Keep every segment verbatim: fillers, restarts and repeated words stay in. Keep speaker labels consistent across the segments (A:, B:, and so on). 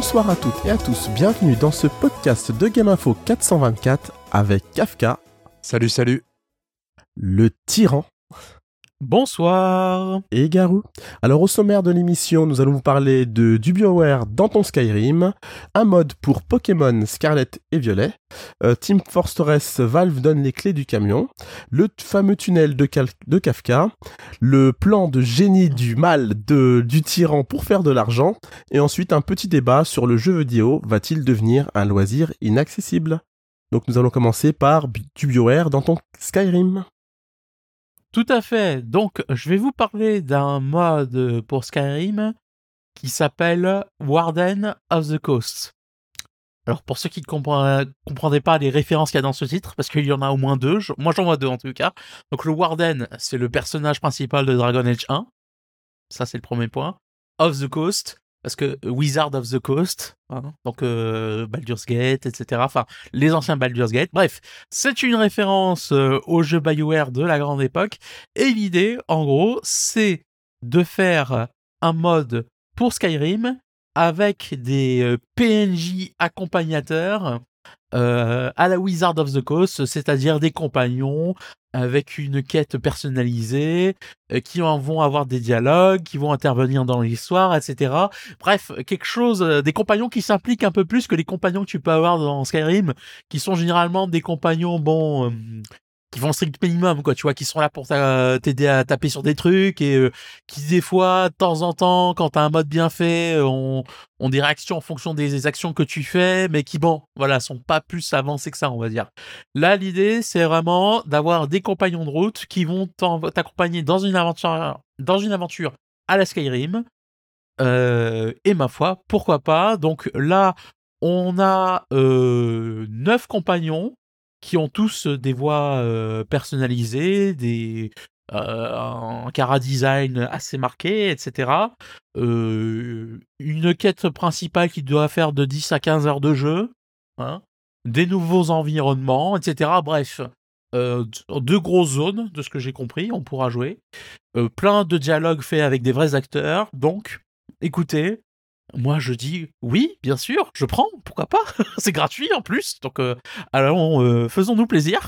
A: Bonsoir à toutes et à tous, bienvenue dans ce podcast de Game Info quatre cent vingt-quatre avec Kafka.
B: Salut, salut.
A: Le tyran.
C: Bonsoir.
A: Et Garou. Alors au sommaire de l'émission, nous allons vous parler de du BioWare dans ton Skyrim, un mode pour Pokémon Scarlet et Violet, euh, Team Fortress Valve donne les clés du camion, le t- fameux tunnel de, Cal- de Kafka, le plan de génie du mal de, du tyran pour faire de l'argent, et ensuite un petit débat sur le jeu vidéo va-t-il devenir un loisir inaccessible. Donc nous allons commencer par bi- du BioWare dans ton Skyrim.
C: Tout à fait. Donc, je vais vous parler d'un mode pour Skyrim qui s'appelle Warden of the Coast. Alors, pour ceux qui ne compre- comprendraient pas les références qu'il y a dans ce titre, parce qu'il y en a au moins deux, je- moi j'en vois deux en tout cas. Donc, le Warden, c'est le personnage principal de Dragon Age un. Ça, c'est le premier point. Of the Coast, parce que Wizard of the Coast, hein, donc euh, Baldur's Gate, et cetera. Enfin, les anciens Baldur's Gate. Bref, c'est une référence euh, au jeu BioWare de la grande époque. Et l'idée, en gros, c'est de faire un mode pour Skyrim avec des euh, P N J accompagnateurs euh, à la Wizard of the Coast, c'est-à-dire des compagnons avec une quête personnalisée, euh, qui en vont avoir des dialogues, qui vont intervenir dans l'histoire, et cetera. Bref, quelque chose, euh, des compagnons qui s'impliquent un peu plus que les compagnons que tu peux avoir dans Skyrim, qui sont généralement des compagnons, bon, euh, qui font le strict minimum, quoi, tu vois, qui sont là pour t'a- t'aider à taper sur des trucs, et euh, qui, des fois, de temps en temps, quand t'as un mode bien fait, euh, ont, ont des réactions en fonction des, des actions que tu fais, mais qui, bon, voilà, sont pas plus avancés que ça, on va dire. Là, l'idée, c'est vraiment d'avoir des compagnons de route qui vont t'en- t'accompagner dans une aventure, dans une aventure à la Skyrim. Euh, et ma foi, pourquoi pas. Donc là, on a euh, neuf compagnons qui ont tous des voix euh, personnalisées, des euh, un chara-design assez marqué, et cetera. Euh, une quête principale qui doit faire de dix à quinze heures de jeu, hein, des nouveaux environnements, et cetera. Bref, euh, deux grosses zones, de ce que j'ai compris, on pourra jouer. Euh, plein de dialogues faits avec des vrais acteurs, donc, écoutez, moi je dis oui, bien sûr, je prends, pourquoi pas, c'est gratuit en plus, donc euh, allons, euh, faisons-nous plaisir.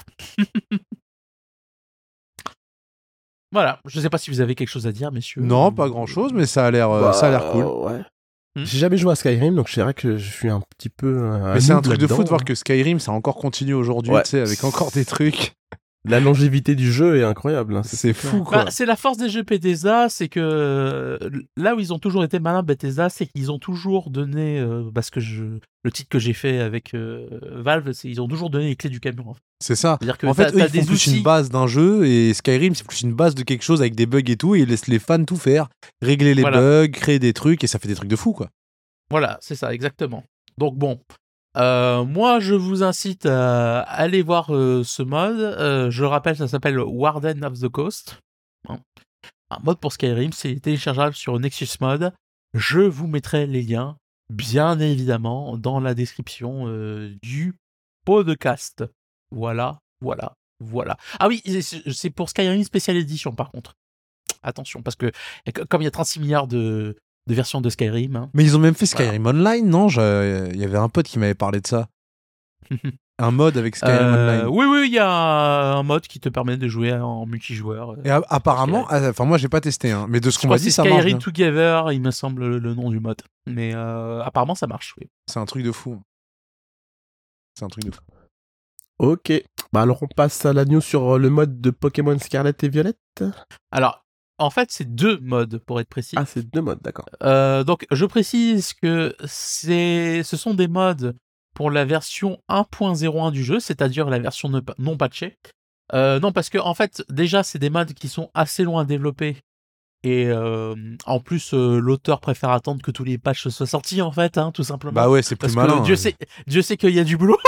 C: Voilà, je sais pas si vous avez quelque chose à dire, messieurs.
B: Non, pas grand-chose, mais ça a l'air, euh, ça a l'air cool.
A: Ouais.
C: Hmm.
A: J'ai jamais joué à Skyrim, donc c'est vrai que je suis un petit peu... euh,
B: Mais c'est un
A: noob
B: truc de
A: là-dedans.
B: fou de voir que Skyrim, ça a encore continué aujourd'hui,
A: Ouais.
B: tu sais, avec encore des trucs.
A: La longévité du jeu est incroyable. Hein,
B: C'est
A: clair.
B: fou, quoi.
C: Bah, c'est la force des jeux Bethesda, c'est que euh, là où ils ont toujours été malins, Bethesda, c'est qu'ils ont toujours donné, euh, parce que je, le titre que j'ai fait avec euh, Valve, c'est ils ont toujours donné les clés du camion. En fait.
B: C'est ça.
C: C'est-à-dire que
B: En
C: t'as-
B: fait, eux,
C: t'as
B: ils font
C: des
B: plus
C: outils.
B: une base d'un jeu, et Skyrim, c'est plus une base de quelque chose avec des bugs et tout, et ils laissent les fans tout faire, régler les
C: Voilà.
B: bugs, créer des trucs, et ça fait des trucs de fou, quoi.
C: Voilà, c'est ça, exactement. Donc bon, euh, moi je vous incite à aller voir euh, ce mode. Euh, je rappelle, ça s'appelle Warden of the Coast. Hein. Un mode pour Skyrim, c'est téléchargeable sur Nexus Mod. Je vous mettrai les liens, bien évidemment, dans la description euh, du podcast. Voilà, voilà, voilà. Ah oui, c'est c'est pour Skyrim Special Edition par contre. Attention, parce que comme il y a trente-six milliards de, de versions de Skyrim, hein,
B: Mais ils ont même fait Skyrim Online, non? Je- Il y avait un pote qui m'avait parlé de ça. Un mode avec Skyrim
C: Euh,
B: Online.
C: oui, oui, il y a un mode qui te permet de jouer en multijoueur.
B: Et a- apparemment,
C: Skyrim.
B: ah, enfin moi j'ai pas testé, hein, mais de ce
C: Je
B: qu'on
C: crois
B: m'a
C: que
B: dit,
C: c'est
B: ça marche
C: Skyrim
B: bien.
C: Together, il me semble le, le nom du mode. Mais euh, apparemment, ça marche. Oui.
B: C'est un truc de fou. C'est un truc de fou.
A: Ok. Bah alors on passe à la news sur le mode de Pokémon Scarlet et Violette.
C: Alors, en fait, c'est deux modes pour être précis.
A: Ah, c'est deux modes, d'accord.
C: Euh, donc, je précise que c'est, ce sont des modes pour la version un point zéro un du jeu, c'est-à-dire la version ne- non patchée. Euh, non, parce que en fait, déjà, c'est des modes qui sont assez loin développés. Et euh, en plus, euh, l'auteur préfère attendre que tous les patchs soient sortis, en fait, hein, tout simplement.
B: Bah ouais, c'est plus
C: parce que
B: malin.
C: Dieu
B: hein.
C: sait, Dieu sait qu'il y a du boulot.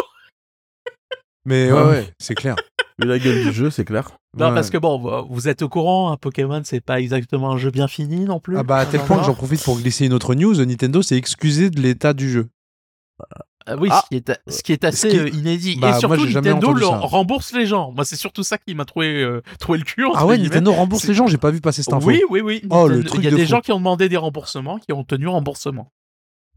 B: Mais ouais,
A: Ouais.
B: ouais, c'est clair.
A: Vu la gueule du jeu, c'est clair.
C: Non,
B: Ouais.
C: parce que bon, vous êtes au courant, un Pokémon, c'est pas exactement un jeu bien fini non plus.
B: Ah bah à tel point que j'en profite pour glisser une autre news, Nintendo s'est excusé de l'état du jeu.
C: Euh, oui,
A: Ah.
C: ce, qui est, ce qui est assez
B: Ce qui-
C: euh, inédit.
B: Bah,
C: et
B: moi,
C: surtout,
B: j'ai jamais
C: Nintendo
B: entendu
C: le
B: ça.
C: rembourse les gens. Moi, c'est surtout ça qui m'a trouvé, euh, trouvé le cul. entre
B: Ah ouais,
C: guillemets.
B: Nintendo rembourse
C: C'est-
B: les gens, j'ai pas vu passer cette info.
C: Oui, oui, oui.
B: Oh, le
C: Nintendo-
B: truc
C: Il y a
B: de
C: des
B: fou.
C: gens qui ont demandé des remboursements, qui ont obtenu remboursement.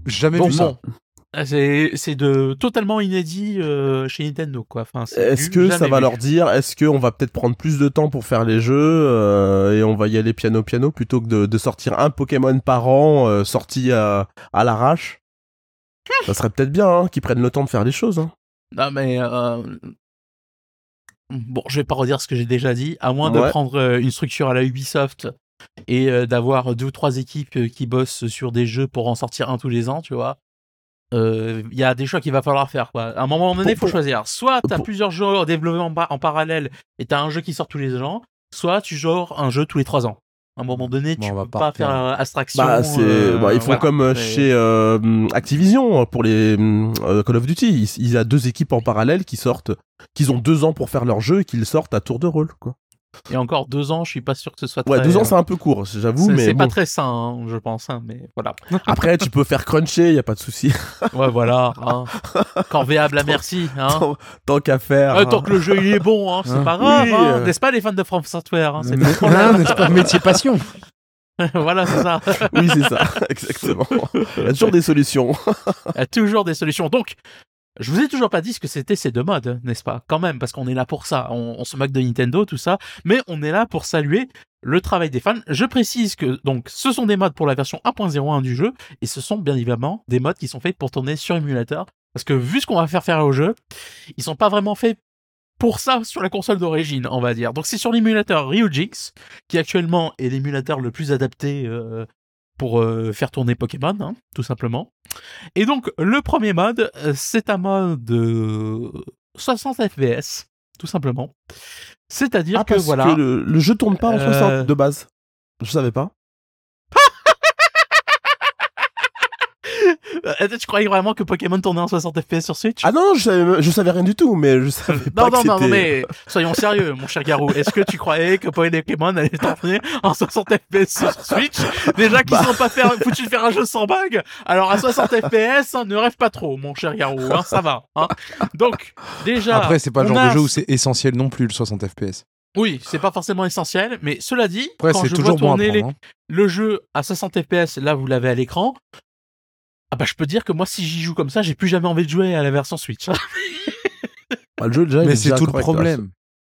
B: Jamais
C: Bon,
B: vu ça.
C: bon. C'est, c'est de totalement inédit euh, chez Nintendo, quoi. Enfin, c'est
A: Est-ce
C: du
A: que ça
C: jamais
A: va
C: vu.
A: leur dire, est-ce qu'on va peut-être prendre plus de temps pour faire les jeux euh, et on va y aller piano piano plutôt que de, de sortir un Pokémon par an euh, sorti à, à l'arrache? Ça serait peut-être bien hein, qu'ils prennent le temps de faire les choses. Hein.
C: Non, mais euh, bon, je vais pas redire ce que j'ai déjà dit, à moins de
A: Ouais.
C: prendre euh, une structure à la Ubisoft et euh, d'avoir deux ou trois équipes euh, qui bossent sur des jeux pour en sortir un tous les ans, tu vois. Il euh, y a des choix qu'il va falloir faire, quoi. À un moment donné, il faut
A: Pour-
C: choisir. Soit t'as
A: pour-
C: plusieurs jeux en développement en, pa- en parallèle et t'as un jeu qui sort tous les ans, soit tu joues un jeu tous les trois ans. À un moment donné,
B: Bon,
C: tu
B: on va
C: peux
B: pas
C: pas
B: refaire.
C: faire euh, abstraction.
A: Bah, c'est,
C: euh,
A: bah, ils font
C: voilà.
A: comme euh,
C: C'est-
A: chez euh, Activision pour les euh, Call of Duty. Il, il y a deux équipes en parallèle qui sortent, qu'ils ont deux ans pour faire leur jeu et qu'ils sortent à tour de rôle, quoi.
C: Et encore deux ans, je suis pas sûr que ce soit
A: Ouais,
C: très...
A: deux ans c'est un peu court, j'avoue,
C: c'est,
A: mais
C: c'est
A: bon.
C: pas très sain, hein, je pense, hein, mais voilà.
A: Après, tu peux faire cruncher, y a pas de souci.
C: Ouais, voilà. Hein. Corvéable à merci. Hein.
A: tant, tant qu'à faire.
C: Euh, tant
A: hein.
C: que le jeu il est bon, hein, c'est
B: Hein.
C: pas grave.
A: Oui,
C: hein.
A: euh.
C: N'est-ce pas les fans de From Software hein, c'est
B: Mais-
C: pas le problème.
B: Ah, n'est-ce pas métier passion.
C: Voilà, c'est ça.
A: Oui, c'est ça, exactement. Il y a toujours des solutions.
C: Il y a toujours des solutions. Donc, je vous ai toujours pas dit ce que c'était ces deux modes, n'est-ce pas? Quand même, parce qu'on est là pour ça. On, on se moque de Nintendo, tout ça, mais on est là pour saluer le travail des fans. Je précise que donc ce sont des modes pour la version un point zéro un du jeu, et ce sont bien évidemment des modes qui sont faits pour tourner sur émulateur, parce que vu ce qu'on va faire faire au jeu, ils sont pas vraiment faits pour ça sur la console d'origine, on va dire. Donc c'est sur l'émulateur Ryujinx, qui actuellement est l'émulateur le plus adapté euh, pour euh, faire tourner Pokémon, hein, tout simplement. Et donc le premier mode, euh, c'est un mode de soixante F P S, tout simplement. C'est-à-dire
A: Ah,
C: que
A: parce
C: voilà.
A: que le, le jeu tourne pas en
C: Euh,
A: soixante de base. Je savais pas.
C: Euh, tu croyais vraiment que Pokémon tournait en soixante F P S sur Switch?
A: Ah non, je savais, je savais rien du tout, mais je savais pas
C: Non,
A: que
C: non, non, non,
A: c'était-
C: mais soyons sérieux, mon cher Garou. Est-ce que tu croyais que Pokémon allait tourner en soixante F P S sur Switch? Déjà qu'ils
A: Bah.
C: sont pas faire, foutus de faire un jeu sans bug. Alors à soixante F P S, hein, ne rêve pas trop, mon cher Garou. Hein, ça va. Hein. Donc, déjà.
B: Après, c'est pas le
C: on
B: genre
C: a-
B: de jeu où c'est essentiel non plus le soixante F P S.
C: Oui, c'est pas forcément essentiel, mais cela dit,
B: Après,
C: quand
B: c'est
C: je
B: toujours
C: vois
B: bon à
C: tourner les-
B: prendre. hein.
C: le jeu à soixante F P S, là vous l'avez à l'écran, ah bah je peux dire que moi si j'y joue comme ça, j'ai plus jamais envie de jouer à la version Switch.
A: Ah, le jeu, déjà, il
B: Mais
A: est
B: c'est
A: déjà
B: tout le
A: correct,
B: problème.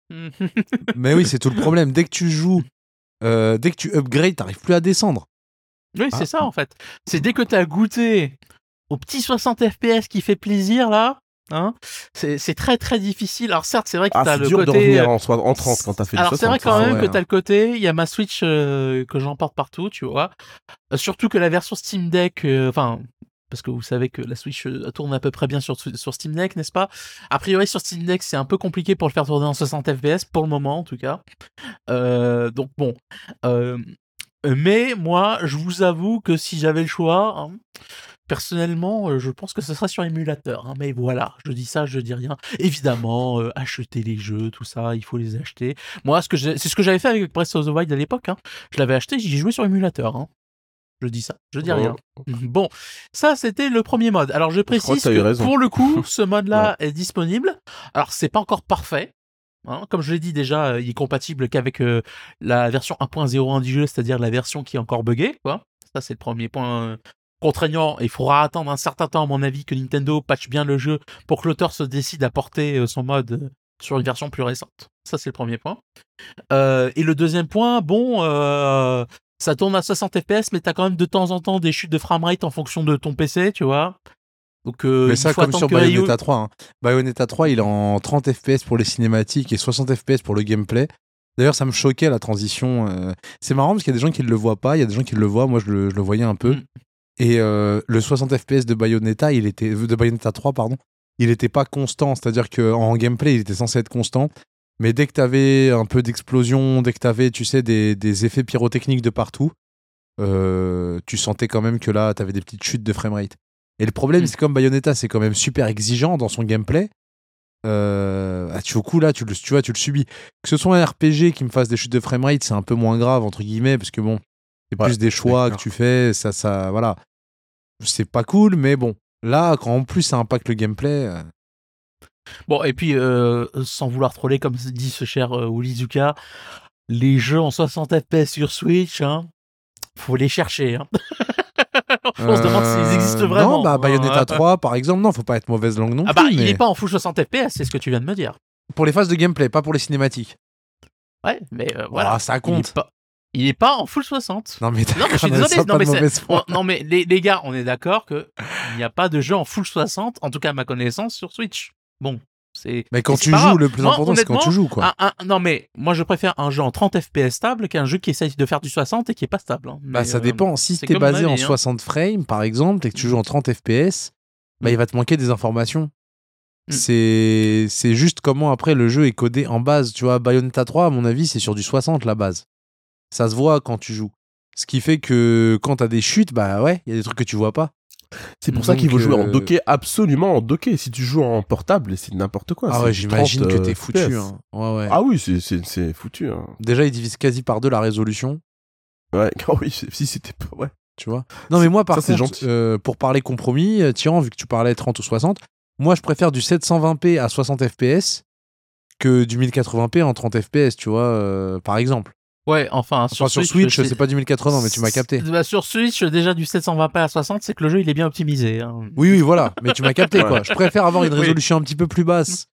B: Mais oui, c'est tout le problème. Dès que tu joues, euh, dès que tu upgrades, t'arrives plus à descendre.
C: Oui,
A: Ah.
C: c'est ça en fait. C'est dès que t'as goûté au petit soixante F P S qui fait plaisir là, hein, c'est, c'est très très difficile. Alors certes, c'est vrai que
A: Ah,
C: t'as
A: c'est
C: le
A: dur
C: côté...
A: de revenir en, soi- en trente quand t'as fait
C: Alors
A: du
C: c'est vrai
A: soixante.
C: quand
B: Ah
C: même
B: ouais,
C: que t'as le côté, il y a ma Switch euh, que j'emporte partout, tu vois. Euh, surtout que la version Steam Deck, euh, enfin... parce que vous savez que la Switch euh, tourne à peu près bien sur, sur Steam Deck, n'est-ce pas? A priori, sur Steam Deck, c'est un peu compliqué pour le faire tourner en soixante F P S, pour le moment, en tout cas. Euh, donc, bon. Euh, mais, moi, je vous avoue que si j'avais le choix, hein, personnellement, euh, je pense que ce serait sur émulateur. Hein, mais voilà, je dis ça, je dis rien. Évidemment, euh, acheter les jeux, tout ça, il faut les acheter. Moi, ce que j'ai- c'est ce que j'avais fait avec Breath of the Wild à l'époque. Hein. Je l'avais acheté, j'y jouais sur émulateur. Hein. Je dis ça, je dis rien. Bon, ça c'était le premier mode. Alors je
A: crois
C: précise
A: que t'as eu
C: que,
A: raison.
C: pour le coup, ce mode-là est disponible. Alors c'est pas encore parfait. Hein. Comme je l'ai dit déjà, euh, il est compatible qu'avec euh, la version un point zéro un du jeu, c'est-à-dire la version qui est encore buggée. Quoi. Ça c'est le premier point euh, contraignant. Il faudra attendre un certain temps, à mon avis, que Nintendo patche bien le jeu pour que l'auteur se décide à porter euh, son mode euh, sur une version plus récente. Ça c'est le premier point. Euh, et le deuxième point, bon... Euh, ça tourne à soixante F P S, mais t'as quand même de temps en temps des chutes de framerate en fonction de ton P C, tu vois. Donc, euh,
B: Mais
C: il
B: ça,
C: faut
B: comme
C: attendre
B: sur
C: que Ryu-
B: Bayonetta trois. Hein. Bayonetta trois, il est en trente F P S pour les cinématiques et soixante F P S pour le gameplay. D'ailleurs, ça me choquait la transition. euh, C'est marrant parce qu'il y a des gens qui ne le voient pas, il y a des gens qui le voient, moi je le, je le voyais un peu.
C: Mm.
B: Et euh, le soixante F P S de Bayonetta, il était de Bayonetta trois, pardon, il n'était pas constant. C'est-à-dire qu'en gameplay, il était censé être constant. Mais dès que tu avais un peu d'explosion, dès que tu avais, tu sais, des, des effets pyrotechniques de partout, euh, tu sentais quand même que là, tu avais des petites chutes de framerate. Et le problème,
C: Mm.
B: c'est comme Bayonetta, c'est quand même super exigeant dans son gameplay. Euh, ah, tu, au coup, là, tu, le- tu vois, tu le subis. Que ce soit un R P G qui me fasse des chutes de framerate, c'est un peu moins grave, entre guillemets, parce que bon, c'est
A: Ouais,
B: plus des choix
A: d'accord.
B: que tu fais, ça, ça, voilà. C'est pas cool, mais bon. Là, quand en plus ça impacte le gameplay. euh,
C: Bon, et puis, euh, sans vouloir troller, comme dit ce cher euh, Wolizuka, les jeux en soixante F P S sur Switch, hein, faut les chercher. Hein. On se demande s'ils existent vraiment.
B: Non, bah Bayonetta
C: Euh,
B: trois, par exemple, non, faut pas être mauvaise langue non
C: Ah
B: plus.
C: bah, il
B: mais
C: est pas en full soixante F P S, c'est ce que tu viens de me dire.
B: Pour les phases de gameplay, pas pour les cinématiques.
C: Ouais, mais euh, voilà.
B: Ah, ça
C: Il est
B: compte.
C: pas, il est pas en full soixante.
B: Non mais,
C: Non, mais je suis
B: ça
C: désolé.
B: a
C: Non,
B: pas
C: mais,
B: de
C: c'est-
B: mauvaise foi.
C: on- non, mais les, les gars, on est d'accord que il n'y a pas de jeu en full soixante, en tout cas à ma connaissance, sur Switch. Bon, c'est.
B: Mais quand
C: et c'est
B: tu
C: pas
B: joues,
C: grave.
B: le plus
C: Moi,
B: important c'est quand tu
C: honnêtement,
B: joues quoi.
C: un- un- non, mais moi je préfère un jeu en trente F P S stable qu'un jeu qui essaye de faire du soixante et qui est pas stable. hein.
B: Bah
C: Mais,
B: ça
C: euh,
B: dépend. Si
C: c'est
B: t'es
C: comme
B: basé
C: mon
B: en
C: avis, hein.
B: soixante frames par exemple et que tu joues en trente F P S, bah il va te manquer des informations.
C: Mm.
B: C'est c'est juste comment après le jeu est codé en base. Tu vois, Bayonetta trois, à mon avis, c'est sur du soixante la base. Ça se voit quand tu joues. Ce qui fait que quand t'as des chutes, bah ouais, il y a des trucs que tu vois pas.
A: C'est pour ça qu'il faut
B: Donc,
A: jouer en
B: euh,
A: docké, absolument en docké. Si tu joues en portable, c'est n'importe quoi.
B: Ah
A: c'est
B: ouais,
A: du
B: j'imagine
A: trente,
B: que
A: euh,
B: t'es
A: F P
B: foutu.
A: S.
B: Hein. Ouais, ouais.
A: Ah oui, c'est- c'est c'est foutu. Hein.
B: Déjà, il divise quasi par deux la résolution.
A: Ouais, ah oui, c'est- si c'était pas. Ouais.
B: Tu vois. Non mais moi par
A: ça, c'est
B: contre,
A: gentil.
B: euh, pour parler compromis, euh, Tyran, vu que tu parlais trente ou soixante, moi je préfère du sept cent vingt p à soixante F P S que du mille quatre-vingts p en trente F P S, tu vois, euh, par exemple.
C: Ouais, enfin, sur
B: Enfin, sur
C: Switch,
B: Switch, c'est pas du mille quatre-vingts, mais tu m'as capté.
C: Bah, sur Switch, déjà du sept cent vingt p à soixante, c'est que le jeu il est bien optimisé. hein.
B: Oui, oui, voilà, mais tu m'as capté
A: Ouais.
B: quoi. Je préfère avoir une
C: Oui.
B: résolution un petit peu plus basse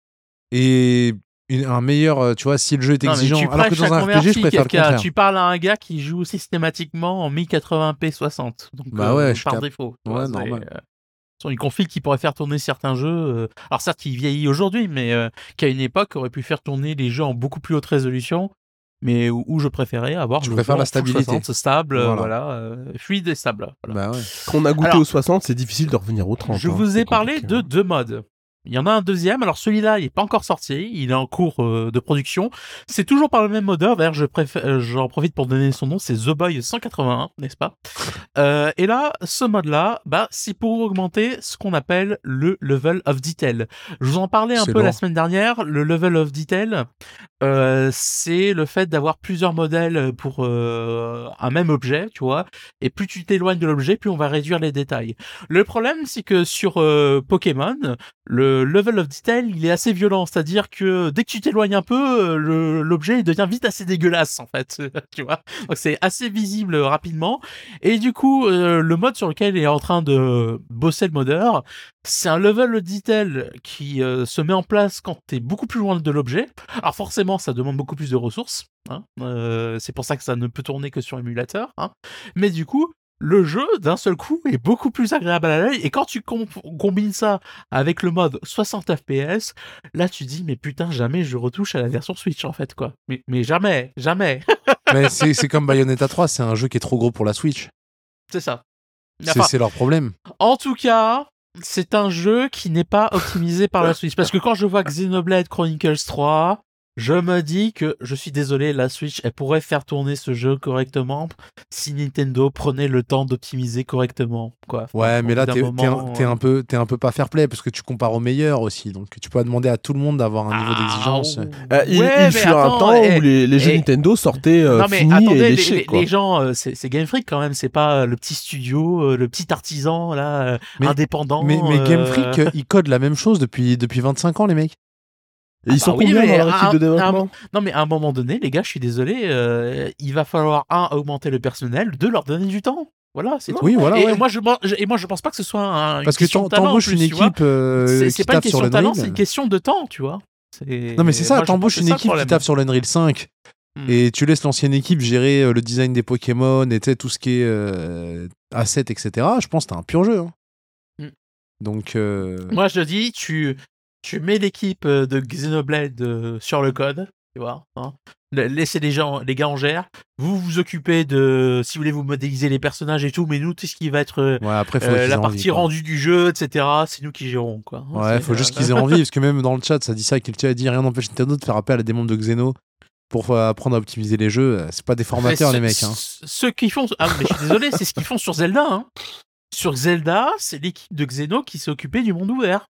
B: et une- un meilleur, euh, tu vois, si le jeu est
C: Non, mais
B: exigeant.
C: tu
B: Alors que
C: prêches
B: dans
C: à
B: un R P G, je
C: convertir
B: préfère le
C: quelqu'un.
B: contraire.
C: Tu parles à un gars qui joue systématiquement en mille quatre-vingts p soixante. Donc,
B: Bah
C: euh,
B: ouais, je
C: par
B: cap-
C: défaut. tu
B: Ouais,
C: vois, c'est,
B: normal.
C: euh, sur une config qui pourrait faire tourner certains jeux. euh, alors certes, qui vieillit aujourd'hui, mais euh, qu'à une époque aurait pu faire tourner les jeux en beaucoup plus haute résolution. Mais où, où je préférais avoir
B: Tu
C: le
B: préfères
C: jeu
B: la
C: en full
B: stabilité.
C: soixante, stable, euh,
B: Voilà.
C: voilà, euh, fluide et stable. Voilà.
B: Bah ouais.
A: Quand on a goûté
C: Alors,
A: au soixante, c'est difficile de revenir au trente.
C: Je
A: hein,
C: vous
A: c'est
C: ai parlé
A: compliqué,
C: de
A: hein.
C: deux modes. Il y en a un deuxième, alors celui-là, il n'est pas encore sorti, il est en cours euh, de production. C'est toujours par le même modeur, d'ailleurs je préfère, euh, j'en profite pour donner son nom, c'est The Boy cent quatre-vingt-un, n'est-ce pas euh, Et là, ce mode-là, bah, c'est pour augmenter ce qu'on appelle le level of detail. Je vous en parlais un
B: C'est
C: peu la
B: lourd.
C: semaine dernière, le level of detail, euh, c'est le fait d'avoir plusieurs modèles pour euh, un même objet, tu vois, et plus tu t'éloignes de l'objet, plus on va réduire les détails. Le problème, c'est que sur euh, Pokémon, le level of detail, il est assez violent, c'est-à-dire que dès que tu t'éloignes un peu, euh, le- l'objet il devient vite assez dégueulasse en fait, tu vois. Donc c'est assez visible rapidement. Et du coup, euh, le mode sur lequel il est en train de bosser le modeur, c'est un level of detail qui euh, se met en place quand t'es beaucoup plus loin de l'objet. Alors forcément, ça demande beaucoup plus de ressources. Hein. Euh, c'est pour ça que ça ne peut tourner que sur émulateur. Hein. Mais du coup, le jeu, d'un seul coup, est beaucoup plus agréable à l'œil. Et quand tu com- combines ça avec le mode soixante F P S, là, tu dis, mais putain, jamais je retouche à la version Switch, en fait, quoi. Mais, mais jamais, jamais.
B: Mais c'est c'est comme Bayonetta trois, c'est un jeu qui est trop gros pour la Switch.
C: C'est ça.
B: C'est
C: Enfin,
B: c'est leur problème.
C: en tout cas, c'est un jeu qui n'est pas optimisé par la Switch. Parce que quand je vois Xenoblade Chronicles trois, je me dis que, je suis désolé, la Switch, elle pourrait faire tourner ce jeu correctement si Nintendo prenait le temps d'optimiser correctement, quoi. Enfin,
B: Ouais, mais
C: au
B: là,
C: bout
B: t'es
C: d'un
B: t'es un,
C: moment,
B: t'es
C: euh,
B: un peu, t'es un peu pas fair play parce que tu compares aux meilleurs aussi. Donc, tu peux demander à tout le monde d'avoir un niveau
C: ah,
B: d'exigence.
A: Euh, il
C: ouais,
A: il
C: mais
A: fut
C: attends,
A: un temps
C: eh,
A: où les, les jeux
C: eh,
A: Nintendo sortaient euh,
C: non mais
A: finis
C: attendez,
A: et
C: les,
A: léchés.
C: les-
A: quoi.
C: les gens, euh, c'est c'est Game Freak quand même, c'est pas euh, le petit studio, euh, le petit artisan là, euh,
B: Mais-
C: indépendant.
B: Mais, mais Game
C: euh,
B: Freak, euh, ils codent la même chose depuis, depuis vingt-cinq ans, les mecs.
A: Et ils
C: bah
A: sont
C: oui,
A: combien
C: mais
A: dans leur équipe
C: un-
A: de développement
C: Non mais à un moment donné, les gars, je suis désolé, euh, il va falloir un augmenter le personnel, deux leur donner du temps. Voilà, c'est tout.
B: Oui, voilà,
C: et
B: ouais.
C: moi je pen- et moi je pense pas que ce soit un, une
B: Parce que
C: question
B: t'en-
C: de talent. en
B: t'embauches
C: plus,
B: une
C: tu vois.
B: équipe euh,
C: C'est
B: qui
C: c'est pas une
B: tape sur
C: question de talent, c'est une
B: l'Unreal.
C: question de temps, tu vois. C'est-
B: Non, mais c'est ça,
C: moi, je pense
B: t'embauches
C: que
B: une
C: c'est ça le
B: équipe qui
C: problème.
B: tape sur l'Unreal cinq
C: Hmm.
B: et tu laisses l'ancienne équipe gérer euh, le design des Pokémon et tu sais, tout ce qui est euh, assets, et cetera. Je pense que t'as un pur jeu. hein.
C: Hmm.
B: Donc, euh,
C: Moi, je dis, tu, tu mets l'équipe euh, de Xenoblade euh, sur le code, tu vois. Hein. La- Laissez les gens, les gars en gère. Vous vous occupez de, si vous voulez, vous modéliser les personnages et tout, mais nous, tout ce qui va être euh,
B: ouais, après, faut
C: euh,
B: qu'ils
C: la
B: aient
C: partie
B: envie, quoi.
C: rendue du jeu, et cetera, c'est nous qui gérons, quoi.
B: Ouais,
C: C'est,
B: faut juste
C: euh,
B: qu'ils aient envie, parce que même dans le chat, ça dit ça, quelqu'un a dit rien n'empêche Nintendo de faire appel à des membres de Xeno pour euh, apprendre à optimiser les jeux. Euh, C'est pas des formateurs,
C: mais
B: les
C: ce-
B: mecs. Hein.
C: ce- Ceux qui font, ah, mais je suis désolé, c'est ce qu'ils font sur Zelda, hein. Sur Zelda, c'est l'équipe de Xeno qui s'est occupée du monde ouvert.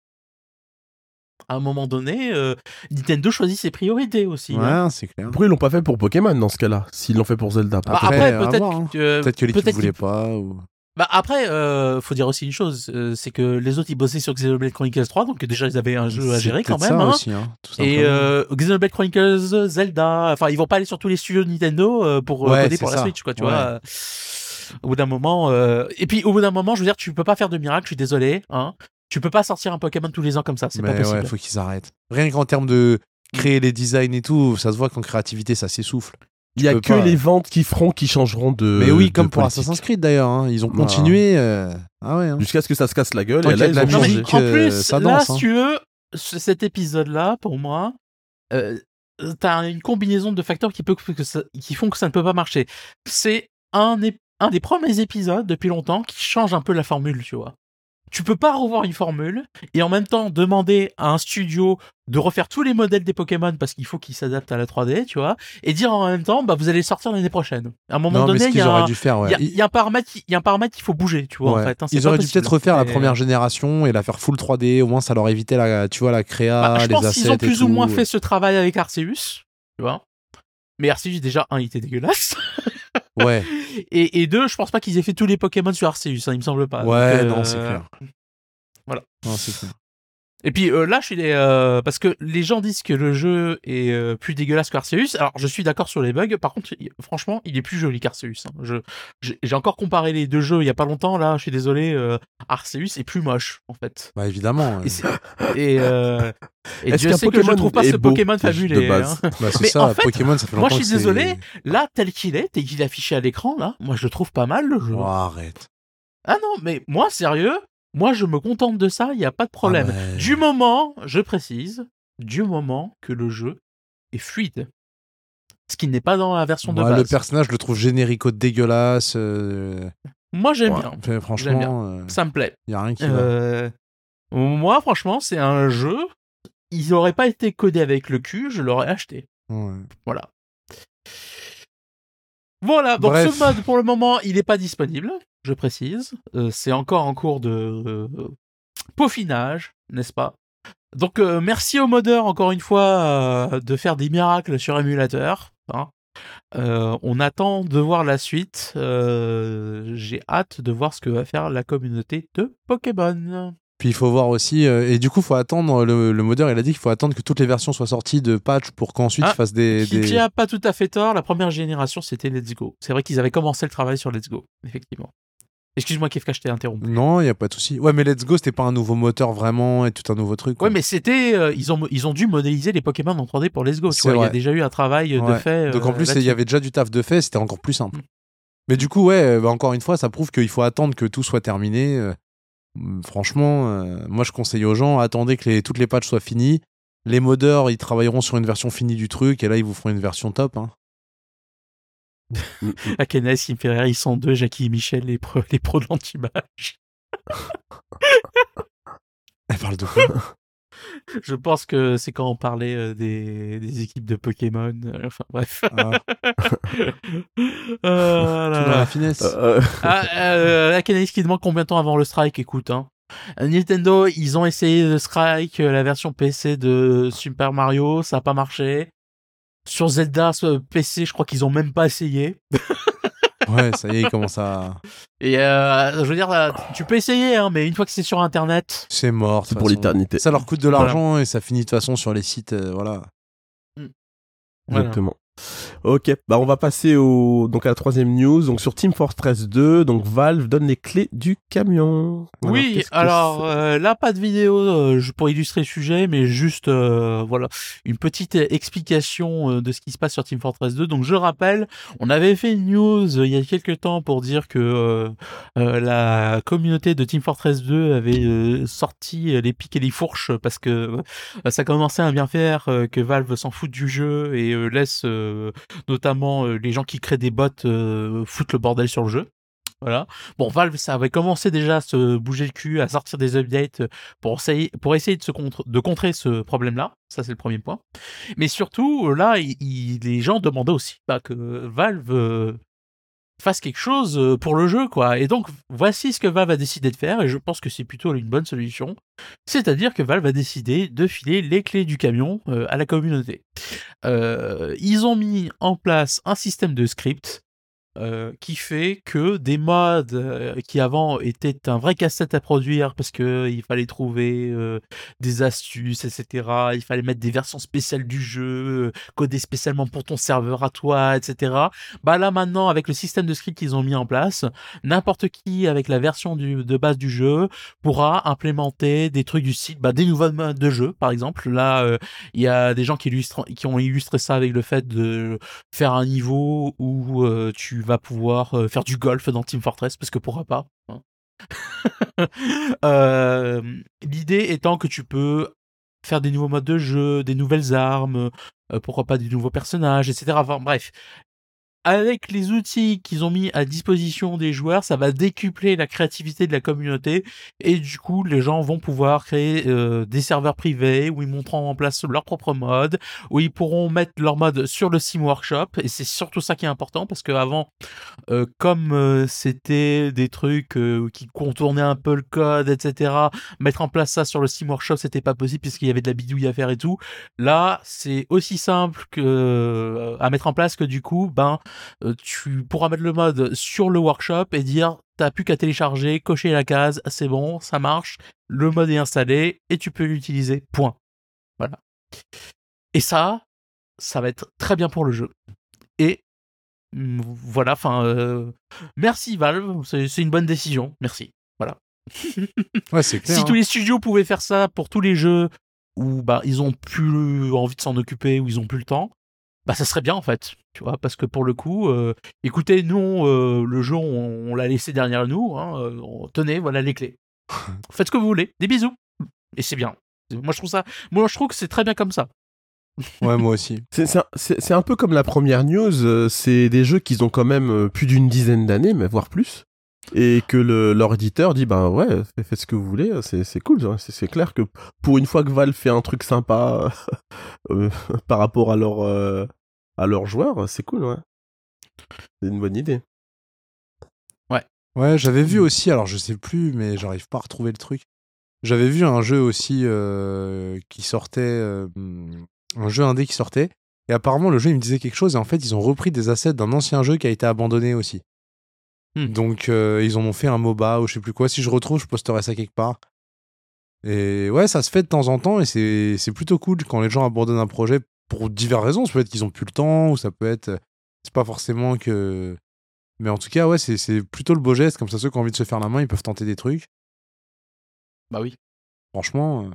C: À un moment donné, euh, Nintendo choisit ses priorités aussi.
B: Ouais,
C: hein.
B: c'est clair.
A: Pourquoi ils l'ont pas fait pour Pokémon dans ce cas-là S'ils l'ont fait pour Zelda.
C: Bah,
A: peut-être.
B: Après,
C: après,
B: à
C: peut-être
B: voir, hein.
C: que, euh,
B: Peut-être que l'équipe
C: peut-être
B: voulait
C: qu'ils-
B: pas. Ou...
C: Bah après, euh, faut dire aussi une chose, euh, c'est que les autres ils bossaient sur Xenoblade Chronicles trois, donc déjà ils avaient un jeu à
B: C'est
C: gérer quand
B: peut-être
C: même.
B: ça
C: Hein.
B: aussi, hein, tout
C: Et
B: simplement.
C: euh, Xenoblade Chronicles, Zelda, enfin ils vont pas aller sur tous les studios de Nintendo euh, pour euh,
B: Ouais,
C: coder
B: c'est
C: pour la
B: ça.
C: Switch, quoi, tu
B: Ouais.
C: vois. Au bout d'un moment, euh... et puis au bout d'un moment, je veux dire, tu peux pas faire de miracle. Je suis désolé, hein. Tu peux pas sortir un Pokémon tous les ans comme ça, c'est
B: Mais
C: pas possible.
B: ouais, faut qu'ils arrêtent. Rien qu'en termes de créer les designs et tout, ça se voit qu'en créativité, ça s'essouffle.
A: Il y a
B: peux
A: que
B: pas-
A: les ventes qui feront qui changeront de.
B: Mais oui,
A: de
B: comme pour
A: politique.
B: Assassin's Creed d'ailleurs, hein. Ils ont
A: Ah.
B: continué. euh, Ah ouais. hein.
A: Jusqu'à ce que ça se casse la gueule.
B: Tant
A: Et
B: qu'il y
A: là,
B: a de
A: ils
B: la
A: ont changé.
B: musique,
C: En
B: euh,
C: plus,
B: ça
C: là,
B: danse,
C: si
B: hein.
C: tu veux, ce- cet épisode-là, pour moi, euh, t'as une combinaison de facteurs qui, peut, que ça- qui font que ça ne peut pas marcher. C'est un, ép- un des premiers épisodes depuis longtemps qui change un peu la formule, tu vois. Tu peux pas revoir une formule et en même temps demander à un studio de refaire tous les modèles des Pokémon parce qu'il faut qu'ils s'adaptent à la trois D, tu vois, et dire en même temps, bah vous allez sortir l'année prochaine. À un moment
B: Non, mais
C: donné,
B: ce
C: il y
B: qu'ils
C: a
B: auraient
C: un-
B: dû faire, ouais.
C: il y a- il y a un paramètre qui- il y a un paramètre qu'il faut bouger, tu vois,
B: Ouais.
C: en fait. hein, c'est
B: Ils
C: pas
B: auraient dû
C: possible.
B: peut-être refaire la
C: Et,
B: première
C: euh,
B: génération et la faire full trois D. Au moins, ça leur évitait la, tu vois, la créa,
C: bah, je
B: les
C: pense
B: assets
C: qu'ils ont
B: et
C: plus
B: tout.
C: ou moins fait ce travail avec Arceus, tu vois. Mais Arceus, déjà, un, il était dégueulasse.
B: Ouais,
C: Et, et deux, je pense pas qu'ils aient fait tous les Pokémon sur Arceus, hein, il me semble pas.
B: ouais,
C: Donc, euh,
B: non, c'est clair.
C: voilà.
B: Non, c'est clair.
C: Et puis euh, là, je suis des, euh, parce que les gens disent que le jeu est euh, plus dégueulasse qu'Arceus. Alors, je suis d'accord sur les bugs. Par contre, il- franchement, il est plus joli qu'Arceus. hein. Je, j'ai j'ai encore comparé les deux jeux il y a pas longtemps. Là, je suis désolé, euh, Arceus est plus moche en fait.
B: Bah évidemment.
C: Et,
B: ouais.
C: c'est- et, euh, et
A: Est-ce
C: Dieu
A: qu'un
C: sait que je
A: Pokémon
C: trouve pas
A: est
C: ce
A: beau,
C: Pokémon
A: de
C: fabulé.
A: base
C: hein.
B: Bah, c'est
C: Mais
B: ça,
C: en fait,
B: Pokémon, ça fait
C: moi,
B: longtemps
C: je suis
B: que c'est-
C: désolé. Là, tel qu'il est, et qu'il est affiché à l'écran, là, moi, je le trouve pas mal le jeu.
B: Oh, arrête.
C: Ah non, mais moi, sérieux, moi, je me contente de ça. Il y a pas de problème.
B: Ah ouais.
C: Du moment, je précise, du moment que le jeu est fluide. Ce qui n'est pas dans la version de
B: Moi,
C: base.
B: le personnage, je le trouve générico dégueulasse. euh,
C: Moi, j'aime
A: Ouais.
C: bien.
B: fait, franchement, il
C: Ça me plaît.
B: y a rien qui va.
C: Euh, Moi, franchement, c'est un jeu. Il n'aurait pas été codé avec le cul, je l'aurais acheté.
B: Ouais.
C: Voilà. Voilà, donc
B: Bref.
C: ce mode, pour le moment, il n'est pas disponible, je précise. Euh, c'est encore en cours de euh, peaufinage, n'est-ce pas? Donc, euh, merci aux modeurs, encore une fois, euh, de faire des miracles sur émulateur. hein. Euh, on attend de voir la suite. Euh, J'ai hâte de voir ce que va faire la communauté de Pokémon.
B: Puis il faut voir aussi, euh, et du coup, il faut attendre, le, le modeur, il a dit qu'il faut attendre que toutes les versions soient sorties de patch pour qu'ensuite
C: Ah,
B: ils fassent des.
C: Qui,
B: des...
C: qui a pas tout à fait tort, la première génération, c'était Let's Go. C'est vrai qu'ils avaient commencé le travail sur Let's Go, effectivement. Excuse-moi, Kefka, je t'ai interrompu.
B: Non, il n'y a pas de souci. Ouais, mais Let's Go, c'était pas un nouveau moteur vraiment et tout un nouveau truc. quoi.
C: Ouais, mais c'était. euh, ils, ont, ils ont dû modéliser les Pokémon en trois D pour Let's Go. Tu
B: C'est
C: vois, il y a
B: vrai.
C: déjà eu un travail euh, de
B: Ouais.
C: fait.
B: Donc en
C: euh,
B: plus, il
C: là-dessus.
B: y avait déjà du taf de fait, c'était encore plus simple.
C: Mm.
B: Mais du coup, ouais, bah, encore une fois, ça prouve qu'il faut attendre que tout soit terminé. Euh, franchement, euh, moi je conseille aux gens, attendez que les, toutes les patchs soient finies. Les modeurs, ils travailleront sur une version finie du truc et là, ils vous feront une version top. Hein.
C: À Kenneth, il me fait rire, ils sont deux, Jackie et Michel, les, pro, les pros de l'anti-mage.
B: Elle parle de quoi?
C: Je pense que c'est quand on parlait euh, des, des équipes de Pokémon. euh, enfin, bref.
B: Ah,
C: Euh, là,
B: tout dans
C: là.
B: la finesse.
A: Euh,
C: Ah, euh, Akaneis qui demande combien de temps avant le strike, écoute, hein. Nintendo, ils ont essayé de strike euh, la version P C de Super Mario, ça a pas marché. Sur Zelda, ce P C, je crois qu'ils ont même pas essayé.
B: Ouais, ça y est, il commence à.
C: Et euh, je veux dire, euh, tu peux essayer, hein, mais une fois que c'est sur Internet,
B: C'est mort. de
A: c'est
B: toute
A: pour
B: façon.
A: l'éternité.
B: Ça leur coûte de l'argent et ça finit de toute façon sur les sites. euh, voilà.
C: voilà.
A: Exactement. Ok, bah on va passer au donc à la troisième news. Donc sur Team Fortress deux, donc Valve donne les clés du camion.
C: Oui,
A: qu'est-ce que
C: alors
A: c'est
C: euh, là pas de vidéo euh, je- pour illustrer le sujet, mais juste euh, voilà une petite explication euh, de ce qui se passe sur Team Fortress deux. Donc je rappelle, on avait fait une news euh, il y a quelques temps pour dire que euh, euh, la communauté de Team Fortress deux avait euh, sorti euh, les pics et les fourches parce que euh, ça commençait à bien faire, euh, que Valve s'en fout du jeu et euh, laisse euh, notamment euh, les gens qui créent des bots euh, foutent le bordel sur le jeu. Voilà. Bon, Valve, ça avait commencé déjà à se bouger le cul, à sortir des updates pour essayer, pour essayer de, se contre, de contrer ce problème-là. Ça, c'est le premier point. Mais surtout, là, il, il, les gens demandaient aussi bah, que Valve euh, fasse quelque chose pour le jeu, quoi. Et donc, voici ce que Valve a décidé de faire, et je pense que c'est plutôt une bonne solution. C'est-à-dire que Valve a décidé de filer les clés du camion euh, à la communauté. Euh, ils ont mis en place un système de script euh, qui fait que des mods euh, qui avant étaient un vrai casse-tête à produire parce que il fallait trouver euh, des astuces, et cetera. Il fallait mettre des versions spéciales du jeu, euh, codées spécialement pour ton serveur à toi, et cetera. Bah là maintenant, avec le système de script qu'ils ont mis en place, n'importe qui avec la version du, de base du jeu pourra implémenter des trucs du site, bah, des nouveaux modes de jeu, par exemple. Là, euh, il y a des gens qui, illustrent, qui ont illustré ça avec le fait de faire un niveau où euh, tu vas pouvoir euh, faire du golf dans Team Fortress, parce que pourquoi pas, hein. euh, L'idée étant que tu peux faire des nouveaux modes de jeu, des nouvelles armes, euh, pourquoi pas des nouveaux personnages, et cetera. Enfin bref, avec les outils qu'ils ont mis à disposition des joueurs, ça va décupler la créativité de la communauté et du coup, les gens vont pouvoir créer euh, des serveurs privés où ils monteront en place leur propre mode, où ils pourront mettre leur mode sur le Steam Workshop et c'est surtout ça qui est important parce qu'avant, euh, comme euh, c'était des trucs euh, qui contournaient un peu le code, et cetera, mettre en place ça sur le Steam Workshop, c'était pas possible puisqu'il y avait de la bidouille à faire et tout. Là, c'est aussi simple que euh, à mettre en place que du coup, ben Euh, tu pourras mettre le mode sur le workshop et dire t'as plus qu'à télécharger, cocher la case, c'est bon, ça marche, le mode est installé et tu peux l'utiliser, point. Voilà. Et ça, ça va être très bien pour le jeu. Et mm, voilà, enfin, euh, merci Valve, c'est, c'est une bonne décision, merci. Voilà.
B: Ouais, c'est clair.
C: Si
B: hein.
C: tous les studios pouvaient faire ça pour tous les jeux où bah ils ont plus envie de s'en occuper, où ils ont plus le temps, bah ça serait bien en fait, tu vois, parce que pour le coup, euh, écoutez, nous, euh, le jeu, on, on l'a laissé derrière nous, hein, euh, on- tenez, voilà les clés. Faites ce que vous voulez, des bisous. Et c'est bien. Moi je trouve ça, moi je trouve que c'est très bien comme ça.
B: Ouais, moi aussi.
A: C'est, c'est, un, c'est- c'est un peu comme la première news, euh, c'est des jeux qui ont quand même euh, plus d'une dizaine d'années, mais voire plus. Et que le, leur éditeur dit, ben ouais, faites, faites ce que vous voulez, c'est, c'est cool. hein. C'est, c'est clair que pour une fois que Valve fait un truc sympa euh, par rapport à, leur, euh, à leurs joueurs, c'est cool, ouais. C'est une bonne idée.
B: Ouais, j'avais vu aussi, alors je sais plus, mais j'arrive pas à retrouver le truc. J'avais vu un jeu aussi euh, qui sortait, euh, un jeu indé qui sortait, et apparemment le jeu il me disait quelque chose, et en fait ils ont repris des assets d'un ancien jeu qui a été abandonné aussi.
C: Hmm.
B: Donc euh, ils en ont fait un MOBA ou je sais plus quoi, si je retrouve je posterai ça quelque part. Et ouais, ça se fait de temps en temps, et c'est, c'est plutôt cool quand les gens abandonnent un projet pour diverses raisons. Ça peut être qu'ils ont plus le temps, ou ça peut être... C'est pas forcément que... Mais en tout cas, ouais, c'est, c'est plutôt le beau geste, comme ça ceux qui ont envie de se faire la main, ils peuvent tenter des trucs.
C: Bah oui.
B: Franchement, euh,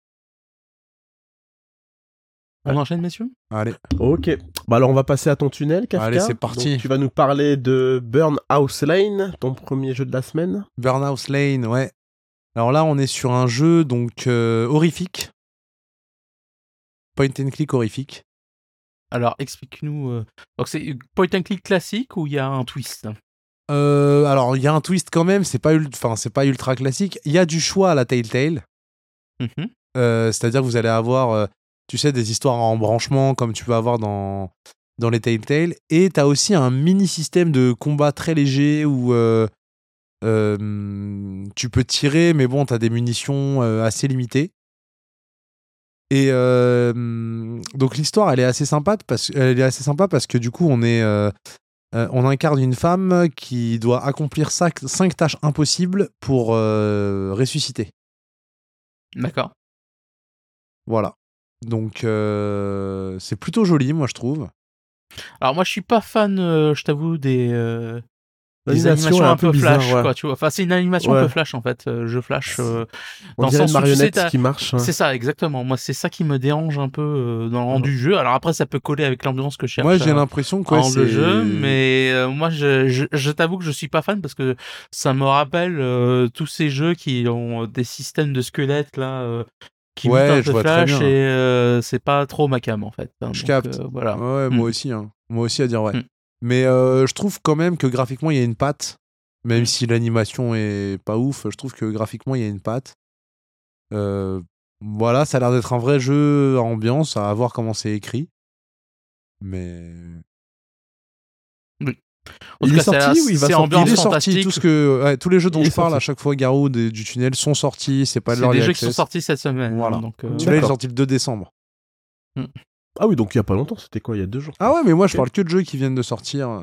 C: On enchaîne, messieurs.
B: allez.
A: Ok. Bah alors on va passer à ton tunnel, Kafka.
B: Allez, c'est parti.
A: Donc, tu vas nous parler de Burnhouse Lane, ton premier jeu de la semaine.
B: Burnhouse Lane, ouais. Alors là, on est sur un jeu donc euh, horrifique. Point and click horrifique.
C: Alors explique-nous. euh, Donc c'est point and click classique ou il y a un twist?
B: Euh, alors, il y a un twist quand même, c'est pas, ul- enfin, c'est pas ultra classique. Il y a du choix à la Telltale.
C: Mhm.
B: Euh, c'est-à-dire que vous allez avoir, euh, tu sais, des histoires en branchement comme tu peux avoir dans, dans les Telltale. Et tu as aussi un mini-système de combat très léger où euh, euh, tu peux tirer, mais bon, tu as des munitions euh, assez limitées. Et euh, donc l'histoire, elle est assez sympa parce, elle est assez sympa parce que du coup, on est... euh, Euh, on incarne une femme qui doit accomplir cinq, cinq tâches impossibles pour euh, ressusciter.
C: D'accord.
B: Voilà. Donc, euh, c'est plutôt joli, moi, je trouve.
C: Alors moi je suis pas fan, euh, je t'avoue, des, euh, des
A: L'animation
C: animations
A: est
C: un,
A: un peu
C: peu
A: bizarre,
C: flash,
A: ouais.
C: quoi, tu vois. Enfin c'est une animation
A: Ouais.
C: un peu flash en fait, euh, jeu flash. euh,
A: On
C: dans le
A: dirait une
C: sens où, tu sais,
A: marionnette
C: t'as-
A: qui marche. hein.
C: C'est ça, exactement. Moi, c'est ça qui me dérange un peu euh, dans le rendu du jeu. Alors après, ça peut coller avec l'ambiance que je cherche
B: Moi, j'ai
C: à,
B: l'impression que
C: à
B: ouais,
C: rendre le
B: c'est...
C: jeu, mais euh, moi, je, je, je t'avoue que je suis pas fan parce que ça me rappelle euh, tous ces jeux qui ont des systèmes de squelettes là, euh, qui
B: Ouais,
C: mutent un
B: je
C: peu
B: vois très
C: flash
B: bien.
C: et euh, c'est pas trop ma cam en fait. hein.
B: Je
C: Donc,
B: capte.
C: euh, voilà.
B: Ouais, ouais,
C: Mm.
B: moi aussi. Hein. Moi aussi, à dire ouais.
C: Mm.
B: Mais euh, je trouve quand même que graphiquement, il y a une patte. Même
C: Mm.
B: si l'animation est pas ouf, je trouve que graphiquement, il y a une patte. Euh, voilà, ça a l'air d'être un vrai jeu à ambiance, à voir comment c'est écrit. Mais...
C: En
A: Il
C: tout
A: est
C: cas, c'est-
A: sorti ou il va
C: c'est
A: sortir
C: ambiance
B: Il est sorti,
C: fantastique.
B: tout ce que, ouais, tous les jeux dont
A: Il est
B: je parle
A: sorti.
B: à chaque fois, Garou, des- du tunnel, sont sortis, c'est pas de
C: C'est
B: l'early
C: des jeux qui sont
B: access.
C: sortis cette semaine.
B: Voilà.
C: hein, donc, euh,
B: Celui-là, il est
A: D'accord.
B: sorti le deux décembre.
A: Ah oui, donc il y a pas longtemps, c'était quoi, il y a deux jours.
B: Ah ouais, mais moi, je
A: Ok.
B: parle que de jeux qui viennent de sortir. euh.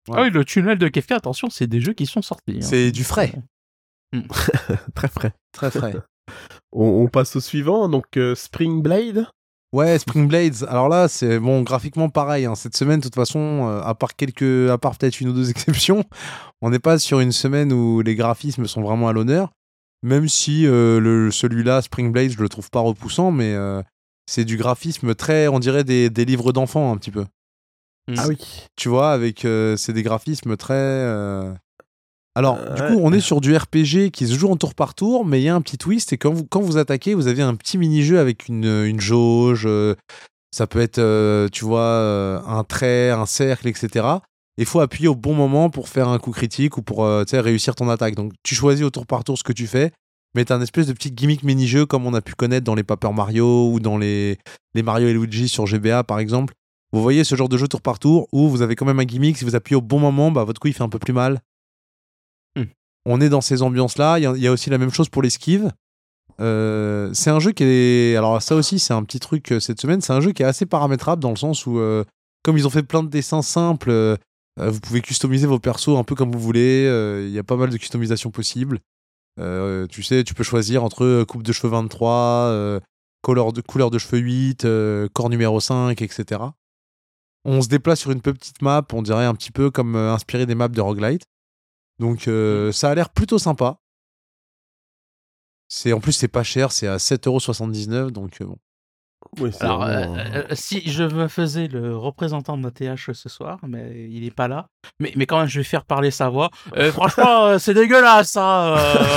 C: Ah oui, le tunnel de Kefka, attention, c'est des jeux qui sont sortis. Hein.
B: C'est du frais.
A: Très frais.
B: Très frais.
A: On, on passe au suivant, donc euh, Spring Blade.
B: Ouais, Spring Blades. Alors là, c'est bon, graphiquement pareil. Hein. Cette semaine, de toute façon, euh, à part quelques, à part peut-être une ou deux exceptions, on n'est pas sur une semaine où les graphismes sont vraiment à l'honneur. Même si euh, le, celui-là, Spring Blades, je le trouve pas repoussant, mais euh, c'est du graphisme très, on dirait des, des livres d'enfants un petit peu.
A: Ah oui.
B: Tu vois, avec euh, c'est des graphismes très. Euh... Alors,
A: Euh,
B: du
A: ouais.
B: coup, on est sur du R P G qui se joue en tour par tour, mais il y a un petit twist. Et quand vous, quand vous attaquez, vous avez un petit mini-jeu avec une, une jauge. Euh, ça peut être, euh, tu vois, euh, un trait, un cercle, et cetera. Il faut appuyer au bon moment pour faire un coup critique ou pour euh, tu sais, réussir ton attaque. Donc, tu choisis au tour par tour ce que tu fais, mais tu as un espèce de petit gimmick mini-jeu comme on a pu connaître dans les Paper Mario ou dans les, les Mario et Luigi sur G B A, par exemple. Vous voyez ce genre de jeu tour par tour où vous avez quand même un gimmick. Si vous appuyez au bon moment, bah, votre coup il fait un peu plus mal.
C: Hmm.
B: On est dans ces ambiances-là. Il y, y a aussi la même chose pour l'esquive. Euh, c'est un jeu qui est. Alors, ça aussi, c'est un petit truc euh, cette semaine. C'est un jeu qui est assez paramétrable dans le sens où, euh, comme ils ont fait plein de dessins simples, euh, euh, vous pouvez customiser vos persos un peu comme vous voulez. Euh, Il y a pas mal de customisation possible. Euh, tu sais, tu peux choisir entre euh, coupe de cheveux vingt-trois, euh, couleur, de, couleur de cheveux huit, euh, corps numéro cinq, et cetera. On se déplace sur une petite map, on dirait un petit peu comme euh, inspiré des maps de Roguelite. Donc euh, ça a l'air plutôt sympa. C'est, en plus, c'est pas cher, c'est à sept euros soixante-dix-neuf, donc euh, bon.
A: Oui, c'est
C: Alors,
A: vraiment,
C: euh,
A: euh,
C: euh, si je me faisais le représentant de ma T H ce soir, mais il est pas là. Mais, mais quand même, je vais faire parler sa voix. Euh, franchement, euh, c'est dégueulasse, ça.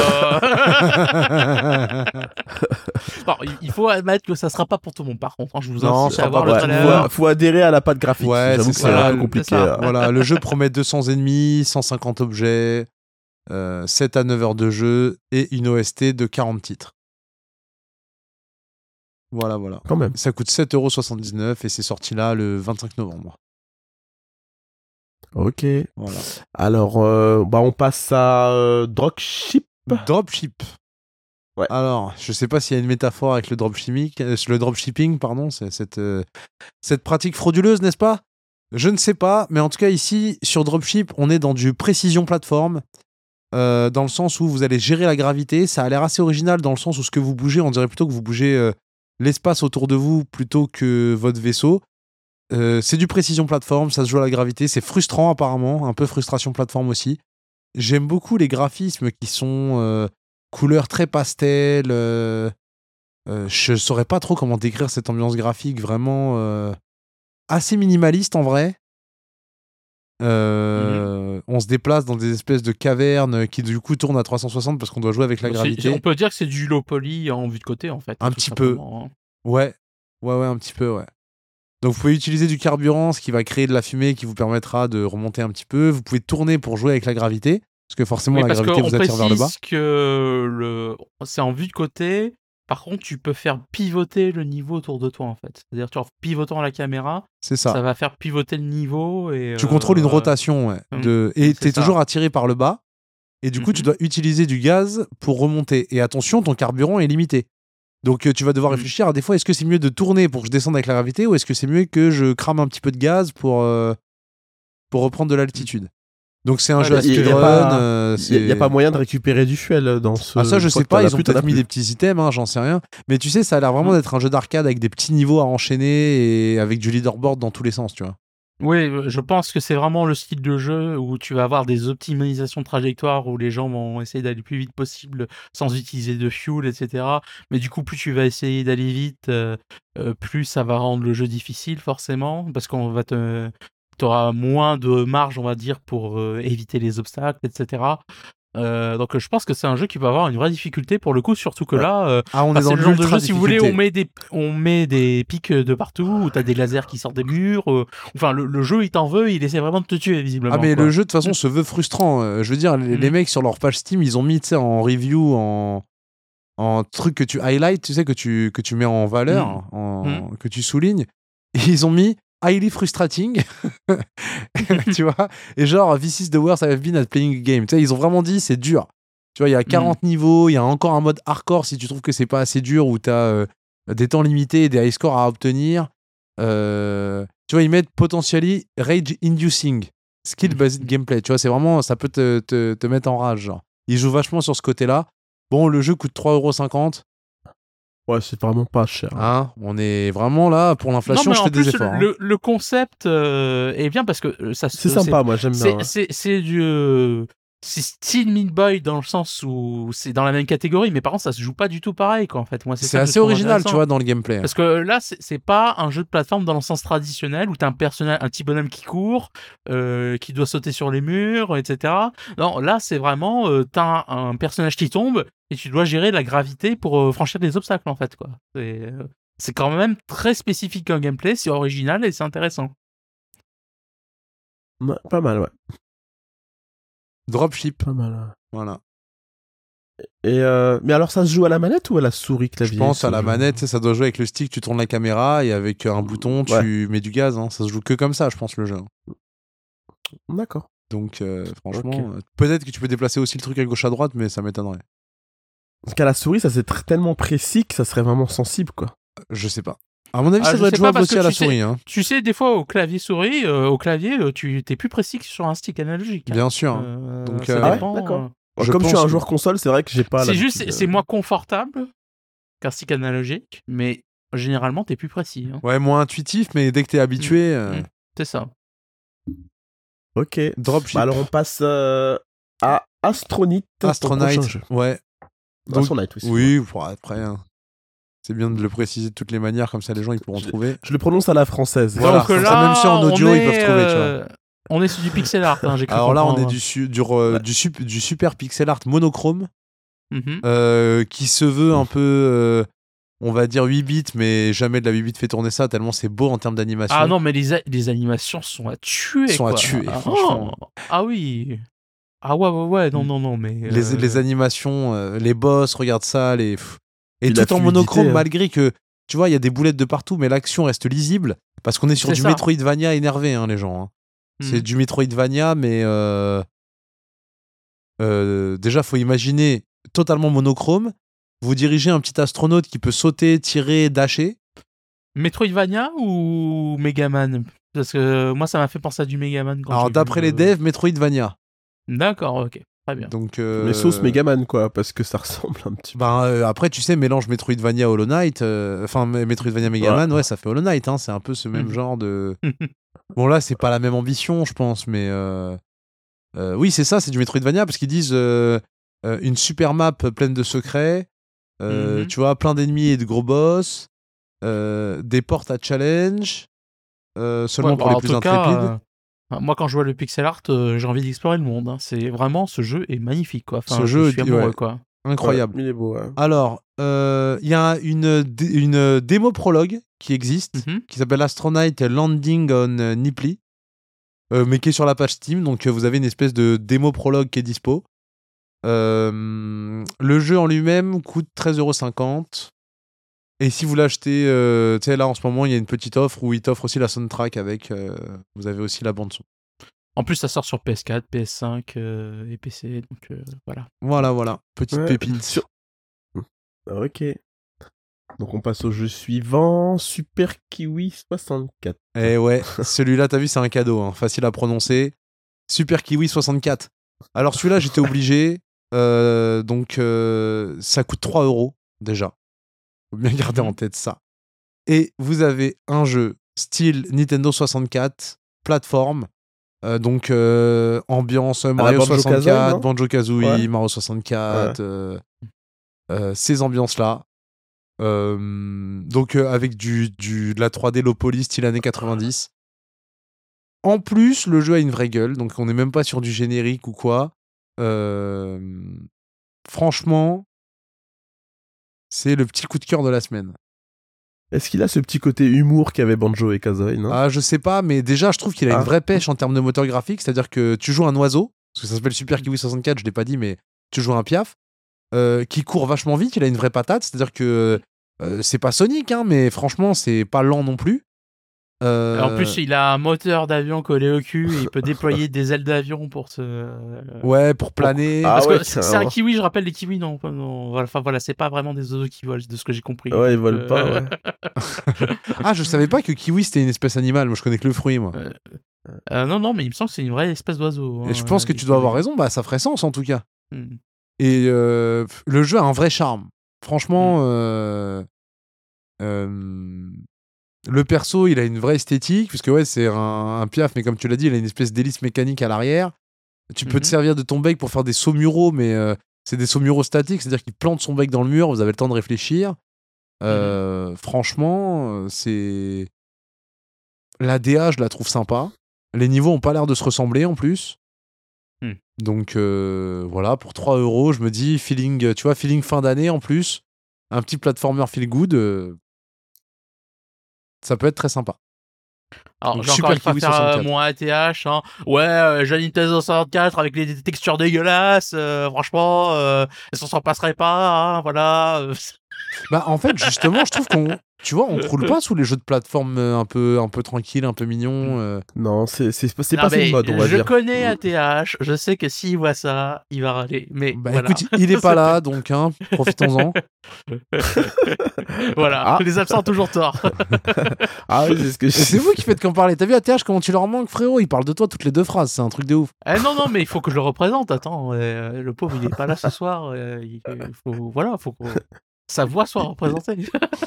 C: Euh... bon, il- il faut admettre que ça sera pas pour tout le monde. Par contre, hein, je vous
B: Non,
C: incite
B: ça
C: à
B: sera
C: voir
B: pas
C: le
B: pour tout le
C: trailer.
B: monde.
A: faut, faut adhérer à la patte graphique.
B: Ouais,
A: J'avoue
B: c'est
A: que c'est
B: ça,
A: un peu
B: le-
A: compliqué.
C: c'est ça.
A: là.
B: Voilà, le jeu promet deux cents ennemis, cent cinquante objets, euh, sept à neuf heures de jeu et une O S T de quarante titres. Voilà, voilà.
A: Quand même.
B: Ça coûte sept euros soixante-dix-neuf et c'est sorti là le vingt-cinq novembre.
A: Ok.
B: Voilà.
A: Alors, euh, bah, on passe à euh, Dropship.
B: Dropship.
A: Ouais.
B: Alors, je sais pas s'il y a une métaphore avec le dropshipping, euh, le dropshipping, pardon, c'est cette, euh, cette pratique frauduleuse, n'est-ce pas ? Je ne sais pas, mais en tout cas ici, sur Dropship, on est dans du précision plateforme, euh, dans le sens où vous allez gérer la gravité. Ça a l'air assez original dans le sens où ce que vous bougez, on dirait plutôt que vous bougez euh, l'espace autour de vous plutôt que votre vaisseau. Euh, c'est du précision plateforme, ça se joue à la gravité, c'est frustrant apparemment, un peu frustration plateforme aussi. J'aime beaucoup les graphismes qui sont euh, couleurs très pastel. Euh, euh, je saurais pas trop comment décrire cette ambiance graphique, vraiment euh, assez minimaliste en vrai. Euh, mm-hmm. On se déplace dans des espèces de cavernes qui du coup tournent à trois cent soixante parce qu'on doit jouer avec la
C: C'est-
B: gravité.
C: On peut dire que c'est du low poly en vue de côté, en fait.
B: Un
C: tout
B: petit peu.
C: simplement, hein.
B: Ouais, ouais, ouais, un petit peu, ouais. Donc vous pouvez utiliser du carburant, ce qui va créer de la fumée qui vous permettra de remonter un petit peu. Vous pouvez tourner pour jouer avec la gravité, parce que forcément
C: Oui,
B: la
C: parce
B: gravité
C: qu'on
B: vous attire vers le bas.
C: précise que le... c'est en vue de côté. Par contre, tu peux faire pivoter le niveau autour de toi, en fait. C'est-à-dire, tu en pivotant la caméra,
B: C'est ça.
C: ça va faire pivoter le niveau. Et,
B: Tu
C: euh,
B: contrôles une rotation, ouais,
C: hum,
B: de... et
C: c'est
B: t'es
C: ça.
B: toujours attiré par le bas. Et du coup,
C: Mhm.
B: tu dois utiliser du gaz pour remonter. Et attention, ton carburant est limité. Donc euh, tu vas devoir
C: Mhm.
B: réfléchir à des fois, est-ce que c'est mieux de tourner pour que je descende avec la gravité ou est-ce que c'est mieux que je crame un petit peu de gaz pour, euh, pour reprendre de l'altitude. Donc c'est un
C: Ouais,
B: jeu à
C: mais il y a
B: speedrun.
A: pas-
B: euh,
A: Il n'y a,
B: c'est-
A: pas moyen de récupérer du fuel dans ce.
B: Ah ça je
A: une fois
B: sais
A: que t'en
B: pas,
A: as
B: ils ont
A: plus, t'en as
B: peut-être mis
A: plus.
B: des petits items, hein, j'en sais rien. Mais tu sais, ça a l'air vraiment
C: Mhm.
B: d'être un jeu d'arcade avec des petits niveaux à enchaîner et avec du leaderboard dans tous les sens, tu vois.
C: Oui, je pense que c'est vraiment le style de jeu où tu vas avoir des optimisations de trajectoire où les gens vont essayer d'aller le plus vite possible sans utiliser de fuel, et cetera. Mais du coup, plus tu vas essayer d'aller vite, euh, euh, plus ça va rendre le jeu difficile forcément, parce qu'on va te, t'auras moins de marge, on va dire, pour euh, éviter les obstacles, et cetera. Euh, donc, je pense que c'est un jeu qui peut avoir une vraie difficulté pour le coup, surtout que
A: Ouais.
C: là, euh,
B: Ah, on
C: enfin,
B: est
C: c'est
B: dans
C: le genre de
B: l'ultra
C: jeu, si vous voulez,
B: difficulté.
C: on met des, on met des pics de partout, où t'as des lasers qui sortent des murs. euh, Enfin, le, le jeu, il t'en veut, il essaie vraiment de te tuer, visiblement.
B: Ah mais
C: quoi.
B: le jeu de toute façon se veut frustrant. Euh, je veux dire, les,
C: Mm.
B: les mecs sur leur page Steam, ils ont mis, tu sais, en review, en, en truc que tu highlight, tu sais, que tu, que tu mets en valeur,
C: Mm.
B: en,
C: Mm.
B: que tu soulignes. Et ils ont mis highly frustrating, tu vois. Et genre, this is the worst I've been at playing a game. Tu sais, ils ont vraiment dit, c'est dur. Tu vois, il y a quarante niveaux, il y a encore un mode hardcore si tu trouves que c'est pas assez dur, où tu as euh, des temps limités et des high scores à obtenir. Euh, tu vois, ils mettent potentially rage inducing. skill-based gameplay. Tu vois, c'est vraiment, ça peut te, te, te mettre en rage. Genre. Il joue vachement sur ce côté-là. Bon, le jeu coûte trois euros cinquante.
A: Ouais, c'est vraiment pas cher.
B: Hein, on est vraiment là pour l'inflation.
C: Non, mais
B: je
C: en
B: fais
C: plus,
B: des efforts.
C: le,
B: hein.
C: le concept euh, est bien parce que ça
A: C'est sympa, moi j'aime
C: c'est,
A: bien. ouais.
C: c'est, c'est du. euh, C'est style Meat Boy dans le sens où c'est dans la même catégorie, mais par contre, ça se joue pas du tout pareil, quoi, en fait. Moi, c'est
B: C'est
C: ça que je
B: assez
C: trouve
B: original,
C: intéressant.
B: tu vois, dans le gameplay.
C: Parce que là, c'est, c'est pas un jeu de plateforme dans le sens traditionnel où t'as un personnage, un petit bonhomme qui court, euh, qui doit sauter sur les murs, et cetera. Non, là, c'est vraiment, euh, t'as un, un personnage qui tombe et tu dois gérer la gravité pour euh, franchir des obstacles, en fait, quoi. C'est, euh, c'est quand même très spécifique en gameplay, c'est original et c'est intéressant.
A: Ouais, pas mal, ouais.
B: Dropship,
A: Pas mal. ouais.
B: voilà.
A: Et euh, mais alors, ça se joue à la manette ou à la souris clavier
B: Je pense
A: ce
B: à la
A: jeu
B: manette, tu sais, ça doit jouer avec le stick, tu tournes la caméra et avec un bouton, tu mets du gaz. Hein. Ça se joue que comme ça, je pense, le jeu.
A: D'accord.
B: Donc, euh, franchement,
A: Ok.
B: euh, peut-être que tu peux déplacer aussi le truc à gauche à droite, mais ça m'étonnerait.
A: Parce qu'à la souris, ça c'est tr- tellement précis que ça serait vraiment sensible, quoi.
B: Je sais pas. À mon avis,
C: Ah,
B: ça
C: je
B: doit être
C: sais pas,
B: jouable
C: parce
B: aussi
C: que
B: à la
C: tu sais-
B: souris. Hein.
C: Tu sais, des fois, au clavier souris, euh, au clavier, euh, tu t'es plus précis que sur un stick analogique. hein.
B: Bien sûr.
C: Euh,
B: Donc,
C: ça
B: euh,
A: Ah ouais,
C: dépend.
A: d'accord.
C: euh.
A: Bon,
B: Je
A: Comme je suis
B: pense
A: un
B: que-
A: joueur console, c'est vrai que j'ai pas
C: C'est
A: l'habitude,
C: juste, c'est,
A: euh,
C: c'est moins confortable qu'un stick analogique, mais généralement, t'es plus précis. hein.
B: Ouais, moins intuitif, mais dès que t'es habitué, euh,
C: Mm. C'est ça.
A: Ok.
B: dropship,
A: Bah alors on passe euh, à Astronite. ton
B: Astronite,
A: prochain jeu.
B: ouais. Donc,
A: Astronite, oui. c'est
B: oui, bon, après, hein. c'est bien de le préciser de toutes les manières, comme ça les gens ils pourront
A: Je-
B: trouver.
A: Je le prononce à la française.
B: Voilà,
C: Donc
B: comme
C: euh,
B: ça,
C: là,
B: même si en audio,
C: on
B: ils peuvent
C: est,
B: trouver, tu vois.
C: euh, On est sur du pixel art, hein, j'ai cru
B: Alors là, on est
C: comprendre.
B: du, su- du, re-
A: Ouais.
B: du, sup- du super pixel art monochrome
C: Mhm.
B: euh, qui se veut un peu, euh, on va dire huit bits, mais jamais de la huit bits fait tourner ça, tellement c'est beau en termes d'animation.
C: Ah non, mais les, a- les animations sont à tuer.
B: Sont à
C: quoi.
B: tuer,
C: Ah,
B: franchement.
C: Ah oui. Ah ouais, ouais, ouais, non, non, non, mais.
B: Les,
C: euh,
B: les animations, euh, les boss, regarde ça, les... pff. Et
A: Puis la
B: tout en
A: fluidité,
B: monochrome,
A: hein.
B: malgré que, tu vois, il y a des boulettes de partout, mais l'action reste lisible, parce qu'on est sur
C: C'est
B: du
C: ça.
B: Metroidvania énervé, hein, les gens. hein. C'est
C: Mhm.
B: du Metroidvania, mais euh, euh, déjà, faut imaginer totalement monochrome. Vous dirigez un petit astronaute qui peut sauter, tirer, dasher.
C: Metroidvania ou Megaman? Parce que moi, ça m'a fait penser à du Megaman. Quand
B: Alors,
C: j'ai
B: d'après
C: vu
B: les
C: le-
B: devs, Metroidvania.
C: D'accord, ok. Très bien.
B: Donc, euh,
A: Mais sauce Megaman, quoi, parce que ça ressemble un petit peu.
B: Ben, euh, après, tu sais, mélange Metroidvania Hollow Knight, euh, enfin Me- Metroidvania Megaman, ouais. ça fait Hollow Knight, hein, c'est un peu ce même
C: Mhm.
B: genre de. Bon, là, c'est pas la même ambition, je pense, mais euh, euh, oui, c'est ça, c'est du Metroidvania parce qu'ils disent euh, euh, une super map pleine de secrets, euh,
C: Mhm.
B: tu vois, plein d'ennemis et de gros boss, euh, des portes à challenge, euh, seulement
C: Ouais,
B: pour
C: bah,
B: les
C: en
B: plus
C: tout cas,
B: intrépides.
C: euh, moi, quand je vois le pixel art, euh, j'ai envie d'explorer le monde. hein. C'est vraiment, ce jeu est magnifique, quoi. Enfin,
B: Ce
C: je
B: jeu,
C: suis amoureux,
B: ouais.
C: quoi.
B: Incroyable.
A: Ouais, il est beau, ouais.
B: Alors, euh, il y a une, dé- une démo prologue qui existe,
C: Mhm.
B: qui s'appelle Astronite Landing on euh, Nipply, euh, mais qui est sur la page Steam. Donc, euh, vous avez une espèce de démo prologue qui est dispo. Euh, le jeu en lui-même coûte treize euros cinquante. Et si vous l'achetez, euh, tu sais, là en ce moment, il y a une petite offre où il t'offre aussi la soundtrack avec. euh, vous avez aussi la bande-son.
C: En plus, ça sort sur P S quatre, P S cinq euh, et P C. Donc, euh, voilà.
B: Voilà, voilà. Petite
A: Ouais,
B: pépite.
A: sur- Ok. Donc on passe au jeu suivant, Super Kiwi soixante-quatre.
B: Eh ouais, celui-là, t'as vu, c'est un cadeau, hein, facile à prononcer. Super Kiwi soixante-quatre. Alors celui-là, j'étais obligé. euh, donc euh, ça coûte trois euros déjà. Faut bien garder en tête ça. Et vous avez un jeu style Nintendo soixante-quatre, plateforme. euh, donc euh, ambiance Mario
A: Banjo-Kazooie,
B: soixante-quatre,
A: non
B: Banjo-Kazooie,
A: Ouais.
B: Mario soixante-quatre, euh, euh, ces ambiances-là. Euh, donc euh, avec du, du, de la trois D low poly style années quatre-vingt-dix. En plus, le jeu a une vraie gueule, donc on n'est même pas sur du générique ou quoi. Euh, franchement, c'est le petit coup de cœur de la semaine.
A: Est-ce qu'il a ce petit côté humour qu'avait Banjo et Kazooie, non
B: Ah, je sais pas, mais déjà, je trouve qu'il a
A: Ah.
B: une vraie pêche en termes de moteur graphique, c'est-à-dire que tu joues un oiseau, parce que ça s'appelle Super Kiwi soixante-quatre, je l'ai pas dit, mais tu joues un piaf, euh, qui court vachement vite, il a une vraie patate, c'est-à-dire que euh, c'est pas Sonic, hein, mais franchement, c'est pas lent non plus. Euh,
C: Et en plus, il a un moteur d'avion collé au cul et il peut déployer des ailes d'avion pour se.
B: ouais, pour planer.
A: Ah
C: Parce
A: ouais,
C: que c'est c'est un
A: carrément.
C: kiwi, je rappelle les kiwis, non, pas- non voilà, enfin voilà, c'est pas vraiment des oiseaux qui volent, de ce que j'ai compris.
A: Ouais, ils
C: Donc,
A: volent
C: euh,
A: pas, ouais.
B: Ah, je savais pas que kiwi c'était une espèce animale, moi je connais que le fruit, moi.
C: Euh, Euh, non, non, mais il me semble que c'est une vraie espèce d'oiseau.
B: Et
C: hein,
B: je pense
C: euh,
B: que
C: il
B: tu dois
C: faut-
B: avoir raison, bah ça ferait sens en tout cas.
C: Hmm.
B: Et euh, le jeu a un vrai charme. Franchement, euh, euh, le perso, il a une vraie esthétique, puisque ouais, c'est un, un piaf, mais comme tu l'as dit, il a une espèce d'hélice mécanique à l'arrière. Tu peux te
C: Mhm.
B: servir de ton bec pour faire des sauts muraux, mais euh, c'est des sauts muraux statiques, c'est-à-dire qu'il plante son bec dans le mur, vous avez le temps de réfléchir. Euh, Franchement, euh, c'est... La D A, je la trouve sympa. Les niveaux ont pas l'air de se ressembler en plus.
C: Hmm.
B: Donc euh, voilà, pour trois euros, je me dis, feeling, tu vois, feeling fin d'année en plus. Un petit platformer feel good, euh, ça peut être très sympa.
C: Alors,
B: Donc,
C: j'ai encore
B: Super
C: une fois
B: Kiwi
C: faire euh,
B: soixante-quatre.
C: mon A T H. Hein. Ouais, euh, j'ai une Nintendo soixante-quatre avec les textures dégueulasses. euh, franchement, euh, elles s'en s'en passeraient pas. Hein, voilà. euh.
B: Bah en fait, justement, je trouve qu'on, tu vois, on croule pas sous les jeux de plateforme euh, un peu, un peu tranquille, un peu mignon. euh.
A: Non, c'est c'est c'est
C: Non,
A: pas
C: mais
A: une mode, on va
C: je
A: dire.
C: connais A T H. Je sais que s'il voit ça, il va râler. Mais
B: Bah
C: voilà.
B: écoute, il est pas là, donc hein, profitons-en.
C: Voilà.
A: Ah.
C: Les absents ont toujours tort.
A: Ah oui, c'est ce que je...
B: Et c'est vous qui faites qu'en parler. T'as vu A T H comment tu leur manques, frérot? Il parle de toi toutes les deux phrases, c'est un truc de ouf.
C: Eh non, non, mais il faut que je le représente. Attends, euh, le pauvre, il est pas là ce soir. euh, il, il faut, voilà, faut que sa voix soit représentée.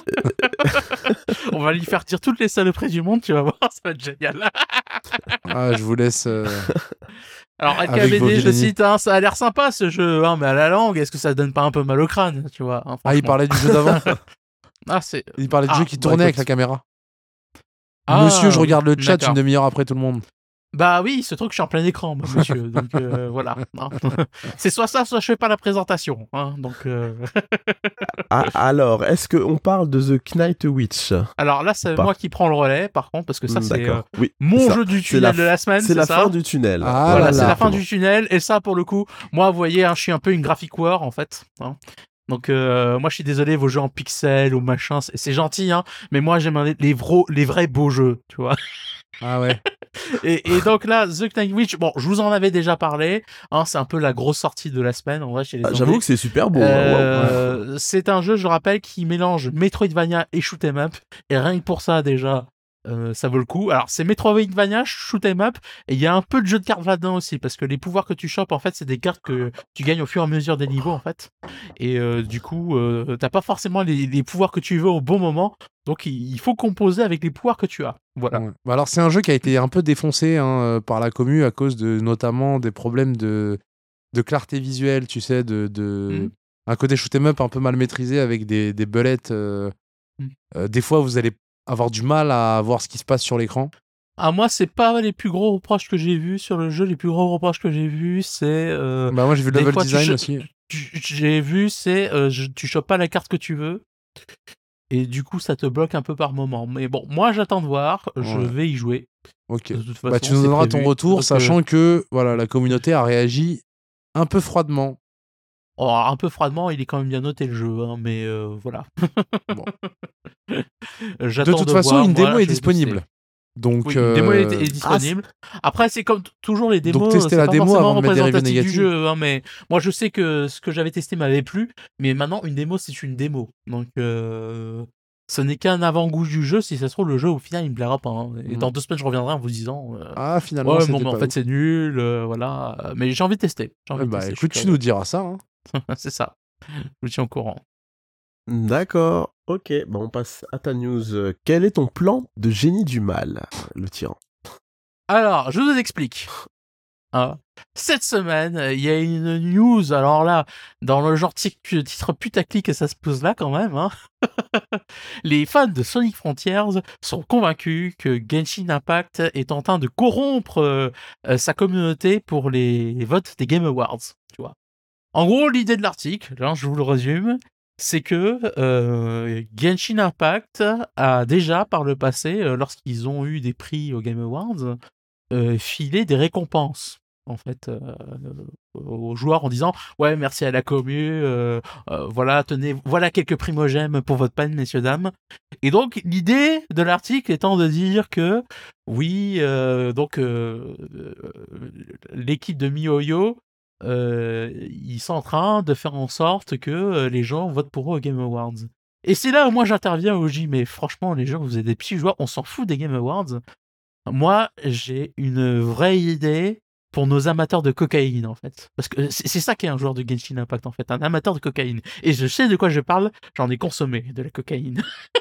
C: On va lui faire dire toutes les saloperies du monde, tu vas voir, ça va être génial.
B: Ah, je vous laisse. euh,
C: Alors,
B: Avec vos
C: L K B D, je
B: vilainies.
C: cite, hein, ça a l'air sympa ce jeu, hein, mais à la langue, est-ce que ça donne pas un peu mal au crâne, tu vois hein,
B: Ah, il
C: franchement.
B: parlait du jeu d'avant.
C: Ah, c'est.
B: Il parlait du
C: Ah,
B: jeu qui
A: bah,
B: tournait avec
A: écoute.
B: la caméra.
C: Ah,
B: Monsieur, je regarde le chat
C: d'accord.
B: une demi-heure après tout le monde.
C: Bah oui, ce truc, je suis en plein écran, moi, monsieur. Donc euh, voilà. hein. C'est soit ça, soit je fais pas la présentation. Hein, donc. euh,
A: Ah, alors, est-ce qu'on parle de The Knight Witch?
C: Alors là, c'est
A: Pas.
C: moi qui prends le relais, par contre, parce que ça,
A: Hmm,
C: c'est euh,
A: D'accord. Oui,
C: mon
A: ça.
C: jeu du
A: C'est
C: tunnel
A: la
C: de la semaine,
A: C'est
C: c'est
A: la
C: ça
A: fin du tunnel.
B: Ah
C: Voilà,
B: là
C: c'est
B: là.
C: la fin du tunnel. Et ça, pour le coup, moi, vous voyez, hein, je suis un peu une graphic war, en fait. hein. Donc, euh, moi, je suis désolé, vos jeux en pixels ou machin, c'est c'est gentil, hein, mais moi, j'aime les, les, vros- les vrais beaux jeux, tu vois.
B: Ah ouais.
C: Et, et donc là, The Knight Witch, bon, je vous en avais déjà parlé, hein, c'est un peu la grosse sortie de la semaine, en vrai, chez les
A: Ah,
C: Anglais.
A: J'avoue que c'est super beau. hein, waouh.
C: Euh, c'est un jeu, je rappelle, qui mélange Metroidvania et shoot 'em up. Et rien que pour ça, déjà, euh, ça vaut le coup. Alors, c'est Metroidvania, shoot 'em up, et il y a un peu de jeu de cartes là-dedans aussi, parce que les pouvoirs que tu chopes, en fait, c'est des cartes que tu gagnes au fur et à mesure des niveaux, en fait. Et euh, du coup, euh, t'as pas forcément les, les pouvoirs que tu veux au bon moment, donc il il faut composer avec les pouvoirs que tu as. Voilà.
B: Ouais. Bah alors c'est un jeu qui a été un peu défoncé hein, euh, par la commu à cause de notamment des problèmes de, de clarté visuelle, tu sais, de, de...
C: Mhm.
B: un côté shoot 'em up un peu mal maîtrisé avec des, des bullets. euh,
C: Mhm.
B: euh, des fois, vous allez avoir du mal à voir ce qui se passe sur l'écran.
C: Ah, moi, c'est pas les plus gros reproches que j'ai vus sur le jeu. Les plus gros reproches que j'ai vus, c'est. euh,
B: Bah moi j'ai vu le
C: des
B: level
C: fois, tu
B: design
C: cho-
B: aussi.
C: tu- J'ai vu, c'est euh, je- tu chopes pas la carte que tu veux. Et du coup, ça te bloque un peu par moment. Mais bon, moi, j'attends de voir. Je
B: Ouais.
C: vais y jouer.
B: Ok.
C: De toute
B: Bah
C: façon,
B: tu nous
C: c'est
B: donneras ton
C: prévu.
B: retour,
C: Donc,
B: sachant
C: euh,
B: que voilà la communauté a réagi un peu froidement.
C: oh, un peu froidement, il est quand même bien noté le jeu. Hein, mais euh, voilà.
B: Bon.
C: J'attends
B: De toute
C: de
B: façon,
C: voir,
B: une
C: moi,
B: démo
C: je
B: est
C: vais
B: disponible.
C: tester.
B: Donc
C: Oui, une démo est,
B: euh,
C: est disponible. Après, c'est comme t- toujours les démos,
B: Donc, tester
C: c'est
B: la
C: pas
B: démo
C: forcément
B: avant de mettre des reviews
C: représentatif du
B: négatives.
C: jeu. Hein, mais moi, je sais que ce que j'avais testé m'avait plu, mais maintenant, une démo, c'est une démo. Donc, euh, ce n'est qu'un avant-goût du jeu. Si ça se trouve, le jeu, au final, il me plaira pas. hein. Et
B: Mm.
C: dans deux semaines, je reviendrai en vous disant euh,
B: Ah finalement
C: ouais,
B: c'était
C: non, mais en
B: pas
C: fait,
B: ouf.
C: c'est nul. euh, voilà. Mais j'ai envie de tester. J'ai envie
B: Ouais,
C: de
B: bah
C: tester, je suis
B: écoute, tu
C: curieux.
B: nous diras ça. hein.
C: C'est ça. Je vous tiens au courant.
A: D'accord. Ok, bah on passe à ta news. Euh, Quel est ton plan de génie du mal, le tyran?
C: Alors, je vous explique. Hein. Cette semaine, il y a une news, alors là, dans le genre tic- titre putaclic, et ça se pose là quand même. Hein. Les fans de Sonic Frontiers sont convaincus que Genshin Impact est en train de corrompre euh, euh, sa communauté pour les votes des Game Awards. Tu vois. En gros, l'idée de l'article, hein, je vous le résume, c'est que euh, Genshin Impact a déjà, par le passé, euh, lorsqu'ils ont eu des prix aux Game Awards, euh, filé des récompenses en fait euh, aux joueurs en disant ouais merci à la commu euh, euh, voilà tenez voilà quelques primogèmes pour votre peine messieurs dames. Et donc l'idée de l'article étant de dire que oui euh, donc euh, euh, l'équipe de MiHoYo euh, ils sont en train de faire en sorte que euh, les gens votent pour eux aux Game Awards. Et c'est là où moi j'interviens où je dis mais franchement les gens vous êtes des petits joueurs, on s'en fout des Game Awards. moi, j'ai une vraie idée pour nos amateurs de cocaïne, en fait. Parce que c'est, c'est ça qu'est un joueur de Genshin Impact, en fait, un amateur de cocaïne. Et je sais de quoi je parle, j'en ai consommé de la cocaïne.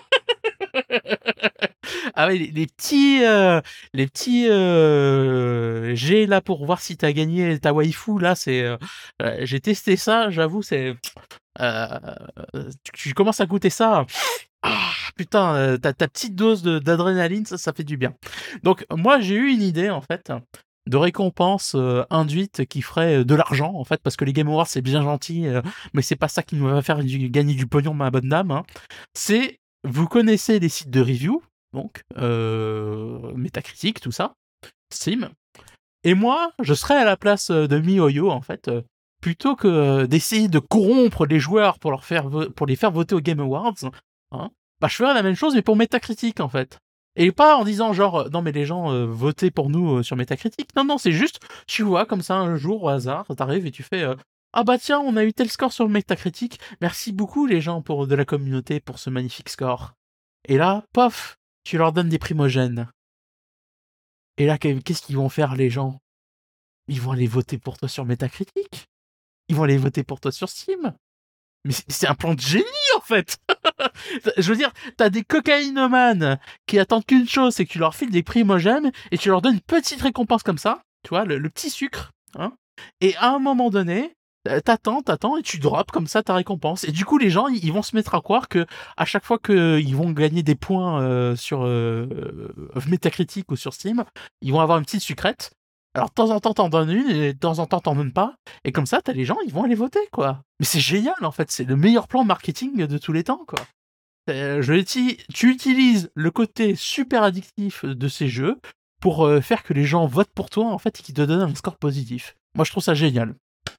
C: Ah oui, les, les petits, euh, les petits euh, jets là pour voir si t'as gagné ta waifu, là, c'est, euh, euh, j'ai testé ça, j'avoue, c'est, euh, tu, tu commences à goûter ça, ah, putain, euh, ta, ta petite dose de, d'adrénaline, ça, ça fait du bien. Donc moi, j'ai eu une idée en fait de récompense euh, induite qui ferait euh, de l'argent en fait, parce que les Game Awards c'est bien gentil, euh, mais c'est pas ça qui nous va faire du, gagner du pognon, ma bonne dame. Hein. C'est, vous connaissez les sites de review. Donc, euh, Metacritic, tout ça, Steam. Et moi, je serais à la place de MiHoYo, en fait, euh, plutôt que euh, d'essayer de corrompre les joueurs pour, leur faire vo- pour les faire voter aux Game Awards, hein, bah, je ferais la même chose, mais pour Metacritic, en fait. Et pas en disant, genre, euh, non, mais les gens, euh, votez pour nous euh, sur Metacritic. Non, non, c'est juste, tu vois, comme ça, un jour, au hasard, t'arrives et tu fais... euh, ah bah tiens, on a eu tel score sur le Metacritic. Merci beaucoup, les gens pour, de la communauté, pour ce magnifique score. Et là, pof, tu leur donnes des primogènes. Et là, qu'est-ce qu'ils vont faire, les gens? Ils vont aller voter pour toi sur Metacritic. Ils vont aller voter pour toi sur Steam. Mais c'est un plan de génie, en fait. Je veux dire, t'as des cocaïnomanes qui attendent qu'une chose, c'est que tu leur files des primogènes et tu leur donnes une petite récompense comme ça, tu vois, le, le petit sucre. Hein, et à un moment donné, t'attends, t'attends et tu drops comme ça ta récompense. Et du coup, les gens, ils vont se mettre à croire que à chaque fois qu'ils vont gagner des points euh, sur euh, Metacritic ou sur Steam, ils vont avoir une petite sucrète. Alors, de temps en temps, t'en donnes une, et de temps en temps, t'en donnes pas. Et comme ça, t'as les gens, ils vont aller voter, quoi. Mais c'est génial, en fait. C'est le meilleur plan marketing de tous les temps, quoi. Euh, je dis, tu utilises le côté super addictif de ces jeux pour euh, faire que les gens votent pour toi, en fait, et qu'ils te donnent un score positif. Moi, je trouve ça génial.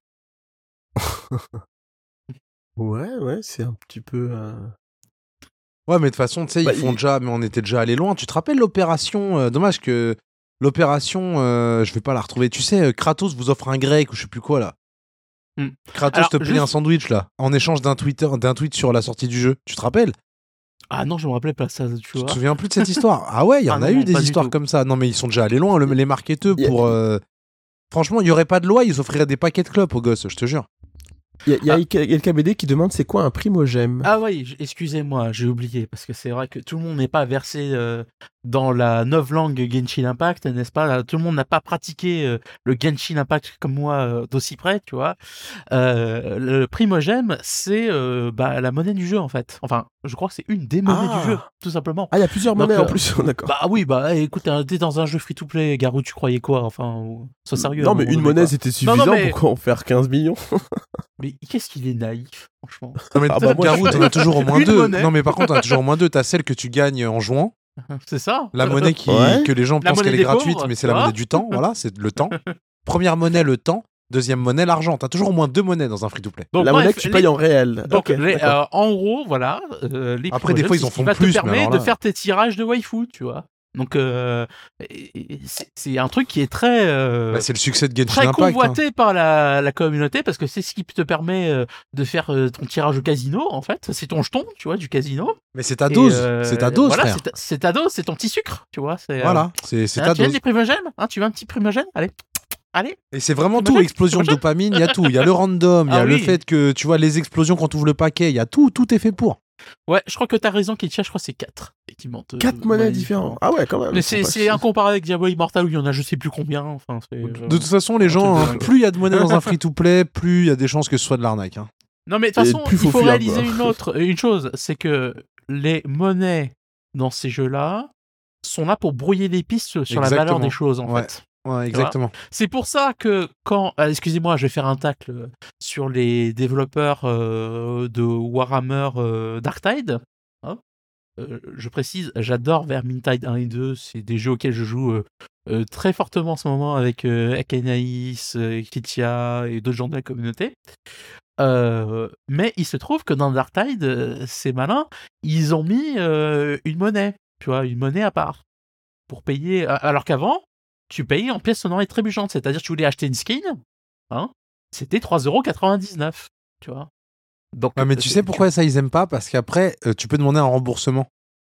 A: Ouais, ouais, c'est un petit peu... Euh...
B: Ouais, mais de toute façon, tu sais,
A: Bah,
B: ils font
A: il-
B: déjà... Mais on était déjà allé loin. Tu te rappelles l'opération... euh, Dommage que... L'opération... euh, je vais pas la retrouver. Tu sais, euh, Kratos vous offre un grec ou je sais plus quoi, là.
C: Hmm.
B: Kratos
C: Alors,
B: te paye
C: juste-
B: un sandwich, là. En échange d'un Twitter, d'un tweet sur la sortie du jeu. Tu te rappelles?
C: Ah non, je me rappelais pas ça, tu
B: Tu
C: vois.
B: te souviens plus de cette histoire? Ah ouais, il y en
C: Ah
B: a
C: non,
B: eu des
C: pas du
B: histoires
C: tout.
B: comme ça. Non, mais ils sont déjà allés loin, le- les marketeurs,
A: Y a-
B: pour... euh, Franchement, il y aurait pas de loi, ils offriraient des paquets de clopes aux gosses, je te jure.
A: Il y a, il y a
C: Ah.
A: L K B D qui demande c'est quoi un primogème.
C: Ah oui, j- excusez-moi, j'ai oublié, parce que c'est vrai que tout le monde n'est pas versé euh, dans la novlangue Genshin Impact, n'est-ce pas? Là, tout le monde n'a pas pratiqué euh, le Genshin Impact comme moi euh, d'aussi près, tu vois. Euh, le primogème, c'est euh, bah, la monnaie du jeu, en fait. Enfin, je crois que c'est une des monnaies
A: Ah.
C: du jeu, tout simplement.
A: Ah, il y a plusieurs
C: Donc,
A: monnaies en
C: euh,
A: plus, d'accord.
C: Bah oui, bah écoute, hein, t'es dans un jeu free-to-play, Garou, tu croyais quoi? Enfin, ou- sois sérieux. à un
A: Non, mais
C: moment
A: une
C: donné,
A: monnaie
C: quoi.
A: c'était
C: Non,
A: suffisant,
C: non, mais-
A: pourquoi en faire quinze millions?
C: Mais qu'est-ce qu'il est naïf, franchement.
B: Non, mais
A: Ah
B: peut-être,
A: bah moi,
B: Garou,
A: je suis
B: t'en as toujours au moins
C: Une
B: deux.
C: monnaie.
B: Non, mais par contre, t'en as toujours au moins deux. T'as celle que tu gagnes en jouant,
C: C'est ça?
B: la monnaie qui...
A: Ouais.
B: que les gens
C: La
B: pensent
C: monnaie
B: qu'elle est
C: des
B: gratuite,
C: pauvres,
B: mais c'est
C: tu
B: la
C: vois.
B: monnaie du temps, voilà, c'est le temps. Première monnaie, le temps. Deuxième monnaie, l'argent. T'as toujours au moins deux monnaies dans un free-to-play.
C: Donc,
A: La
C: bref,
A: monnaie que tu
C: les-
A: payes en réel.
C: Donc,
A: Ok,
C: les-
A: d'accord.
C: euh, en gros, voilà. euh, les
B: Après, des
C: primogènes,
B: fois, ils
C: c'est
B: en
C: ce qui
B: font
C: va
B: plus,
C: te
B: mais
C: permettre
B: alors là-
C: de faire tes tirages de waifu, tu vois. Donc, euh, et- et c'est c'est un truc qui est très, euh,
B: Bah, c'est le succès de Genshin
C: très
B: Impact. hein.
C: convoité par la, la communauté parce que c'est ce qui te permet euh, de faire euh, ton tirage au casino, en fait. C'est ton jeton, tu vois, du casino.
B: Mais c'est ta
C: Et,
B: dose.
C: euh,
B: C'est ta dose,
C: voilà,
B: frère.
C: c'est ta- c'est ta dose, c'est ton petit sucre, tu vois. c'est, euh,
B: Voilà, c'est c'est
C: hein,
B: ta
C: tu veux
B: dose.
C: des primogènes hein, Tu veux un petit primogène Allez. Allez.
B: Et c'est vraiment
C: Tu
B: tout,
C: m'achètes
B: explosion de
C: Tu m'achètes
B: dopamine, il y a tout. Il y a le random, il y a
C: Ah
B: le
C: oui.
B: fait que, tu vois, les explosions quand tu ouvres le paquet, il y a tout, tout est fait pour.
C: Ouais, je crois que t'as raison, Kitcha, je crois que c'est quatre. Effectivement. te-
A: Quatre monnaies différentes. Ah ouais, quand même.
C: Mais
A: ils sont
C: c'est
A: pas
C: c'est
A: chers.
C: incomparable avec Diablo Immortal où il y en a je sais plus combien. Enfin, c'est, euh,
B: De toute façon, les
C: un
B: gens,
C: truc de
B: hein,
C: dingue.
B: plus il y a de monnaie dans un free-to-play, plus il y a des chances que ce soit de l'arnaque. hein.
C: Non mais de toute
A: Et
C: façon,
A: plus faut
C: il faut
A: fuir,
C: réaliser
A: quoi.
C: une autre, une chose, c'est que les monnaies dans ces jeux-là sont là pour brouiller les pistes sur la valeur
B: Exactement.
C: des choses en
B: Ouais.
C: fait.
B: Ouais, exactement.
C: C'est pour ça que quand, ah, excusez-moi, je vais faire un tacle sur les développeurs euh, de Warhammer euh, Darktide. Hein. Euh, je précise, j'adore Vermintide un et deux, c'est des jeux auxquels je joue euh, euh, très fortement en ce moment avec euh, Akanaïs, euh, Kitia et d'autres gens de la communauté. Euh, mais il se trouve que dans Darktide, euh, ces malins, ils ont mis euh, une monnaie, tu vois, une monnaie à part pour payer. Alors qu'avant, tu payais en pièces sonores et trébuchantes, c'est-à-dire que tu voulais acheter une skin, hein, c'était trois euros quatre-vingt-dix-neuf, tu vois. Donc,
B: Ouais, mais tu
C: c'est-
B: sais pourquoi ça ils aiment pas? Parce qu'après, euh, tu peux demander un remboursement.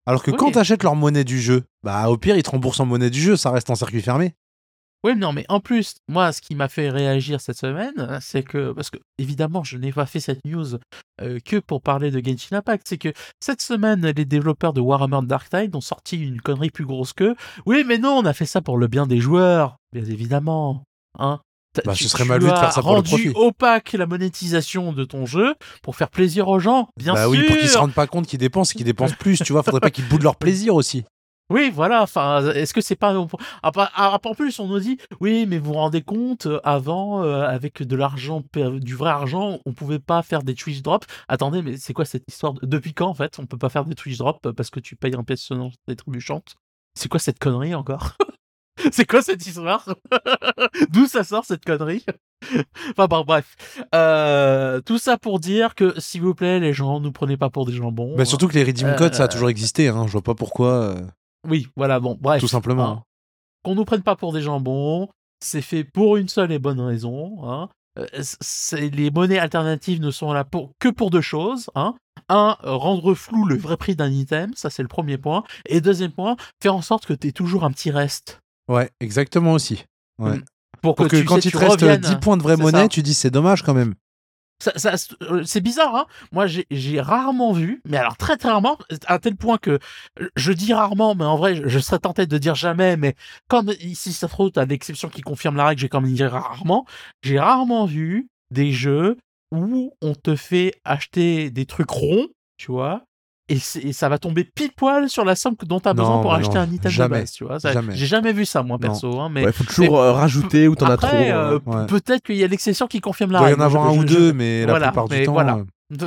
B: Alors que
C: Oui.
B: quand t'achètes leur monnaie du jeu, bah au pire, ils te remboursent en monnaie du jeu, ça reste en circuit fermé.
C: Oui, non, mais en plus, moi, ce qui m'a fait réagir cette semaine, c'est que, parce que, évidemment, je n'ai pas fait cette news euh, que pour parler de Genshin Impact, c'est que cette semaine, les développeurs de Warhammer Dark Tide ont sorti une connerie plus grosse que oui, mais non, on a fait ça pour le bien des joueurs, bien évidemment. Hein. T'as-
B: Bah,
C: tu,
B: ce serait
C: tu
B: mal vu de
C: as
B: faire ça pour le
C: rendu
B: profit.
C: opaque la monétisation de ton jeu pour faire plaisir aux gens, bien
B: bah
C: sûr.
B: oui, pour qu'ils se rendent pas compte qu'ils dépensent, qu'ils dépensent plus, tu vois. Faudrait pas qu'ils boudent leur plaisir aussi.
C: Oui, voilà. Enfin, est-ce que c'est pas ah, pas- ah, en plus on nous dit oui, mais vous vous rendez compte euh, avant euh, avec de l'argent, per- du vrai argent, on pouvait pas faire des Twitch drops. Attendez, mais c'est quoi cette histoire de- Depuis quand en fait on peut pas faire des Twitch drops parce que tu payes un pièce sonnante des trébuchantes? C'est quoi cette connerie encore? C'est quoi cette histoire? D'où ça sort cette connerie? Enfin bon, bref. Euh, tout ça pour dire que s'il vous plaît, les gens, nous prenez pas pour des jambons.
B: Bah surtout que les redeem codes, ça a
C: Euh,
B: toujours existé. Hein. Je vois pas pourquoi. euh,
C: Oui, voilà, bon, bref.
B: Tout simplement.
C: Hein. Qu'on nous prenne pas pour des jambons, c'est fait pour une seule et bonne raison. Hein. Euh, c'est- les monnaies alternatives ne sont là pour, que pour deux choses. Hein. Un, rendre flou le vrai prix d'un item, ça c'est le premier point. Et deuxième point, faire en sorte que tu aies toujours un petit reste.
B: Ouais, exactement aussi. Ouais.
C: Mm. Pour,
B: Pour que,
C: tu
B: quand
C: sais,
B: il
C: tu
B: te reste
C: reviennes.
B: dix points de vraie
C: C'est
B: monnaie,
C: ça.
B: tu dis c'est dommage quand même.
C: Ça, ça, euh, c'est bizarre, hein. Moi, j'ai, j'ai rarement vu, mais alors très très rarement, à tel point que je dis rarement, mais en vrai, je, je serais tenté de dire jamais, mais comme ici ça se trouve, t'as l'exception qui confirme la règle, j'ai quand même dit rarement, j'ai rarement vu des jeux où on te fait acheter des trucs ronds, tu vois, et, c'est- et ça va tomber pile poil sur la somme dont t'as
B: Non,
C: besoin pour
B: bah
C: acheter
B: non,
C: un item
B: jamais,
C: de base, tu vois. Ça,
B: jamais.
C: j'ai jamais vu ça, moi,
B: Non.
C: perso, hein, mais
A: Ouais, faut toujours
C: mais-
A: euh, rajouter ou t'en as trop.
C: après,
A: euh.
C: euh, p-
B: ouais.
C: peut-être qu'il y a l'exception qui confirme
B: Il
C: la
B: doit y
C: règle.
B: en avoir
C: Je-
B: un ou
C: je-
B: deux,
C: je-
B: mais
C: voilà,
B: la plupart
C: mais
B: du temps.
C: voilà.
B: euh,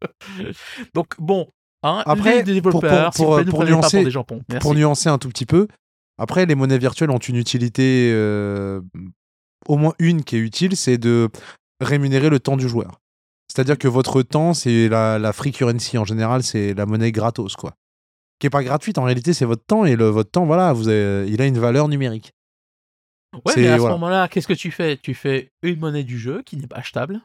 C: Donc bon, hein,
B: Après,
C: les
B: pour- pour-
C: développeurs, s'il vous
B: pour-
C: plaît, ne
B: pour
C: prenez pas
B: nuancer-
C: pour des jambons. Merci.
B: Pour nuancer un tout petit peu, après, les monnaies virtuelles ont une utilité, euh, au moins une qui est utile, c'est de rémunérer le temps du joueur. C'est-à-dire que votre temps, c'est la, la free currency en général, c'est la monnaie gratos, quoi. Qui est pas gratuite, en réalité, c'est votre temps, et le, votre temps, voilà, vous avez- il a une valeur numérique.
C: Ouais,
B: c'est-
C: mais à ce
B: voilà.
C: moment-là, qu'est-ce que tu fais? Tu fais une monnaie du jeu qui n'est pas achetable.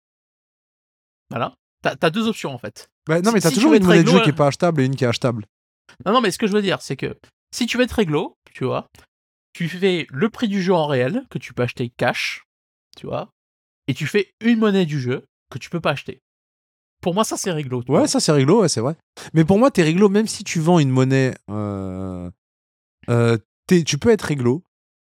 C: Voilà. T'as, t'as deux options en fait.
B: Bah, non,
C: Si-
B: mais t'as
C: si tu
B: toujours
C: veux
B: une
C: être
B: monnaie de jeu
C: réglo,
B: qui est pas achetable et une qui est achetable.
C: Non, non, mais ce que je veux dire, c'est que si tu veux être réglo, tu vois, tu fais le prix du jeu en réel que tu peux acheter cash, tu vois, et tu fais une monnaie du jeu que tu peux pas acheter. Pour moi, ça c'est réglo. tu
B: Ouais,
C: vois.
B: ça c'est réglo, ouais, c'est vrai. Mais pour moi, t'es réglo, même si tu vends une monnaie, euh, euh, t'es- tu peux être réglo,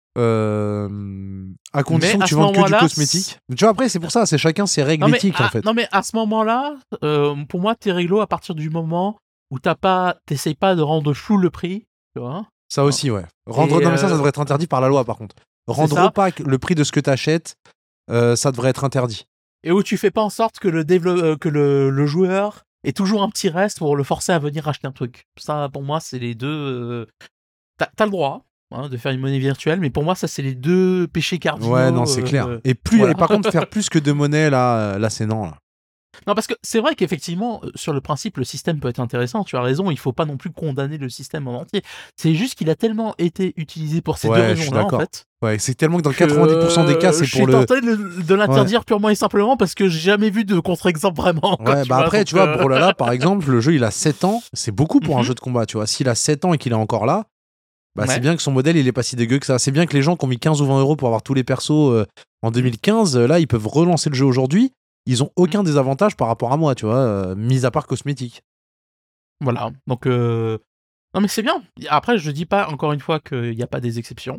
B: euh, à condition
C: Mais à
B: que tu
C: ce
B: vendes que du
C: moment-là,
B: cosmétique. Tu vois, après, c'est pour ça, c'est chacun ses règles
C: Non mais,
B: éthiques,
C: à,
B: en fait.
C: non mais à ce moment-là, euh, pour moi, t'es réglo à partir du moment où t'as pas, t'essayes pas de rendre flou le prix, tu vois.
B: Ça aussi, ouais. Rendre,
C: Et,
B: non, mais ça, ça
C: euh,
B: devrait être interdit par la loi, par contre. Rendre
C: ça.
B: opaque le prix de ce que t'achètes, euh, ça devrait être interdit.
C: Et où tu fais pas en sorte que le dévelop- euh, que le, le joueur ait toujours un petit reste pour le forcer à venir acheter un truc. Ça, pour moi, c'est les deux. euh, T'as, t'as le droit hein, de faire une monnaie virtuelle, mais pour moi, ça, c'est les deux péchés cardinaux.
B: Ouais, non, c'est
C: euh,
B: clair. Et plus,
C: voilà.
B: et par contre, faire plus que deux monnaies, là, euh, là, c'est non. Là.
C: Non, parce que c'est vrai qu'effectivement, euh, sur le principe, le système peut être intéressant. Tu as raison, il faut pas non plus condamner le système en entier. C'est juste qu'il a tellement été utilisé pour ces
B: Ouais,
C: deux
B: je suis
C: raisons-là, en
B: d'accord.
C: fait.
B: Ouais, c'est tellement que dans
C: que,
B: quatre-vingt-dix pour cent des cas, c'est
C: je
B: pour
C: suis
B: le.
C: tenté de, de l'interdire purement et simplement parce que j'ai jamais vu de contre-exemple vraiment. quoi,
B: Ouais,
C: tu
B: bah
C: vois,
B: après,
C: donc,
B: tu vois,
C: euh,
B: Brawlhalla, par exemple, le jeu, il a sept ans. C'est beaucoup pour un
C: Mhm.
B: jeu de combat, tu vois. S'il a sept ans et qu'il est encore là, bah,
C: Ouais.
B: c'est bien que son modèle, il est pas si dégueu que ça. C'est bien que les gens qui ont mis quinze ou vingt euros pour avoir tous les persos euh, en deux mille quinze, euh, là, ils peuvent relancer le jeu aujourd'hui. Ils ont aucun désavantage par rapport à moi, tu vois, euh, mis à part cosmétique.
C: Voilà, donc euh... non mais c'est bien. Après, je dis pas encore une fois qu'il n'y a pas des exceptions,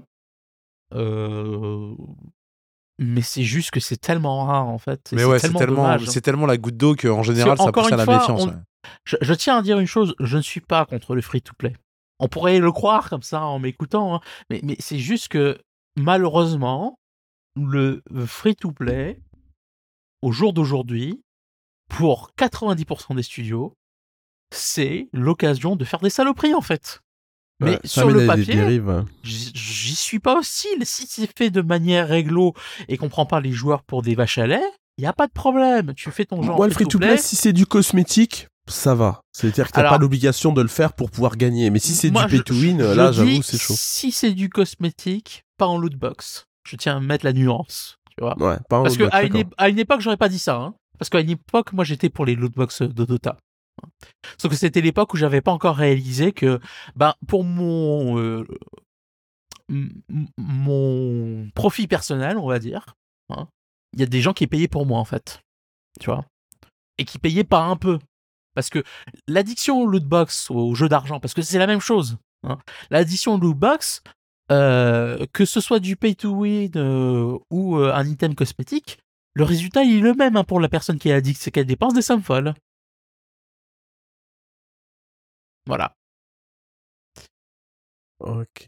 C: euh... mais c'est juste que c'est tellement rare en fait. Et
B: Mais ouais, c'est
C: tellement,
B: tellement,
C: dommage.
B: c'est tellement la goutte d'eau qu'en général, ça
C: encore
B: pousse à
C: une
B: la
C: fois,
B: méfiance.
C: on-
B: ouais.
C: Je, je tiens à dire une chose, je ne suis pas contre le free-to-play. On pourrait le croire comme ça en m'écoutant, hein, mais, mais c'est juste que malheureusement, le free-to-play, au jour d'aujourd'hui, pour quatre-vingt-dix pour cent des studios, c'est l'occasion de faire des saloperies en fait. Mais
A: Ouais, ça
C: sur
A: amène
C: le
A: à des
C: papier,
A: dérives.
C: j'y j'y suis pas hostile. Si c'est fait de manière réglo et qu'on prend pas les joueurs pour des vaches à lait, il y a pas de problème. Tu fais ton genre
A: Moi, le free-to-play,
C: free-to-play.
A: si c'est du cosmétique, ça va. C'est-à-dire que t'as
C: Alors,
A: pas l'obligation de le faire pour pouvoir gagner. Mais si c'est du
C: Moi, je-
A: pay-to-win,
C: je
A: là,
C: dis,
A: j'avoue, c'est chaud.
C: Si c'est du cosmétique, pas en loot box. Je tiens à mettre la nuance, tu vois.
A: Ouais, pas en
C: Parce
A: lootbox,
C: qu'à une,
A: d'accord.
C: é- à une époque, j'aurais pas dit ça. Hein. Parce qu'à une époque, moi, j'étais pour les loot box de Dota. Sauf que c'était l'époque où j'avais pas encore réalisé que, ben, pour mon euh, m- m- mon profit personnel, on va dire, hein, il y a des gens qui payaient pour moi en fait, tu vois, et qui payaient pas un peu, parce que l'addiction au loot box, au jeu d'argent, parce que c'est la même chose, hein, l'addiction au loot box, euh, que ce soit du pay to win euh, ou euh, un item cosmétique, le résultat il est le même hein, pour la personne qui est addict, c'est qu'elle dépense des sommes folles. Voilà.
A: Ok.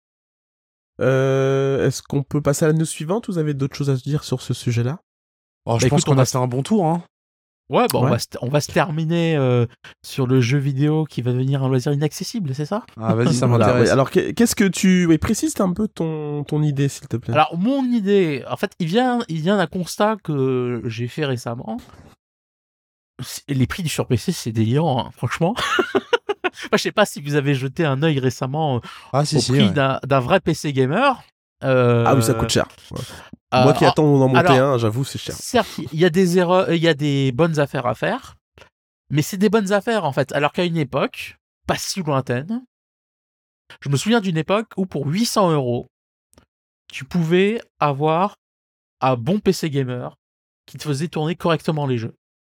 A: Euh, est-ce qu'on peut passer à la news suivante ou vous avez d'autres choses à dire sur ce sujet-là?
B: Alors, je
C: Bah,
B: pense
C: écoute,
B: qu'on
C: on
B: a
C: va
B: fait un bon tour. Hein.
C: Ouais, bah on,
A: Ouais.
C: va se, on va se terminer euh, sur le jeu vidéo qui va devenir un loisir inaccessible, c'est ça?
B: Ah, vas-y, ça
A: Voilà,
B: m'intéresse.
A: ouais. Alors, qu'est- qu'est-ce que tu... Oui, précise un peu ton, ton idée, s'il te plaît.
C: Alors, mon idée, en fait, il vient, il vient d'un constat que j'ai fait récemment. C'est- Les prix du sur P C, c'est délirant, hein, franchement. Moi, je sais pas si vous avez jeté un œil récemment euh,
B: Ah, si,
C: au
B: si.
C: prix
B: Ouais.
C: d'un, d'un vrai P C gamer. Euh,
A: Ah oui, ça coûte cher. Ouais.
C: euh,
A: Moi qui
C: ah,
A: attends d'en monter
C: alors,
A: un, j'avoue, c'est cher.
C: certes, il y a des erreurs, il y a des bonnes affaires à faire, mais c'est des bonnes affaires en fait. Alors qu'à une époque, pas si lointaine, je me souviens d'une époque où pour huit cents euros, tu pouvais avoir un bon P C gamer qui te faisait tourner correctement les jeux.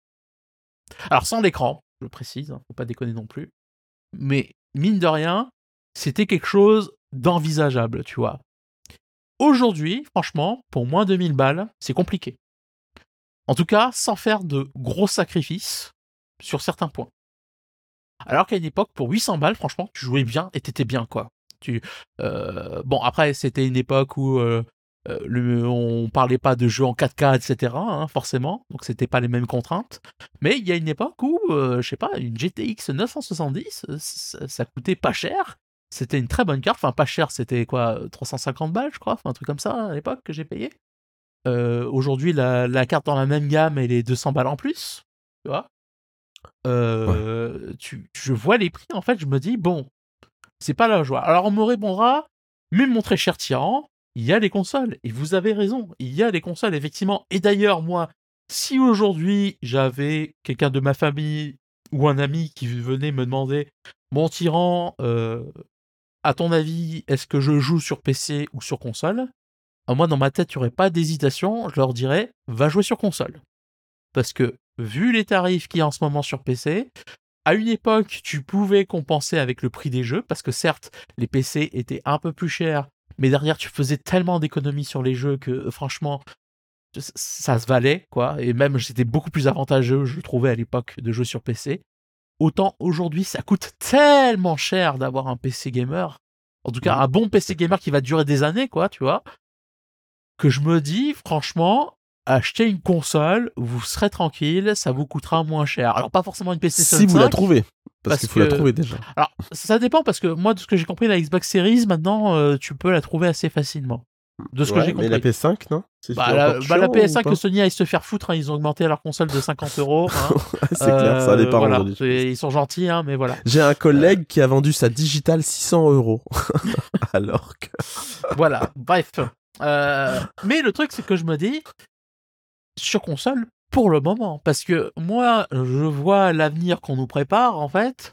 C: Alors sans l'écran, je précise, hein, faut pas déconner non plus, mais mine de rien, c'était quelque chose d'envisageable, tu vois. Aujourd'hui, franchement, pour moins de mille balles, c'est compliqué. En tout cas, sans faire de gros sacrifices sur certains points. Alors qu'à une époque, pour huit cents balles, franchement, tu jouais bien et t'étais bien, quoi. Tu, euh, bon, après, c'était une époque où euh, euh, le, on parlait pas de jeux en quatre K, et cetera, hein, forcément, donc c'était pas les mêmes contraintes. Mais il y a une époque où, euh, je sais pas, une G T X neuf cent soixante-dix, euh, ça, ça coûtait pas cher. C'était une très bonne carte, enfin pas cher, c'était quoi, trois cent cinquante balles, je crois, enfin un truc comme ça à l'époque que j'ai payé. Euh, aujourd'hui, la, la carte dans la même gamme, elle est deux cents balles en plus, tu vois. Euh, tu, je vois les prix, en fait, je me dis, bon, c'est pas la joie. Alors on me répondra, mais mon très cher tyran, il y a les consoles. Et vous avez raison, il y a les consoles, effectivement. Et d'ailleurs, moi, si aujourd'hui j'avais quelqu'un de ma famille ou un ami qui venait me demander, mon tyran, euh, à ton avis, est-ce que je joue sur P C ou sur console? Alors moi, dans ma tête, il n'y aurait pas d'hésitation, je leur dirais, va jouer sur console. Parce que, vu les tarifs qu'il y a en ce moment sur P C, à une époque, tu pouvais compenser avec le prix des jeux, parce que certes, les P C étaient un peu plus chers, mais derrière, tu faisais tellement d'économies sur les jeux que, franchement, ça se valait, quoi. Et même, c'était beaucoup plus avantageux, je trouvais, à l'époque, de jouer sur P C. Autant, aujourd'hui, ça coûte tellement cher d'avoir un P C gamer. En tout cas,
A: Mmh.
C: un bon P C gamer qui va durer des années, quoi, tu vois. Que je me dis, franchement, achetez une console, vous serez tranquille, ça vous coûtera moins cher. Alors, pas forcément une PlayStation
A: Si vous la
C: cinq,
A: trouvez. Parce,
C: parce
A: qu'il faut
C: que-
A: la trouver déjà.
C: Alors, ça dépend, parce que moi, de ce que j'ai compris, la Xbox Series, maintenant, euh, tu peux la trouver assez facilement. De ce que
A: Ouais,
C: j'ai
A: mais
C: compris.
A: la P S cinq, non? C'est
C: Bah,
A: encore
C: la, bah,
A: chiant
C: la P S
A: ou
C: cinq,
A: pas?
C: que Sony aille se faire foutre, hein, ils ont augmenté leur console de cinquante euros. Hein.
A: C'est clair, ça
C: Euh,
A: dépend
C: voilà.
A: aujourd'hui.
C: C'est- Ils sont gentils, hein, mais voilà.
A: J'ai un collègue qui a vendu sa digitale six cents euros. Alors que...
C: Voilà, bref. Euh, mais le truc, c'est que je me dis, sur console, pour le moment, parce que moi, je vois l'avenir qu'on nous prépare, en fait.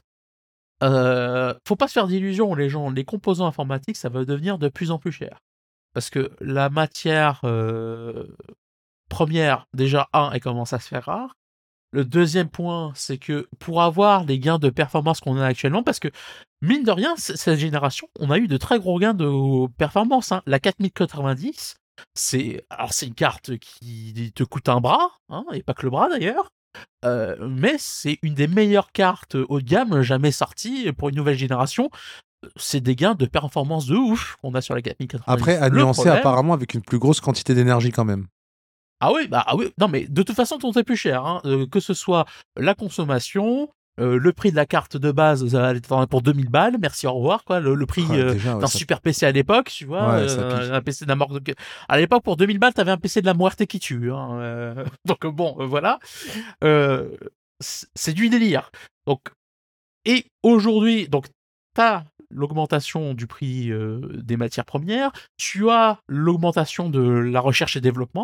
C: Euh, faut pas se faire d'illusions, les gens. Les composants informatiques, ça va devenir de plus en plus cher. Parce que la matière euh, première, déjà, un, elle commence à se faire rare. Le deuxième point, c'est que pour avoir les gains de performance qu'on a actuellement, parce que mine de rien, c- cette génération, on a eu de très gros gains de performance. Hein. La quatre mille quatre-vingt-dix, c'est alors c'est une carte qui te coûte un bras, hein, et pas que le bras d'ailleurs. Euh, mais c'est une des meilleures cartes haut de gamme jamais sorties pour une nouvelle génération. C'est des gains de performance de ouf qu'on a sur la quatre mille quatre-vingt-dix.
B: Après, à
C: Le
B: nuancer
C: problème-
B: apparemment avec une plus grosse quantité d'énergie quand même.
C: Ah oui, bah ah oui, non mais de toute façon, tout est plus cher, hein. Euh, que ce soit la consommation, euh, le prix de la carte de base, ça allait être pour deux mille balles, merci, au revoir, quoi. Le, le prix
B: Ouais,
C: euh,
B: déjà, ouais,
C: d'un
B: ça-
C: super P C à l'époque, tu vois,
B: Ouais, ça
C: euh,
B: pique.
C: un P C de la mort de... À l'époque, pour deux mille balles, t'avais un P C de la muerte qui tue, hein, euh, donc bon, euh, voilà. Euh, c'est c'est du délire. Donc, et aujourd'hui, donc, t'as l'augmentation du prix euh, des matières premières, tu as l'augmentation de la recherche et développement,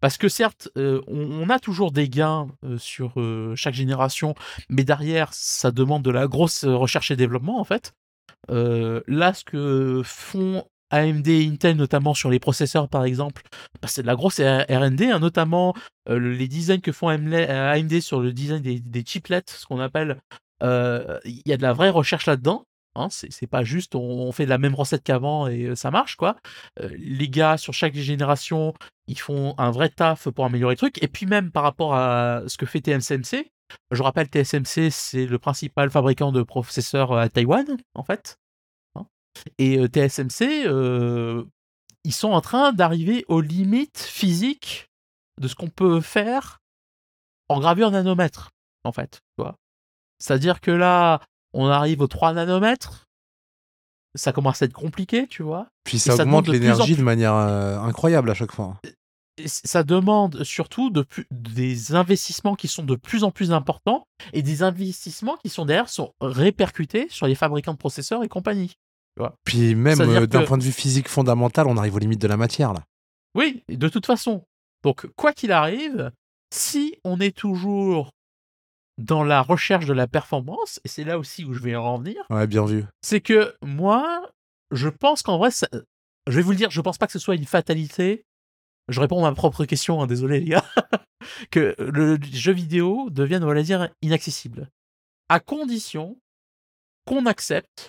C: Parce que certes, euh, on, on a toujours des gains euh, sur euh, chaque génération, mais derrière, ça demande de la grosse euh, recherche et développement, en fait. Euh, là, ce que font A M D et Intel, notamment sur les processeurs, par exemple, bah, c'est de la grosse R and D, hein, notamment euh, les designs que font A M D sur le design des, des chiplets, ce qu'on appelle... euh, Il y a de la vraie recherche là-dedans. Hein, c'est, c'est pas juste on, on fait la même recette qu'avant et euh, ça marche, quoi. Euh, les gars, sur chaque génération, ils font un vrai taf pour améliorer le truc. Et puis même par rapport à ce que fait T S M C, je rappelle, T S M C, c'est le principal fabricant de processeurs à Taïwan, en fait. Hein. Et euh, T S M C, euh, ils sont en train d'arriver aux limites physiques de ce qu'on peut faire en gravure nanomètre, en fait. Tu vois. C'est-à-dire que là, on arrive aux trois nanomètres, ça commence à être compliqué, tu vois.
B: Puis ça,
C: ça
B: augmente
C: demande de plus
B: l'énergie
C: en plus-
B: de manière euh, incroyable à chaque fois.
C: Et c- ça demande surtout de plus- des investissements qui sont de plus en plus importants et des investissements qui sont derrière sont répercutés sur les fabricants de processeurs et compagnie.
B: Puis même
C: C'est-à-dire
B: euh, d'un
C: que-
B: point de vue physique fondamental, on arrive aux limites de la matière là.
C: Oui, et de toute façon. Donc, quoi qu'il arrive, si on est toujours dans la recherche de la performance, et c'est là aussi où je vais en venir,
B: Ouais, bien vu.
C: c'est que moi, je pense qu'en vrai, ça- je vais vous le dire, je pense pas que ce soit une fatalité. Je réponds à ma propre question, hein, désolé les gars, que le jeu vidéo devienne, on va dire, inaccessible. À condition qu'on accepte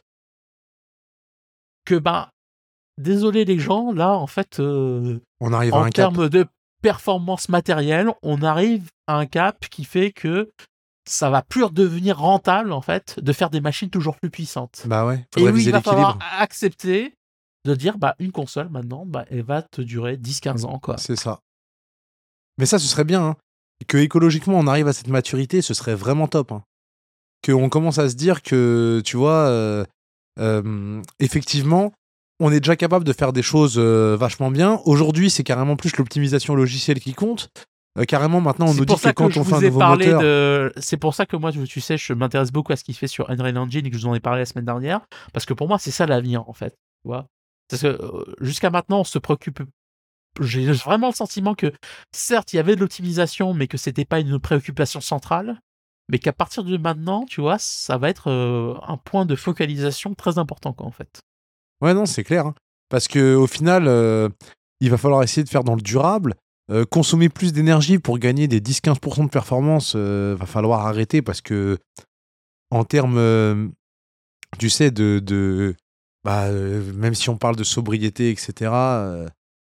C: que, ben, désolé les gens, là, en fait, euh,
B: On arrive à
C: en
B: un cap.
C: termes de performance matérielle, on arrive à un cap qui fait que ça va plus redevenir rentable, en fait, de faire des machines toujours plus puissantes.
B: Bah ouais,
C: Et
B: faudrait
C: oui,
B: viser
C: il va
B: l'équilibre.
C: falloir accepter de dire, bah, une console, maintenant, bah, elle va te durer dix quinze ans, quoi.
B: C'est ça. Mais ça, ce serait bien. Hein. Que écologiquement, on arrive à cette maturité, ce serait vraiment top. Hein. Qu'on commence à se dire que, tu vois, euh, euh, effectivement, on est déjà capable de faire des choses euh, vachement bien. Aujourd'hui, c'est carrément plus l'optimisation logicielle qui compte. Euh, carrément, maintenant, on
C: C'est
B: nous
C: pour
B: dit
C: ça
B: que quand
C: je
B: on fait
C: vous
B: un
C: ai
B: nouveau
C: parlé
B: moteur...
C: de. C'est pour ça que moi, tu sais, je m'intéresse beaucoup à ce qu'il fait sur Unreal Engine et que je vous en ai parlé la semaine dernière, parce que pour moi, c'est ça l'avenir, en fait. Tu vois. Parce que euh, jusqu'à maintenant, on se préoccupe. J'ai vraiment le sentiment que, certes, il y avait de l'optimisation, mais que c'était pas une préoccupation centrale, mais qu'à partir de maintenant, tu vois, ça va être euh, un point de focalisation très important, quoi, en fait.
B: Ouais, non, c'est clair. Hein. Parce que au final, euh, il va falloir essayer de faire dans le durable. Euh, consommer plus d'énergie pour gagner des dix à quinze pour cent de performance, euh, va falloir arrêter parce que, en termes, euh, tu sais, de. de bah, euh, même si on parle de sobriété, et cetera, euh,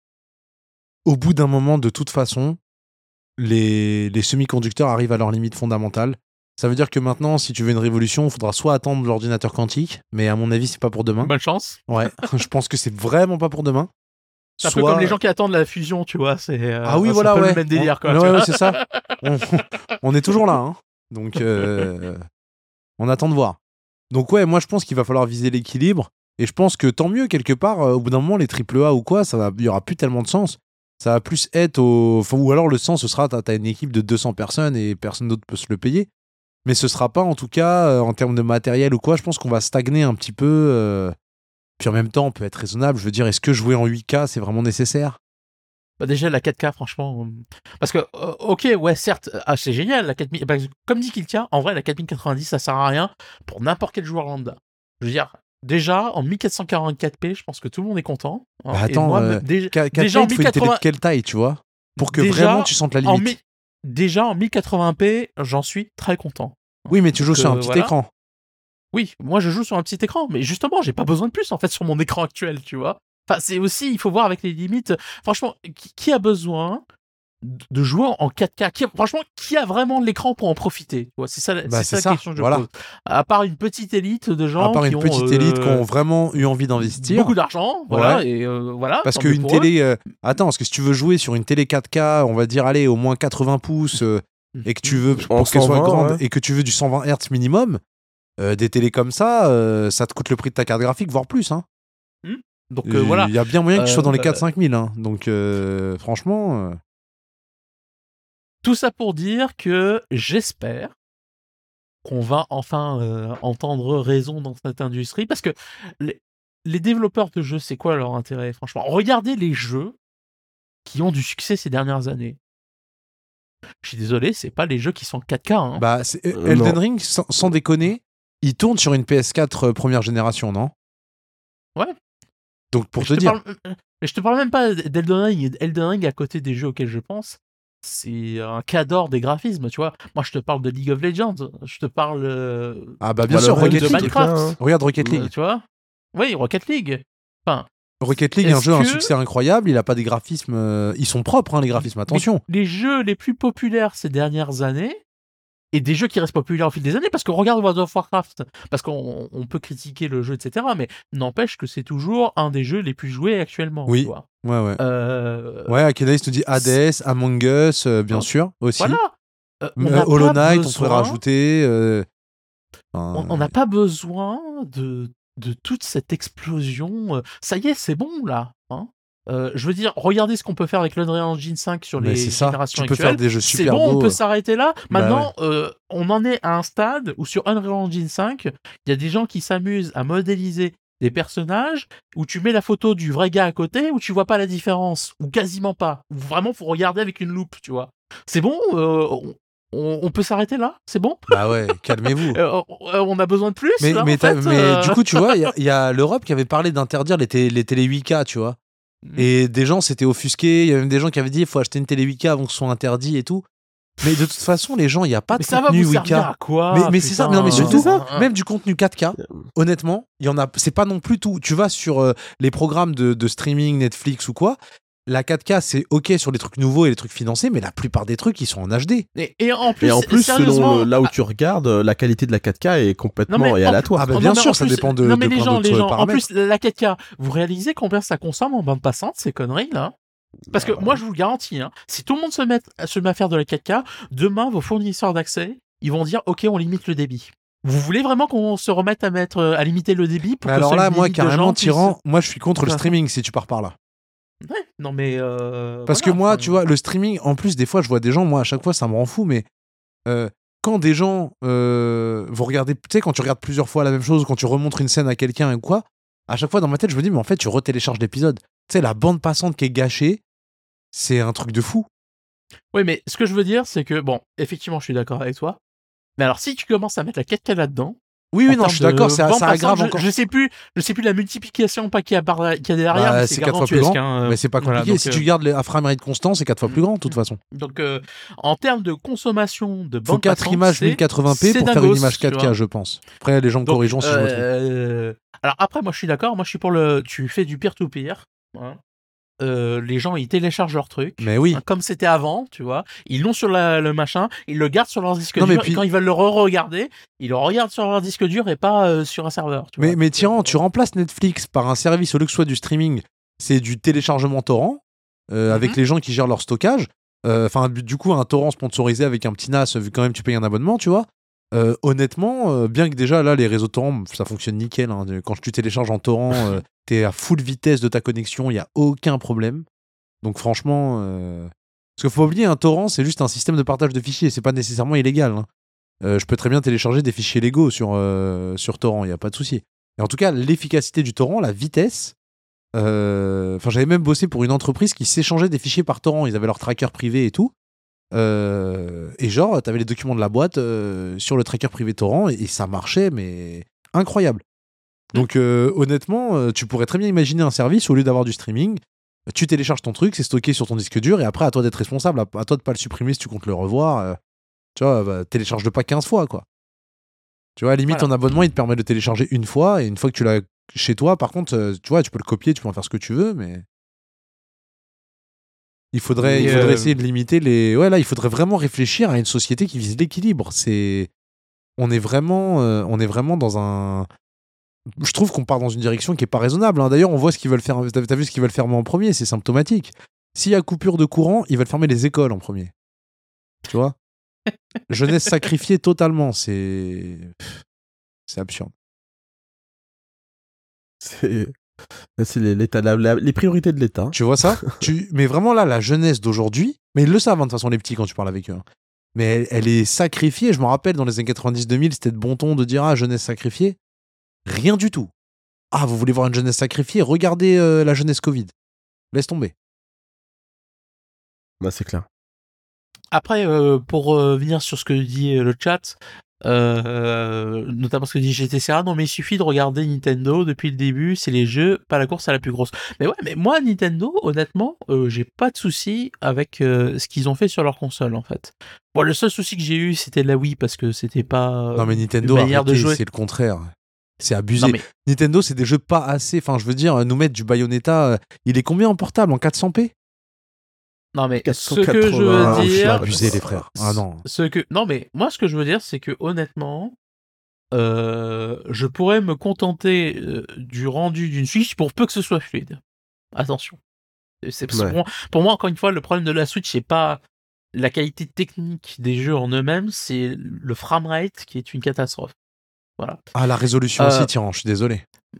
B: au bout d'un moment, de toute façon, les, les semi-conducteurs arrivent à leur limite fondamentale. Ça veut dire que maintenant, si tu veux une révolution, il faudra soit attendre l'ordinateur quantique, mais à mon avis, c'est pas pour demain.
C: Bonne chance.
B: Ouais, je pense que c'est vraiment pas pour demain.
C: C'est un peu comme les gens qui attendent la fusion, tu vois. C'est, euh,
B: Ah oui,
C: c'est
B: voilà,
C: un peu
B: ouais.
C: le même délire, quoi.
B: On-
C: tu
B: ouais,
C: vois.
B: ouais, c'est ça. On, on est toujours là, hein. Donc, euh, on attend de voir. Donc, ouais, moi, je pense qu'il va falloir viser l'équilibre. Et je pense que tant mieux, quelque part, euh, au bout d'un moment, les triple A ou quoi, ça va, il y aura plus tellement de sens. Ça va plus être au. Enfin, ou alors, le sens, ce sera, t'as, t'as une équipe de deux cents personnes et personne d'autre peut se le payer. Mais ce sera pas, en tout cas, euh, en termes de matériel ou quoi, je pense qu'on va stagner un petit peu. euh, Puis en même temps, on peut être raisonnable. Je veux dire, est-ce que jouer en huit K, c'est vraiment nécessaire?
C: Bah déjà, la quatre K, franchement. euh, Parce que, euh, ok, ouais, certes, ah, c'est génial, la quatre mille. Bah, comme dit Kiltia, en vrai, la quatre mille quatre-vingt-dix, ça sert à rien pour n'importe quel joueur lambda. Je veux dire, déjà, en mille quatre cent quarante-quatre p, je pense que tout le monde est content. hein,
B: Bah
C: et
B: attends,
C: moi,
B: euh,
C: me- dé-
B: Qu-
C: déjà, en
B: il faut une télé de
C: mille quatre-vingts
B: quelle taille, tu vois? Pour que
C: Déjà,
B: vraiment tu sentes la
C: en
B: limite.
C: mi- déjà, en mille quatre-vingts p, j'en suis très content.
B: Oui, mais tu joues
C: Donc,
B: sur un
C: euh,
B: petit
C: voilà.
B: écran.
C: Oui, moi je joue sur un petit écran, mais justement, j'ai pas besoin de plus en fait sur mon écran actuel, tu vois. Enfin, c'est aussi, il faut voir avec les limites. Franchement, qui, qui a besoin de jouer en quatre K? Qui, franchement, qui a vraiment l'écran pour en profiter? Tu vois, c'est ça,
B: Bah,
C: c'est
B: c'est
C: ça
B: ça,
C: la question que je
B: voilà.
C: pose. À part une petite élite de gens
B: À part
C: qui
B: une
C: ont
B: petite
C: euh,
B: élite qui ont vraiment eu envie d'investir.
C: beaucoup d'argent, voilà,
B: Ouais.
C: et euh, voilà.
B: Parce
C: tant mieux
B: qu'une
C: pour eux.
B: télé. euh, Attends, parce que si tu veux jouer sur une télé quatre K, on va dire, allez, au moins quatre-vingts pouces, euh, et que tu veux,
A: En
B: pour qu'elle soit
A: cent vingt,
B: grande,
A: ouais.
B: et que tu veux du cent vingt hertz minimum, euh, des télés comme ça, euh, ça te coûte le prix de ta carte graphique, voire plus. Hein.
C: Donc
B: Il
C: euh, voilà.
B: y a bien moyen que tu sois dans les
C: Euh,
B: quatre cinq mille. Hein. Donc, euh, franchement. euh,
C: Tout ça pour dire que j'espère qu'on va enfin euh, entendre raison dans cette industrie, parce que les, les développeurs de jeux, c'est quoi leur intérêt, franchement? Regardez les jeux qui ont du succès ces dernières années. Je suis désolé, c'est pas les jeux qui sont quatre K. Hein.
B: Bah, c'est,
A: Euh,
B: Elden
A: non.
B: Ring, sans, sans déconner, il tourne sur une P S quatre euh, première génération, non?
C: Ouais.
B: Donc pour
C: Mais
B: te
C: je te
B: dire.
C: parle- euh, mais je te parle même pas d'Elden Ring. Elden Ring, à côté des jeux auxquels je pense, c'est un cadre des graphismes, tu vois. Moi, je te parle de League of Legends. Je te parle euh,
B: Ah bah bien
A: Valorant,
B: sûr,
A: de
B: Rocket
C: de
B: League.
C: Minecraft.
A: hein.
B: Regarde Rocket
C: euh,
B: League.
C: tu vois. Oui, Rocket League. Enfin,
B: Rocket League, un
C: est-ce
B: jeu, un
C: que-
B: succès incroyable. Il a pas des graphismes. euh, Ils sont propres, hein, les graphismes. Attention.
C: Les, les jeux les plus populaires ces dernières années, et des jeux qui restent populaires au fil des années, parce qu'on regarde World of Warcraft, parce qu'on on peut critiquer le jeu, et cetera, mais n'empêche que c'est toujours un des jeux les plus joués actuellement.
B: Oui.
C: Tu vois.
B: Ouais, ouais.
C: Euh,
B: Ouais, Akenaïs nous dit Hades, Among Us, euh, bien
C: Hein
B: sûr, aussi.
C: Voilà. Euh, on
B: Euh,
C: n'a
B: Hollow
C: pas
B: Knight, on
C: besoin-
B: pourrait rajouter. euh, enfin,
C: On on n'a pas besoin de, de toute cette explosion. euh, Ça y est, c'est bon là. Hein. Euh, je veux dire, regardez ce qu'on peut faire avec l'Unreal Engine cinq sur
B: mais
C: les
B: c'est ça.
C: générations
B: Tu peux
C: actuelles.
B: faire des jeux
C: C'est
B: super
C: bon,
B: beaux.
C: on peut s'arrêter là.
B: Bah
C: Maintenant, euh, on en est à un stade où sur Unreal Engine cinq, il y a des gens qui s'amusent à modéliser des personnages où tu mets la photo du vrai gars à côté où tu vois pas la différence, ou quasiment pas. Où vraiment, faut regarder avec une loupe, tu vois. C'est bon, euh, on, on- on peut s'arrêter là. C'est bon.
B: Bah ouais, calmez-vous.
C: Euh, euh, on a besoin de plus.
B: Mais,
C: là,
B: mais,
C: en
B: t'as-
C: fait,
B: mais
C: euh.
B: du coup, tu vois, il y a- il y a, l'Europe qui avait parlé d'interdire les, té- les télé huit K, tu vois.
C: Mm.
B: Et des gens s'étaient offusqués. Il y a même des gens qui avaient dit il faut acheter une télé huit K avant que ce soit interdit et tout. Mais de toute façon, les gens, il n'y a pas de
C: Mais ça va
B: contenu
C: vous
B: huit K.
C: servir à quoi
B: Mais, mais c'est ça, mais non, mais
C: putain
B: surtout,
A: c'est ça.
B: même du contenu quatre K, honnêtement, il y en a, c'est pas non plus tout. Tu vas sur euh, les programmes de, de streaming, Netflix ou quoi, la quatre K, c'est ok sur les trucs nouveaux et les trucs financés, mais la plupart des trucs, ils sont en H D.
C: Et, et en plus,
A: Et en plus,
C: sérieusement,
A: selon le- là où tu regardes, euh, la qualité de la quatre K est complètement
C: Non, mais
A: et
C: en-
A: aléatoire.
B: Ah bah
C: Oh,
B: bien
C: non, mais
B: sûr,
C: en
B: ça
C: plus-
B: dépend de,
C: non, mais
B: de
C: les
B: plein
C: gens,
B: d'autres
C: les gens, en
B: paramètres.
C: plus, la quatre K, vous réalisez combien ça consomme en bande passante, ces conneries là? Parce que
A: Ah ouais.
C: moi, je vous le garantis, hein, si tout le monde se met, se met à faire de la quatre K, demain, vos fournisseurs d'accès, ils vont dire, ok, on limite le débit. Vous voulez vraiment qu'on se remette à mettre, euh, à limiter le débit pour
B: Mais
C: que
B: alors
C: seuls
B: là,
C: une
B: moi,
C: élite de
B: carrément,
C: gens puissent-
B: Tyran, moi, je suis contre le
C: Enfin,
B: streaming si tu pars par là.
C: Ouais, non mais. euh,
B: Parce
C: voilà,
B: que moi,
C: enfin,
B: tu vois, le streaming, en plus, des fois, je vois des gens, moi, à chaque fois, ça me rend fou, mais euh, quand des gens euh, vont regarder, tu sais, quand tu regardes plusieurs fois la même chose, quand tu remontres une scène à quelqu'un ou quoi, à chaque fois, dans ma tête, je me dis, mais en fait, tu retélécharges l'épisode. Tu sais, la bande passante qui est gâchée, c'est un truc de fou.
C: Oui, mais ce que je veux dire, c'est que, bon, effectivement, je suis d'accord avec toi. Mais alors, si tu commences à mettre la quatre K là-dedans.
B: Oui, oui,
C: en
B: non, je suis
C: termes de
B: d'accord, ça,
C: bande
B: ça aggrave
C: passante,
B: encore.
C: je, je sais plus, je sais plus la multiplication pas qu'il y a, par, qu'il y a derrière,
B: Bah,
C: mais
B: c'est
C: c'est
B: quatre fois plus
C: gargantuesque.
B: grand.
C: hein, euh,
B: Mais c'est pas compliqué.
C: voilà, donc,
B: si
C: euh,
B: tu gardes les à framerate constant, c'est quatre fois plus grand, de toute façon.
C: Donc, euh, en termes de consommation de
B: Faut
C: bande
B: quatre
C: passante,
B: images
C: c'est-
B: mille quatre-vingts p
C: c'est
B: pour faire
C: dingos,
B: une image
C: tu
B: quatre K,
C: vois.
B: je pense. Après, les gens me
C: Donc,
B: corrigeront si je me trompe.
C: euh, Alors après, moi, je suis d'accord. Moi, je suis pour le. Tu fais du peer-to-peer. hein. Euh, les gens, ils téléchargent leur truc.
B: Mais oui.
C: hein, comme c'était avant, tu vois. Ils l'ont sur la- le machin, ils le gardent sur leur disque
B: Non, mais
C: dur.
B: puis-
C: Et quand ils veulent le re-regarder, ils le regardent sur leur disque dur et pas euh, sur un serveur. Tu
B: Mais,
C: vois.
B: mais Tyran, tu remplaces Netflix par un service au lieu que ce soit du streaming, c'est du téléchargement torrent euh, avec
C: Mhm.
B: les gens qui gèrent leur stockage. Euh, Enfin, du du coup, un torrent sponsorisé avec un petit N A S, vu quand même tu payes un abonnement, tu vois. Euh, honnêtement, euh, bien que déjà là, les réseaux torrent, ça fonctionne nickel. hein. Quand tu télécharges en torrent, euh, t'es à full vitesse de ta connexion, il y a aucun problème. Donc franchement, euh... parce qu'il faut pas oublier, un torrent, c'est juste un système de partage de fichiers, c'est pas nécessairement illégal. hein. Euh, je peux très bien télécharger des fichiers légaux sur, euh, sur torrent, il n'y a pas de souci. Et en tout cas, l'efficacité du torrent, la vitesse. euh, Enfin, j'avais même bossé pour une entreprise qui s'échangeait des fichiers par torrent. Ils avaient leur tracker privé et tout. Euh, et genre, t'avais les documents de la boîte euh, sur le tracker privé torrent et, et ça marchait, mais incroyable. Donc, euh, honnêtement, euh, tu pourrais très bien imaginer un service au lieu d'avoir du streaming. Tu télécharges ton truc, c'est stocké sur ton disque dur et après, à toi d'être responsable, à, à toi de pas le supprimer si tu comptes le revoir. euh, tu vois, bah, télécharge-le pas quinze fois, quoi. Tu vois, à la limite,
C: Voilà.
B: ton abonnement, il te permet de le télécharger une fois, et une fois que tu l'as chez toi, par contre, euh, tu vois, tu peux le copier, tu peux en faire ce que tu veux, mais... Il faudrait, il
C: Et,
B: faudrait
C: euh,
B: essayer de limiter les... Ouais, là, il faudrait vraiment réfléchir à une société qui vise l'équilibre. C'est... On est vraiment, euh, on est vraiment dans un... Je trouve qu'on part dans une direction qui est pas raisonnable. hein. D'ailleurs, on voit ce qu'ils veulent faire. T'as t'as vu ce qu'ils veulent fermer en premier, c'est symptomatique. S'il y a coupure de courant, ils veulent fermer les écoles en premier. Tu vois Jeunesse sacrifiée totalement, c'est... C'est absurde.
A: C'est c'est les, l'état, la- la- les priorités de l'État.
B: Tu vois ça tu... Mais vraiment là, la jeunesse d'aujourd'hui, mais ils le savent hein, de toute façon les petits quand tu parles avec eux. hein. Mais elle, elle est sacrifiée. Je me rappelle dans les années quatre-vingt-dix deux mille, c'était de bon ton de dire ah jeunesse sacrifiée. Rien du tout. Ah vous voulez voir une jeunesse sacrifiée? Regardez euh, la jeunesse Covid. Laisse tomber.
A: Bah, c'est clair.
C: Après, euh, pour euh, venir sur ce que dit euh, le chat, euh, notamment ce que dit G T C A, non mais il suffit de regarder Nintendo depuis le début, c'est les jeux, pas la course à la plus grosse. Mais ouais, mais moi Nintendo, honnêtement, euh, j'ai pas de souci avec euh, ce qu'ils ont fait sur leur console en fait. Bon, le seul souci que j'ai eu, c'était la Wii parce que c'était pas euh,
B: Non mais Nintendo,
C: une manière
B: arrêtez,
C: de jouer.
B: c'est le contraire. C'est abusé.
C: Non mais
B: Nintendo, c'est des jeux pas assez. Enfin, je veux dire, nous mettre du Bayonetta, euh, il est combien en portable? En quatre cents p?
C: non mais ce
A: quatre cent quatre-vingts,
C: que je veux
A: je suis
C: dire,
B: abusé, les frères. Ah non.
C: ce que non mais moi ce que je veux dire, c'est que honnêtement. Euh, je pourrais me contenter euh, du rendu d'une Switch pour peu que ce soit fluide. Attention. C'est parce que
A: Ouais.
C: pour, moi, pour moi, encore une fois, le problème de la Switch, c'est pas la qualité technique des jeux en eux-mêmes, c'est le framerate qui est une catastrophe. Voilà.
B: Ah, la résolution
C: Euh,
B: aussi, tiens, je suis désolé.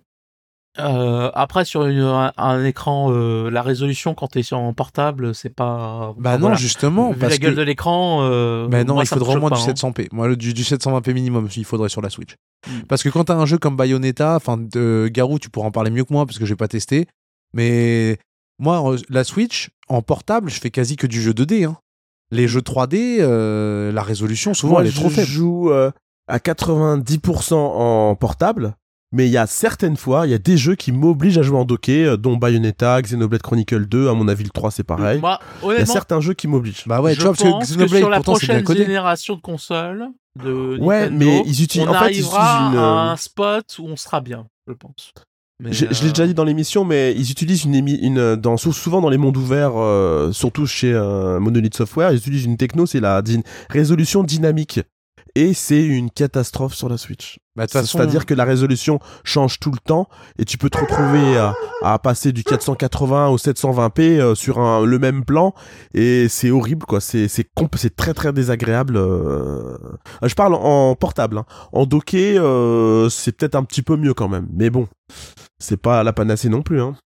C: Euh, après, sur une, un, un écran, euh, la résolution quand t'es sur un portable, c'est pas.
B: Bah
C: enfin,
B: non,
C: voilà.
B: justement,
C: Vu
B: parce
C: la gueule
B: que...
C: de l'écran. Euh,
B: Mais non,
C: moi,
B: il
C: ça me
B: faudrait au
C: choque
B: moins
C: pas,
B: du
C: hein.
B: sept cents p. Moi, le- du, du sept cent vingt p minimum, il faudrait sur la Switch.
C: Mm.
B: Parce que quand t'as un jeu comme Bayonetta, enfin, de Garou, tu pourras en parler mieux que moi parce que j'ai pas testé. Mais moi, euh, la Switch, en portable, je fais quasi que du jeu deux D. Hein. Les jeux trois D, euh, la résolution, souvent,
A: Moi,
B: elle est trop
A: je
B: faible.
A: joue euh, à quatre-vingt-dix pour cent en portable, mais il y a certaines fois, il y a des jeux qui m'obligent à jouer en docké, euh, dont Bayonetta, Xenoblade Chronicle deux, à mon avis le trois c'est pareil.
C: Moi,
A: Il y a
C: honnêtement,
A: certains jeux qui m'obligent.
B: Bah ouais,
C: je
B: tu vois, parce
C: pense
B: que
C: que,
B: Xenoblade,
C: sur la
B: pourtant, c'est bien
C: prochaine
B: codé.
C: génération de consoles de
A: Ouais,
C: Nintendo,
A: mais ils utilisent-
C: on
A: en fait, ils
C: arrivera
A: utilisent une,
C: à
A: euh,
C: un spot où on sera bien, je pense. Mais,
A: Je, je l'ai
C: euh,
A: déjà dit dans l'émission, mais ils utilisent une, émi- une dans, sou- souvent dans les mondes ouverts, euh, surtout chez euh, Monolith Software, ils utilisent une techno, c'est la din- résolution dynamique. Et c'est une catastrophe sur la Switch.
B: Bah, de toute façon,
A: C'est-à-dire que la résolution change tout le temps et tu peux te retrouver à, à passer du quatre cent quatre-vingts au sept cent vingt p euh, sur un, le même plan et c'est horrible quoi. C'est c'est comp- c'est très très désagréable. euh. Je parle en portable. Hein. En docké, euh, c'est peut-être un petit peu mieux quand même. Mais bon, c'est pas la panacée non plus. Hein.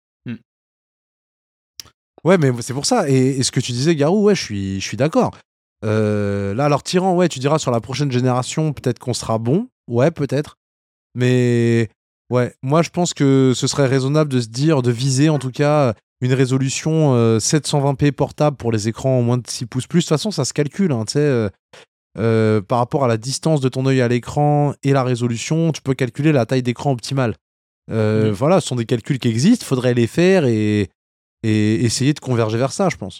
B: ouais, mais c'est pour ça. Et, et ce que tu disais, Garou, ouais, je suis, je suis d'accord. Euh, là, alors, Tyran, ouais, tu diras sur la prochaine génération, peut-être qu'on sera bon. Ouais, peut-être. Mais ouais, moi, je pense que ce serait raisonnable de se dire, de viser en tout cas une résolution euh, sept cent vingt p portable pour les écrans en moins de six pouces plus. De toute façon, ça se calcule, hein, tu sais. Euh, euh, par rapport à la distance de ton œil à l'écran et la résolution, tu peux calculer la taille d'écran optimale. Euh,
C: Mm.
B: Voilà, ce sont des calculs qui existent, il faudrait les faire et, et essayer de converger vers ça, je pense.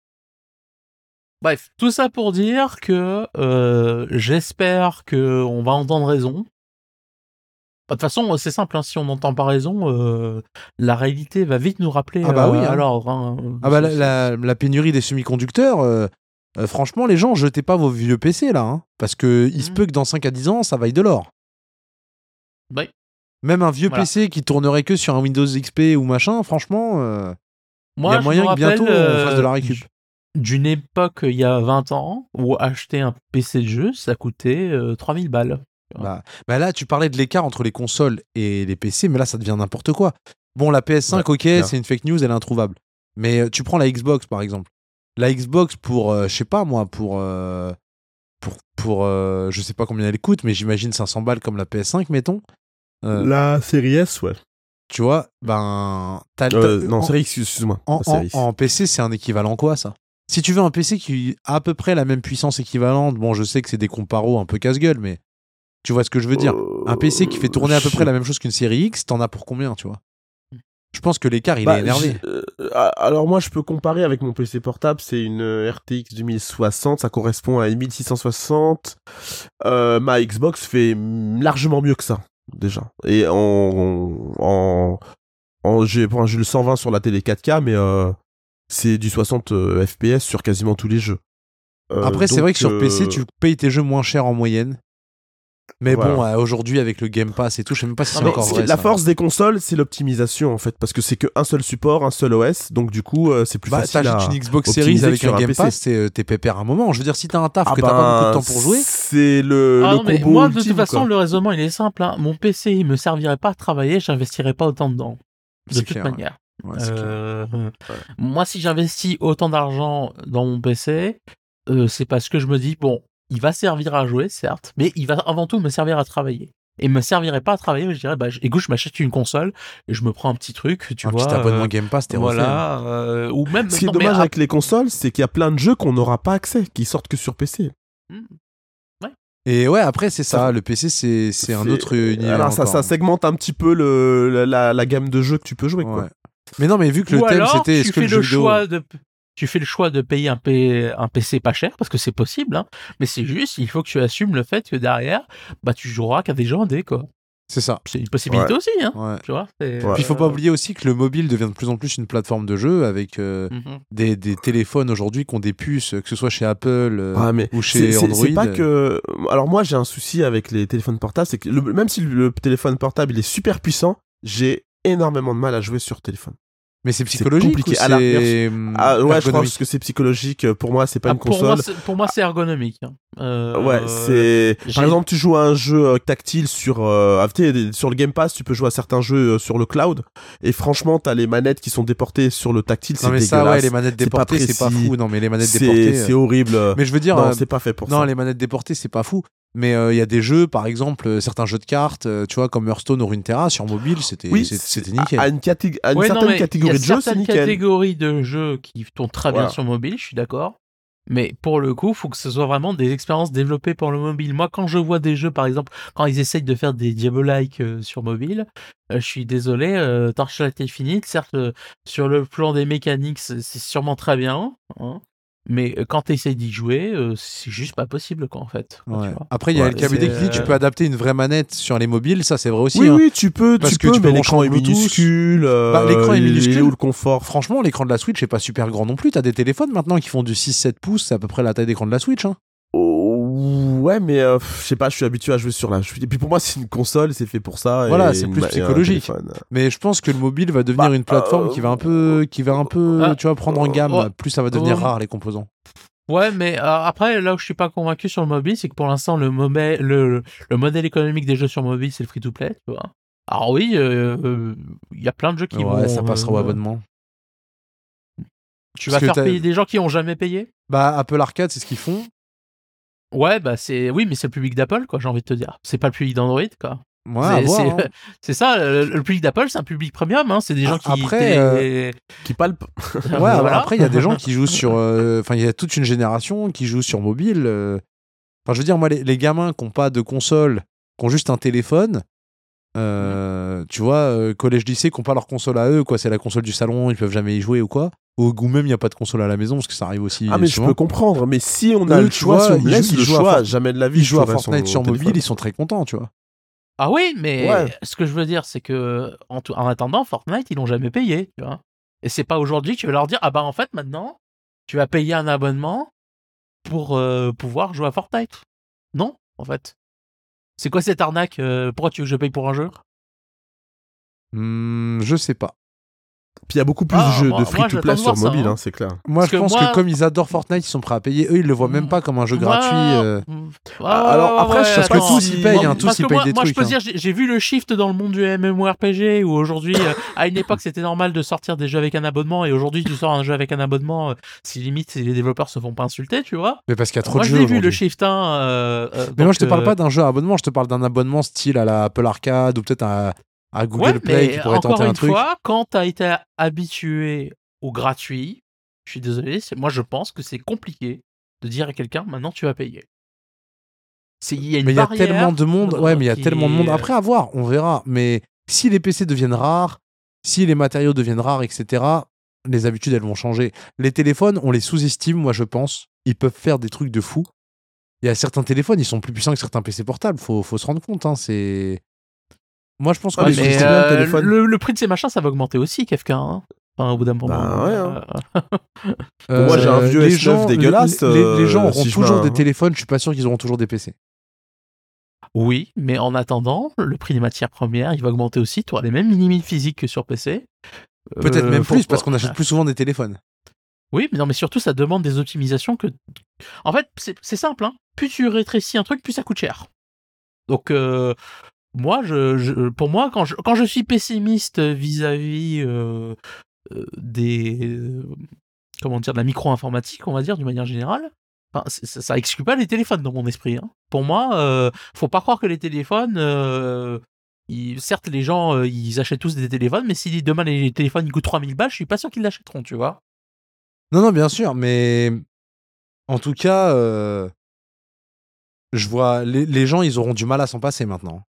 C: Bref, tout ça pour dire que euh, j'espère que on va entendre raison. De toute façon, c'est simple, hein, si on n'entend pas raison, euh, la réalité va vite nous rappeler
B: Ah bah oui,
C: euh,
B: hein.
C: à l'ordre. Hein.
B: Ah bah la,
C: C'est-
B: la- la pénurie des semi-conducteurs, euh, euh, franchement, les gens, jetez pas vos vieux P C là, hein, parce que il se
C: Mhm.
B: peut que dans cinq à dix ans, ça vaille de l'or.
C: Ouais.
B: Même un vieux
C: Voilà.
B: P C qui tournerait que sur un Windows X P ou machin, franchement, euh, il
C: Moi,
B: y a
C: je
B: moyen
C: me
B: que bientôt
C: rappelle,
B: on fasse de la
C: euh,
B: récup.
C: d'une époque il y a vingt ans où acheter un P C de jeu, ça coûtait euh, trois mille balles.
B: Bah, bah là, tu parlais de l'écart entre les consoles et les P C, mais là, ça devient n'importe quoi. Bon, la P S cinq,
A: Ouais,
B: ok,
A: clair.
B: c'est une fake news, elle est introuvable. Mais euh, tu prends la Xbox, par exemple. La Xbox, pour, euh, je sais pas moi, pour. euh, pour, pour euh, je sais pas combien elle coûte, mais j'imagine cinq cents balles comme la P S cinq, mettons. Euh,
A: La série S, ouais.
B: Tu vois, ben. t'as-
A: Euh,
B: t'as-
A: non,
B: en-
A: série X, excuse-moi.
B: En,
A: La série X.
B: en- en P C, c'est un équivalent quoi, ça? Si tu veux un P C qui a à peu près la même puissance équivalente, bon, je sais que c'est des comparos un peu casse-gueule, mais tu vois ce que je veux dire. Un P C qui fait tourner à peu près la même chose qu'une série X, t'en as pour combien, tu vois? Je pense que l'écart, il
A: Bah,
B: est énervé.
A: je- euh, alors moi je peux comparer avec mon P C portable, c'est une R T X deux mille soixante, ça correspond à une mille six cent soixante. Euh, ma Xbox fait largement mieux que ça déjà. Et en en, en j'ai bon, j'ai le cent vingt sur la télé quatre K, mais euh, c'est du soixante euh, F P S sur quasiment tous les jeux. Euh,
B: Après, c'est
A: donc,
B: vrai que sur
A: euh,
B: P C, tu payes tes jeux moins cher en moyenne. Mais
A: Voilà.
B: bon, euh, aujourd'hui, avec le Game Pass et tout, je sais même pas si
C: Non,
B: c'est
C: mais
B: encore
A: c'est-
B: vrai.
A: la
B: ça.
A: force des consoles, c'est l'optimisation en fait, parce que c'est qu'un seul support, un seul O S, donc du coup euh, c'est plus
B: Bah,
A: facile à...
B: t'achètes une Xbox
A: optimiser
B: Series avec
A: sur
B: un
A: un
B: Game
A: P C.
B: Pass, t'es, euh, t'es pépère un moment. Je veux dire, si t'as un taf
A: Ah
B: que t'as pas beaucoup de
A: ben,
B: temps pour jouer,
A: c'est le,
C: Ah
A: le
C: non, mais
A: combo
C: moi, de
A: ultime,
C: toute façon,
A: quoi.
C: le raisonnement, il est simple. Hein. Mon P C, il me servirait pas à travailler, j'investirais pas autant dedans. De
B: C'est
C: toute
B: clair, ouais.
C: manière.
B: Ouais, c'est clair.
C: Euh, Moi, si j'investis autant d'argent dans mon P C, euh, c'est parce que je me dis, bon, il va servir à jouer, certes, mais il va avant tout me servir à travailler. et me servirait pas à travailler. Je dirais, bah, écoute, je m'achète une console et je me prends un petit truc, tu
B: un
C: vois.
B: petit abonnement
C: euh,
B: Game Pass, t'es refait.
C: Voilà, euh, ou même.
A: Ce qui est
C: non, mais
A: dommage
C: à-
A: avec les consoles, c'est qu'il y a plein de jeux qu'on n'aura pas accès, qui sortent que sur P C.
B: Et ouais, après, c'est ça.
A: Ça-
B: Le P C, c'est, c'est un
A: C'est-
B: autre univers.
A: Alors ça,
B: encore.
A: ça segmente un petit peu le, la, la gamme de jeux que tu peux jouer, quoi.
B: Ouais. Mais non, mais vu que le
C: Ou
B: thème,
C: alors,
B: c'était
C: tu
B: est-ce que
C: fais
B: le
C: le
B: jeu vidéo...
C: choix de. Tu fais le choix de payer un, P... un P C pas cher, parce que c'est possible, hein, mais c'est juste, il faut que tu assumes le fait que derrière, bah, tu joueras qu'à des jeux indés, quoi.
B: C'est ça.
C: C'est une possibilité
A: Ouais.
C: aussi, hein.
B: Ouais.
C: Tu vois, c'est-
A: Ouais.
B: Puis il faut pas oublier aussi que le mobile devient de plus en plus une plateforme de jeu avec euh,
C: Mhm.
B: des, des téléphones aujourd'hui qui ont des puces, que ce soit chez Apple euh,
A: Ah, mais
B: ou
A: c'est-
B: chez
A: c'est-
B: Android.
A: C'est pas que. Alors moi, j'ai un souci avec les téléphones portables, c'est que le- même si le téléphone portable il est super puissant, j'ai énormément de mal à jouer sur téléphone.
B: Mais c'est psychologique
A: compliqué.
B: ou
A: À la-
B: c'est hum,
A: Ah ouais, je
B: ergonomique
A: pense que c'est psychologique. Pour moi, c'est pas
C: Ah,
A: une
C: pour,
A: console.
C: moi, c'est, pour moi, c'est ergonomique. hein. Euh,
A: Ouais, c'est.
C: j'ai-
A: Par exemple, tu joues à un jeu euh, tactile sur, euh, ah, tu sais, sur le Game Pass, tu peux jouer à certains jeux euh, sur le cloud. Et franchement, t'as les manettes qui sont déportées sur le tactile, c'est
B: Non mais ça,
A: dégueulasse.
B: ouais, les manettes
A: C'est pas
B: déportées, c'est pas
A: précis.
B: fou. Non mais les manettes
A: C'est
B: déportées.
A: c'est
B: euh,
A: horrible.
B: Mais je veux dire,
A: non,
B: euh,
A: c'est pas fait pour
B: non,
A: ça.
B: les manettes déportées, c'est pas fou. Mais euh, il y a des jeux, par exemple, euh, certains jeux de cartes, euh, tu vois, comme Hearthstone ou Runeterra, sur mobile, c'était
A: Oui,
B: c'est-
A: c'est-
B: c'était nickel.
A: À une, catég- à une
C: Ouais, non,
A: certaine
C: mais
A: catégorie
C: il
A: de
C: y a
A: jeux, c'est
C: certaines
A: nickel.
C: catégories de jeux qui tournent très bien
A: Voilà.
C: sur mobile, je suis d'accord. Mais pour le coup, il faut que ce soit vraiment des expériences développées pour le mobile. Moi, quand je vois des jeux, par exemple, quand ils essayent de faire des Diablo-like euh, sur mobile, euh, je suis désolé, euh, Torchlight Infinite, certes, euh, sur le plan des mécaniques, c'est c'est sûrement très bien, hein, mais euh, quand tu essayes d'y jouer, euh, c'est juste pas possible, quoi, en fait. quoi,
B: Ouais.
C: tu vois.
B: Après, il y a
A: Ouais,
B: le K B D
C: c'est,
B: qui dit que tu
C: euh,
B: peux adapter une vraie manette sur les mobiles, ça c'est vrai aussi.
A: Oui,
B: hein.
A: oui, tu peux,
B: Parce
A: tu
B: que
A: peux,
B: tu peux
A: mais
B: brancher
A: l'écran
B: en
A: est
B: Bluetooth.
A: minuscule. euh,
B: Bah, l'écran est
A: il- Il est
B: minuscule.
A: où le confort?
B: Franchement, l'écran de la Switch est pas super grand non plus. T'as des téléphones maintenant qui font du six sept pouces, c'est à peu près la taille d'écran de la Switch. Hein.
A: Oh, ouais, mais euh, je sais pas, je suis habitué à jouer sur la. Et puis pour moi, c'est une console, c'est fait pour ça.
B: Voilà,
A: et
B: c'est
A: une-
B: plus
A: et un
B: psychologique.
A: téléphone.
B: Mais je pense que le mobile va devenir
A: Bah,
B: une plateforme
A: euh,
B: qui va un peu, qui va un peu,
C: Ah,
B: tu vois, prendre en gamme.
C: ouais.
B: Plus ça va devenir
C: Ouais.
B: rare les composants.
C: Ouais, mais euh, après, là où je suis pas convaincu sur le mobile, c'est que pour l'instant, le, momè- le, le modèle économique des jeux sur mobile, c'est le free-to-play, tu vois. Alors oui, il euh, euh, y a plein de jeux qui vont...
B: Ouais, ça passera au
C: euh,
B: abonnement.
C: Tu
B: Parce
C: vas
B: que
C: faire
B: t'as-
C: payer des gens qui ont jamais payé?
B: Bah, Apple Arcade, c'est ce qu'ils font.
C: Ouais, bah c'est... Oui, mais c'est le public d'Apple, quoi, j'ai envie de te dire. C'est pas le public d'Android, quoi.
B: Ouais, à
C: c'est,
B: voir,
C: c'est,
B: hein.
C: c'est ça, le, le public d'Apple, c'est un public premium, hein. C'est des gens qui...
B: Après,
C: télé-
A: Qui palpe.
B: Ouais,
C: Voilà.
B: après, il y a des gens qui jouent sur. euh, Enfin, il y a toute une génération qui joue sur mobile. euh. Enfin, je veux dire, moi, les, les gamins qui n'ont pas de console, qui ont juste un téléphone, euh, tu vois, euh, collège-lycée, qui n'ont pas leur console à eux, quoi. C'est la console du salon, ils peuvent jamais y jouer ou quoi. Ou, ou même, il n'y a pas de console à la maison, parce que ça arrive aussi.
A: Ah, mais je
B: souvent.
A: peux comprendre. Mais si on a
B: Eux,
A: le
B: tu
A: choix,
B: vois,
A: si on
B: ils
A: me laisse
B: jouent-
A: le
B: ils jouent à
A: choix,
B: Fort-
A: jamais de la vie.
B: Ils
A: je
B: jouent à
A: jouerai
B: Fortnite
A: son
B: sur
A: téléphone.
B: mobile, ils sont très contents, tu vois.
C: Ah oui, mais
A: Ouais.
C: ce que je veux dire, c'est que en, tout- en attendant, Fortnite, ils l'ont jamais payé, tu vois. Et c'est pas aujourd'hui que tu vas leur dire, ah bah en fait, maintenant, tu vas payer un abonnement pour euh, pouvoir jouer à Fortnite. Non, en fait. C'est quoi cette arnaque euh, Pourquoi tu veux que je paye pour un jeu?
B: Hmm, je sais pas.
A: Puis il y a beaucoup plus
C: Ah,
A: de jeux
C: moi-
A: de
C: moi,
A: free-to-play
C: j'attends de
A: sur
C: voir ça,
A: mobile,
C: hein.
A: hein, c'est clair.
B: Moi,
C: Parce
B: je
C: que
B: pense
C: moi-
B: que comme ils adorent Fortnite, ils sont prêts à payer. Eux, ils le voient même pas comme un jeu
C: Moi-
B: gratuit. euh.
C: Ah,
A: Alors, après, je-
B: parce que
C: attends.
B: tous, ils payent, hein, tous,
C: Parce
B: ils
C: que
B: payent
C: moi,
B: des
C: moi, je
B: trucs.
C: peux
B: hein.
C: dire, j'ai, j'ai vu le shift dans le monde du MMORPG où aujourd'hui, euh, à une époque, c'était normal de sortir des jeux avec un abonnement et aujourd'hui, tu sors un jeu avec un abonnement, euh, si limite, si les développeurs se font pas insulter, tu vois.
B: Mais parce qu'il y a trop
C: Moi,
B: de
C: je
B: jeux
C: l'ai vu le
B: aujourd'hui.
C: shift, hein. euh, euh,
B: Mais moi,
C: donc,
B: je te parle
C: euh,
B: pas d'un jeu à abonnement, je te parle d'un abonnement style à la Apple Arcade ou peut-être à, à Google
C: Ouais,
B: Play
C: mais
B: qui pourrait
C: encore
B: tenter un
C: une
B: truc.
C: fois, quand t'as été habitué au gratuit, je suis désolé, c'est, moi, je pense que c'est compliqué de dire à quelqu'un, maintenant, tu vas payer. C'est, il y a une
B: Mais il y a
C: barrière,
B: tellement de monde.
C: euh,
B: Ouais, mais il y a
C: qui
B: tellement de monde.
C: est-
B: Après, à voir, on verra. Mais si les P C deviennent rares, si les matériaux deviennent rares, et cetera, les habitudes, elles vont changer. Les téléphones, on les sous-estime, moi, je pense. Ils peuvent faire des trucs de fou. Il y a certains téléphones, ils sont plus puissants que certains P C portables. Faut, faut se rendre compte. Hein, c'est... Moi, je pense qu'on
A: Ouais,
B: les
A: mais,
C: mais
B: sous-estime.
A: bien le
C: euh,
A: téléphone.
C: le, le prix de ces machins, ça va augmenter aussi, Kefka. Hein. Enfin, au bout d'un moment.
A: Bah ouais, hein.
C: euh,
A: Moi, j'ai un vieux
B: les
A: S neuf
B: gens-
A: dégueulasse,
B: Les, les- les gens
A: euh,
B: auront
A: si je
B: toujours
A: veux un-
B: des téléphones. Je suis pas sûr qu'ils auront toujours des P C.
C: Oui, mais en attendant, le prix des matières premières, il va augmenter aussi. Tu auras les mêmes limites physiques que sur P C.
B: Peut-être
C: Euh,
B: même
C: faut
B: plus,
C: pas-
B: parce qu'on achète plus souvent des téléphones.
C: Oui, mais non, mais surtout, ça demande des optimisations que. En fait, c'est, c'est simple, hein. Plus tu rétrécis un truc, plus ça coûte cher. Donc, euh, moi, je, je- pour moi, quand je, quand je suis pessimiste vis-à-vis euh, euh, des. euh, comment dire, de la micro-informatique, on va dire, d'une manière générale, Enfin, c'est- ça, ça exclut pas les téléphones dans mon esprit. Hein. Pour moi, euh, faut pas croire que les téléphones. euh, ils- certes, les gens, euh, ils achètent tous des téléphones, mais si demain les téléphones ils coûtent trois mille balles, je suis pas sûr qu'ils l'achèteront, tu vois.
B: Non, non, bien sûr, mais en tout cas, euh, je vois les, les gens, ils auront du mal à s'en passer maintenant.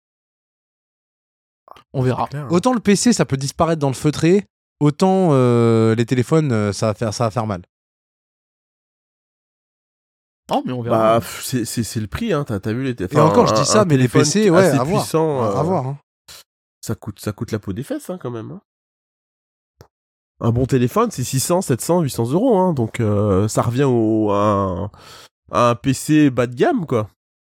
C: On verra.
A: Clair, hein.
B: Autant le P C, ça peut disparaître dans le feutré, autant euh, les téléphones, euh, ça va faire, ça va faire mal.
C: Non, mais on verra.
A: Bah, pff, c'est, c'est, c'est le prix, hein. T'as, t'as vu les
B: Et encore, je dis ça, mais les P C, ouais,
A: assez
B: à voir.
A: puissants,
B: À, à
A: euh,
B: voir. Hein.
A: ça coûte, ça coûte la peau des fesses, hein, quand même. Hein. Un bon téléphone, c'est six cents, sept cents, huit cents euros, hein. Donc, euh, ça revient au, à, un, à un P C bas de gamme, quoi.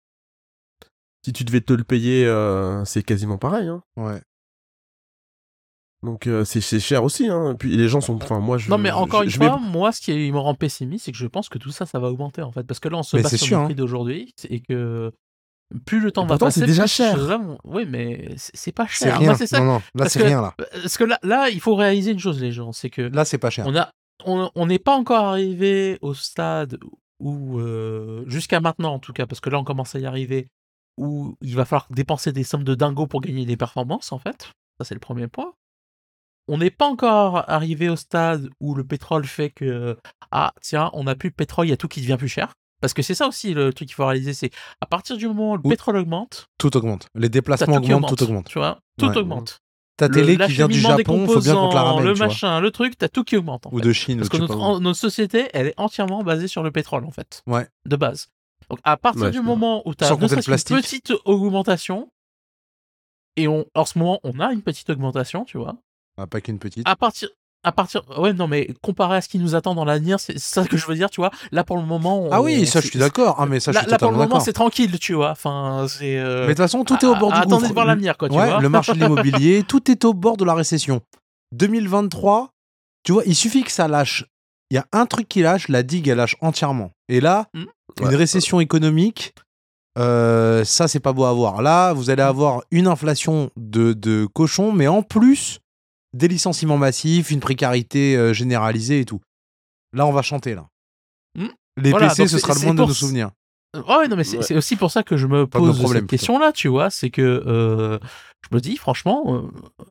A: Si tu devais te le payer, euh, c'est quasiment pareil, hein.
B: Ouais.
A: Donc, euh, c'est, c'est cher aussi, hein. Puis les gens sont, enfin, moi, je.
C: Non, mais encore
A: je,
C: une
A: je
C: fois,
A: mets-
C: moi, ce qui me rend pessimiste, c'est que je pense que tout ça, ça va augmenter, en fait. Parce que là, on se
B: Mais
C: base
B: c'est
C: sur
B: sûr,
C: le
B: hein.
C: prix d'aujourd'hui, et que plus le temps
A: Et
C: va
A: pourtant,
C: passer,
A: c'est déjà
C: plus ces
A: cher.
C: choses-là vont- Oui, mais c'est c'est pas
B: C'est
C: cher.
B: rien.
C: Moi, c'est ça.
B: Non, non, là,
C: Parce
B: c'est
C: que-
B: rien, là.
C: Parce que là, là, il faut réaliser une chose, les gens, c'est que
B: Là, c'est pas cher.
C: on a, on on n'est pas encore arrivé au stade où, euh, jusqu'à maintenant en tout cas, parce que là, on commence à y arriver, où il va falloir dépenser des sommes de dingo pour gagner des performances, en fait. Ça, c'est le premier point. On n'est pas encore arrivé au stade où le pétrole fait que, ah, tiens, on n'a plus de pétrole, il y a tout qui devient plus cher. Parce que c'est ça aussi le truc qu'il faut réaliser, c'est à partir du moment où le
B: Oui.
C: pétrole augmente,
B: Tout augmente. Les
C: t'as
B: déplacements
C: tout qui
B: augmentent,
C: augmente,
B: tout augmente.
C: tu vois, tout
B: Ouais.
C: augmente.
B: Ta
C: Le-
B: télé qui vient du
C: l'acheminement des
B: Japon, faut bien qu'on te la
C: composants,
B: ramène,
C: le
B: tu vois.
C: machin, le truc, t'as tout qui augmente en
B: Ou
C: fait.
B: de Chine,
C: Parce
B: ou
C: que
B: je sais
C: notre,
B: pas où.
C: en- notre société, elle est entièrement basée sur le pétrole en fait,
B: Ouais.
C: de base. Donc à partir
A: Ouais,
C: du
A: c'est
C: moment où t'as
B: Sans
C: ne
B: compter le
C: serait-ce qu'une
B: plastique.
C: petite augmentation, et on, en ce moment on a une petite augmentation, tu vois,
B: Ah, pas qu'une petite.
C: à partir... À partir, ouais, non, mais comparé à ce qui nous attend dans l'avenir, c'est ça que je veux dire, tu vois. Là, pour le moment, on-
B: Ah oui, ça, je
C: c'est-
B: suis d'accord. Ah, mais ça, je
C: Là,
B: suis
C: là, pour le
B: totalement
C: moment,
B: d'accord.
C: c'est tranquille, tu vois. Enfin, c'est. euh,
B: Mais de toute façon, tout est au bord du
C: à-
B: gouffre.
C: Attendez de voir l'avenir, quoi, tu
B: Ouais,
C: vois.
B: le marché de l'immobilier, tout est au bord de la récession. deux mille vingt-trois, tu vois, il suffit que ça lâche. Il y a un truc qui lâche, la digue, elle lâche entièrement. Et là,
C: Hmm.
B: une
A: Ouais.
B: récession économique, euh, ça, c'est pas beau à voir. Là, vous allez avoir une inflation de, de cochon, mais en plus, des licenciements massifs, une précarité euh, généralisée et tout. Là, on va chanter, là.
C: Hmm.
B: Les
C: Voilà,
B: P C,
C: donc
B: ce
C: c'est-
B: sera le
C: c'est
B: monde de
C: pour
B: nos
C: ce-
B: souvenirs.
C: Ouais, non, mais c'est
A: Ouais.
C: c'est aussi pour ça que je me
B: Pas de nos
C: pose
B: problèmes,
C: cette
B: plutôt.
C: question-là, tu vois. C'est que euh, je me dis, franchement, euh,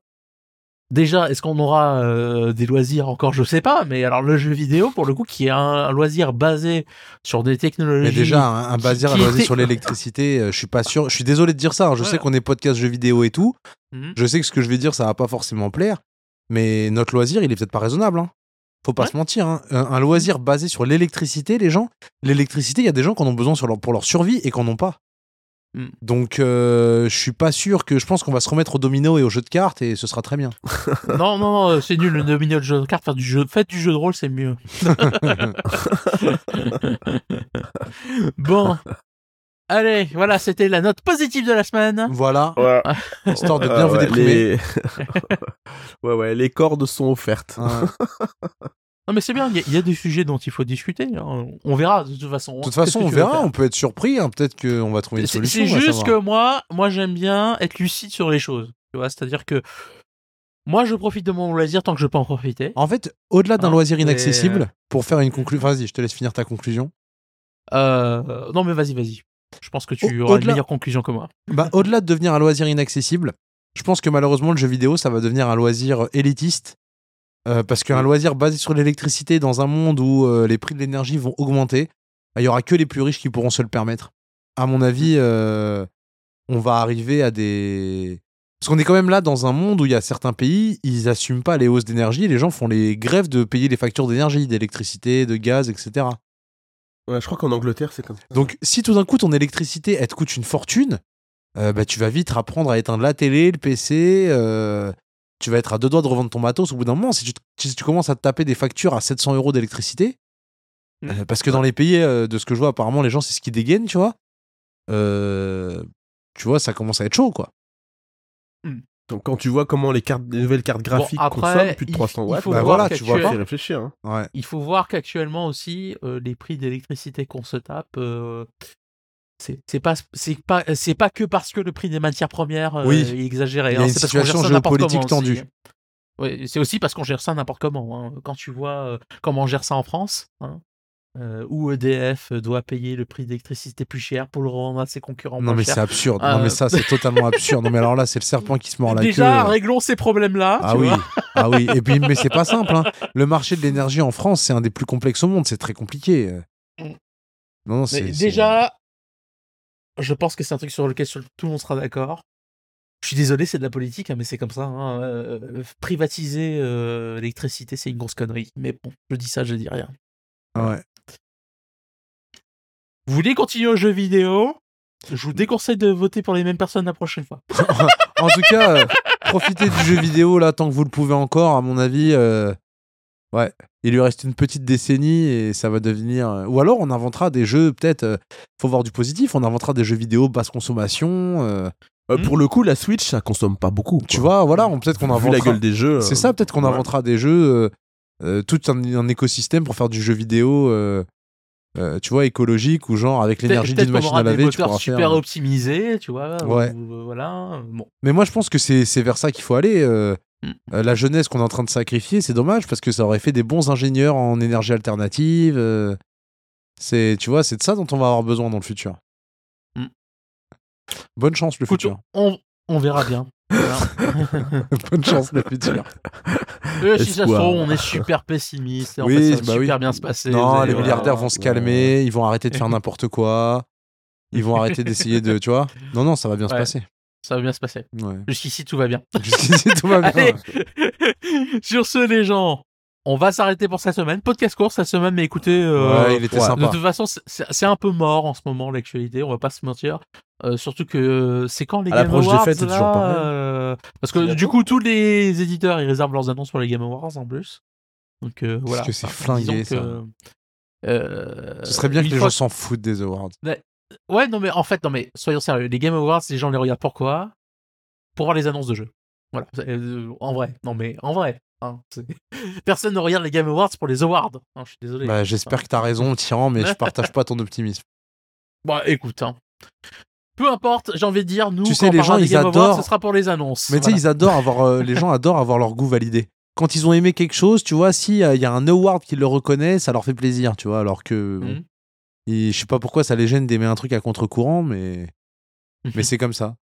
C: déjà, est-ce qu'on aura euh, des loisirs encore? Je sais pas, mais alors le jeu vidéo, pour le coup, qui est un, un loisir basé sur des technologies.
B: Mais déjà, un, un
C: qui-
B: basir
C: qui
B: basé
C: était-
B: sur l'électricité, euh, je suis pas sûr. Je suis désolé de dire ça. hein, Je
C: Ouais.
B: sais qu'on est podcast jeux vidéo et tout.
C: Mhm.
B: Je sais que ce que je vais dire, ça va pas forcément plaire. Mais notre loisir, il est peut-être pas raisonnable. Hein. Faut pas
C: Ouais.
B: se mentir. Hein. Un, un loisir basé sur l'électricité, les gens, l'électricité, il y a des gens qui en ont besoin sur leur- pour leur survie et qui en ont pas.
C: Mm.
B: Donc, euh, je suis pas sûr que. Je pense qu'on va se remettre au domino et aux jeux de cartes et ce sera très bien.
C: Non, non, non, euh, c'est nul le domino de jeu de cartes. Faire du jeu, faites du jeu de rôle, c'est mieux. Bon. Allez, voilà, c'était la note positive de la semaine.
B: Voilà,
A: Ouais.
B: histoire de bien
A: Euh,
B: vous
A: ouais,
B: déprimer.
A: les... ouais, ouais, les cordes sont offertes.
B: Hein.
C: Non, mais c'est bien, il y, a- il y a des sujets dont il faut discuter. hein. On verra, de toute façon.
B: De toute
C: Qu'est-ce
B: façon,
C: que
B: on
C: tu veux
B: verra.
C: faire
B: On peut être surpris. hein, Peut-être qu'on va trouver une
C: C'est
B: solution.
C: c'est
B: on va
C: juste que
B: savoir.
C: moi, moi j'aime bien être lucide sur les choses. Tu vois, c'est-à-dire que moi, je profite de mon loisir tant que je peux en profiter.
B: En fait, au-delà d'un
C: Hein,
B: loisir
C: mais-
B: inaccessible, pour faire une conclusion. Vas-y, je te laisse finir ta conclusion.
C: Euh, non, mais vas-y, vas-y. Je pense que tu
B: Au-
C: auras une
B: au-delà-
C: meilleure conclusion que moi.
B: Bah, au-delà de devenir un loisir inaccessible, je pense que malheureusement, le jeu vidéo, ça va devenir un loisir élitiste. Euh, parce qu'un loisir basé sur l'électricité dans un monde où euh, les prix de l'énergie vont augmenter, bah, il y aura que les plus riches qui pourront se le permettre. À mon avis, euh, on va arriver à des. Parce qu'on est quand même là dans un monde où il y a certains pays, ils assument pas les hausses d'énergie, et les gens font les grèves de payer les factures d'énergie, d'électricité, de gaz, et cetera.
A: Ouais, je crois qu'en Angleterre, c'est comme ça.
B: Donc, si tout d'un coup ton électricité elle te coûte une fortune, euh, bah, tu vas vite apprendre à éteindre la télé, le P C. euh, tu vas être à deux doigts de revendre ton matos au bout d'un moment. Si tu, si tu commences à te taper des factures à sept cents euros d'électricité,
C: Mm.
B: euh, parce que dans les pays, euh, de ce que je vois, apparemment, les gens, c'est ce qui dégaine, tu vois. euh, tu vois, ça commence à être chaud, quoi.
A: Donc, quand tu vois comment les, cartes, les nouvelles cartes graphiques
C: après,
A: consomment plus de
C: il-
A: trois cents
C: il
A: watts,
C: faut
B: Bah
C: voir
B: voilà, tu vois
A: ça
B: pas.
A: fait réfléchir. Hein.
B: Ouais.
C: Il faut voir qu'actuellement aussi, euh, les prix d'électricité qu'on se tape, euh, c'est c'est pas, c'est pas, c'est pas que parce que le prix des matières premières euh,
B: Oui.
C: est exagéré.
B: Il y a
C: hein,
B: une
C: c'est parce qu'on gère
B: situation
C: ça n'importe
B: géopolitique
C: comment aussi,
B: tendue.
C: hein. Ouais, c'est aussi parce qu'on gère ça n'importe comment. hein. Quand tu vois euh, comment on gère ça en France, hein, euh, où E D F doit payer le prix d'électricité plus cher pour le revendre à ses concurrents
B: Non
C: moins
B: mais
C: cher.
B: c'est absurde.
C: Euh,
B: Non mais ça c'est totalement absurde. Non mais alors là c'est le serpent qui se mord la
C: Déjà,
B: queue.
C: réglons ces problèmes-là.
B: Ah
C: tu
B: oui,
C: vois.
B: ah oui. Et puis mais c'est pas simple. Hein. Le marché de l'énergie en France c'est un des plus complexes au monde. C'est très compliqué.
C: Mm.
B: Non, non
C: Mais
B: c'est c'est-
C: déjà, je pense que c'est un truc sur lequel sur- tout le monde sera d'accord. Je suis désolé, c'est de la politique, hein, mais c'est comme ça. Hein. Euh, privatiser euh, l'électricité, c'est une grosse connerie. Mais bon, je dis ça, je dis rien.
B: Ah ouais.
C: Vous voulez continuer aux jeux vidéo? Je vous déconseille de voter pour les mêmes personnes la prochaine fois.
B: En tout cas, euh, profitez du jeu vidéo là tant que vous le pouvez encore. À mon avis, euh, ouais, il lui reste une petite décennie et ça va devenir. euh, Ou alors on inventera des jeux peut-être. euh, Faut voir du positif. On inventera des jeux vidéo basse consommation. euh,
A: Euh,
C: Hmm.
A: Pour le coup, la Switch, ça consomme pas beaucoup.
B: Tu
A: quoi.
B: vois, voilà, on peut-être qu'on
A: Vu
B: inventera.
A: la gueule des jeux.
B: C'est
A: euh,
B: ça, peut-être qu'on
A: ouais.
B: inventera des jeux, euh, euh, tout un, un écosystème pour faire du jeu vidéo, euh, euh, tu vois, écologique ou genre avec l'énergie
C: Peut-être
B: d'une
C: qu'on
B: machine
C: aura
B: à laver,
C: des
B: tu
C: moteurs
B: pourras
C: super
B: faire.
C: optimisés, tu vois.
B: Ouais.
C: ou- voilà. Bon.
B: Mais moi, je pense que c'est c'est vers ça qu'il faut aller. euh,
C: Mm.
B: euh, la jeunesse qu'on est en train de sacrifier, c'est dommage parce que ça aurait fait des bons ingénieurs en énergie alternative. euh, c'est, tu vois, c'est de ça dont on va avoir besoin dans le futur.
C: Mm.
B: Bonne chance le
C: Écoute,
B: futur.
C: on, on verra bien. Voilà.
B: Bonne chance le futur.
C: Euh, si ça se
A: Espoir.
C: trouve, on est super pessimiste. Et en
B: Oui,
C: fait, ça va
B: bah oui.
C: super bien se passer. vous
B: Non,
C: allez
B: les
C: voir.
B: milliardaires vont se
A: Ouais.
B: calmer, ils vont arrêter de faire n'importe quoi, ils vont arrêter d'essayer de, tu vois. Non, non, ça va bien se
C: Ouais.
B: passer.
C: Ça va bien se passer.
B: Ouais.
C: Jusqu'ici, tout va bien.
B: Jusqu'ici, tout va bien.
C: Allez. Sur ce, les gens, on va s'arrêter pour cette semaine. Podcast court cette semaine, mais écoutez, euh,
B: Ouais, il était
A: ouais.
C: de
B: sympa.
C: toute façon, c'est- c'est c'est un peu mort en ce moment, l'actualité, on va pas se mentir. Euh, surtout que c'est quand les
A: À
C: Game
A: l'approche des
C: Awards
A: fêtes, c'est
C: là,
A: toujours pareil.
C: euh, Parce
A: C'est
C: que
A: bientôt.
C: du coup, tous les éditeurs, ils réservent leurs annonces pour les Game Awards en plus. Donc euh, voilà.
B: que c'est
C: Enfin,
B: flingué,
C: disons que, euh,
B: Ce serait bien que
C: une
B: les
C: fois
B: gens s'en foutent des awards.
C: Ouais, non, mais en fait, non, mais soyons sérieux. Les Game Awards, les gens les regardent pourquoi? Pour voir les annonces de jeux. Voilà. Euh, en vrai. Non, mais en vrai. hein, c'est- Personne ne regarde les Game Awards pour les awards. Hein, je suis désolé.
B: Bah, j'espère que t'as raison, Tyran, mais je partage pas ton optimisme.
C: Bon, écoute. Hein. Peu importe, j'ai envie de dire, nous,
B: Tu
C: quand
B: sais,
C: on
B: les
C: parlera
B: gens,
C: des
B: ils
C: Game Awards,
B: adorent-
C: ce sera pour les annonces.
B: Mais tu sais,
C: Voilà.
B: ils adorent avoir, euh, les gens adorent avoir leur goût validé. Quand ils ont aimé quelque chose, tu vois, s'il y a un award qui le reconnaît, ça leur fait plaisir, tu vois, alors que, bon,
C: Mhm.
B: et je sais pas pourquoi ça les gêne d'aimer un truc à contre-courant, mais, mais c'est comme ça.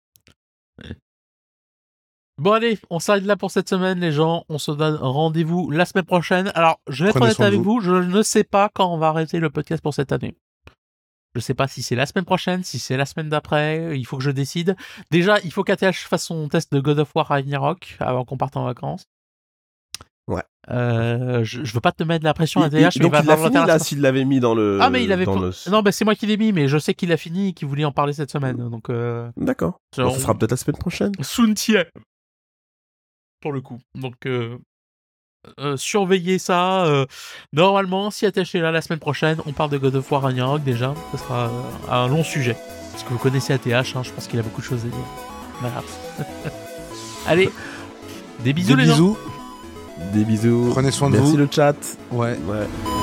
C: Bon, allez, on s'arrête là pour cette semaine, les gens. On se donne rendez-vous la semaine prochaine. Alors, je vais être
B: Prenez
C: honnête
B: soin de
C: avec
B: vous.
C: vous, je ne sais pas quand on va arrêter le podcast pour cette année. Je sais pas si c'est la semaine prochaine, si c'est la semaine d'après. Il faut que je décide. Déjà, il faut qu'A T H fasse son test de God of War Ragnarok avant qu'on parte en vacances.
A: Ouais.
C: Euh, je, je veux pas te mettre la pression à
A: Il-
C: T H,
A: il-
C: mais
A: donc
C: va
A: il l'a
C: falloir
A: fini
C: faire
A: là
C: la-
A: s'il l'avait mis dans le.
C: Ah, mais il avait
A: dans
C: pas-
A: le-
C: Non, bah c'est moi qui l'ai mis, mais je sais qu'il a fini et qu'il voulait en parler cette semaine. Donc, euh...
A: D'accord. Bon,
C: on-
A: ça sera peut-être la semaine prochaine.
C: Sountier pour le coup. Donc euh, euh, surveillez ça. euh, normalement, si attaché là la semaine prochaine, on parle de God of War Ragnarok déjà. Ce sera euh, un long sujet. Parce que vous connaissez A T H, hein, je pense qu'il a beaucoup de choses à dire. Voilà. Allez, des bisous
B: Des
C: les gens.
B: bisous.
A: Des bisous.
B: Prenez soin de
A: Merci
B: vous.
A: le chat.
B: Ouais.
A: Ouais.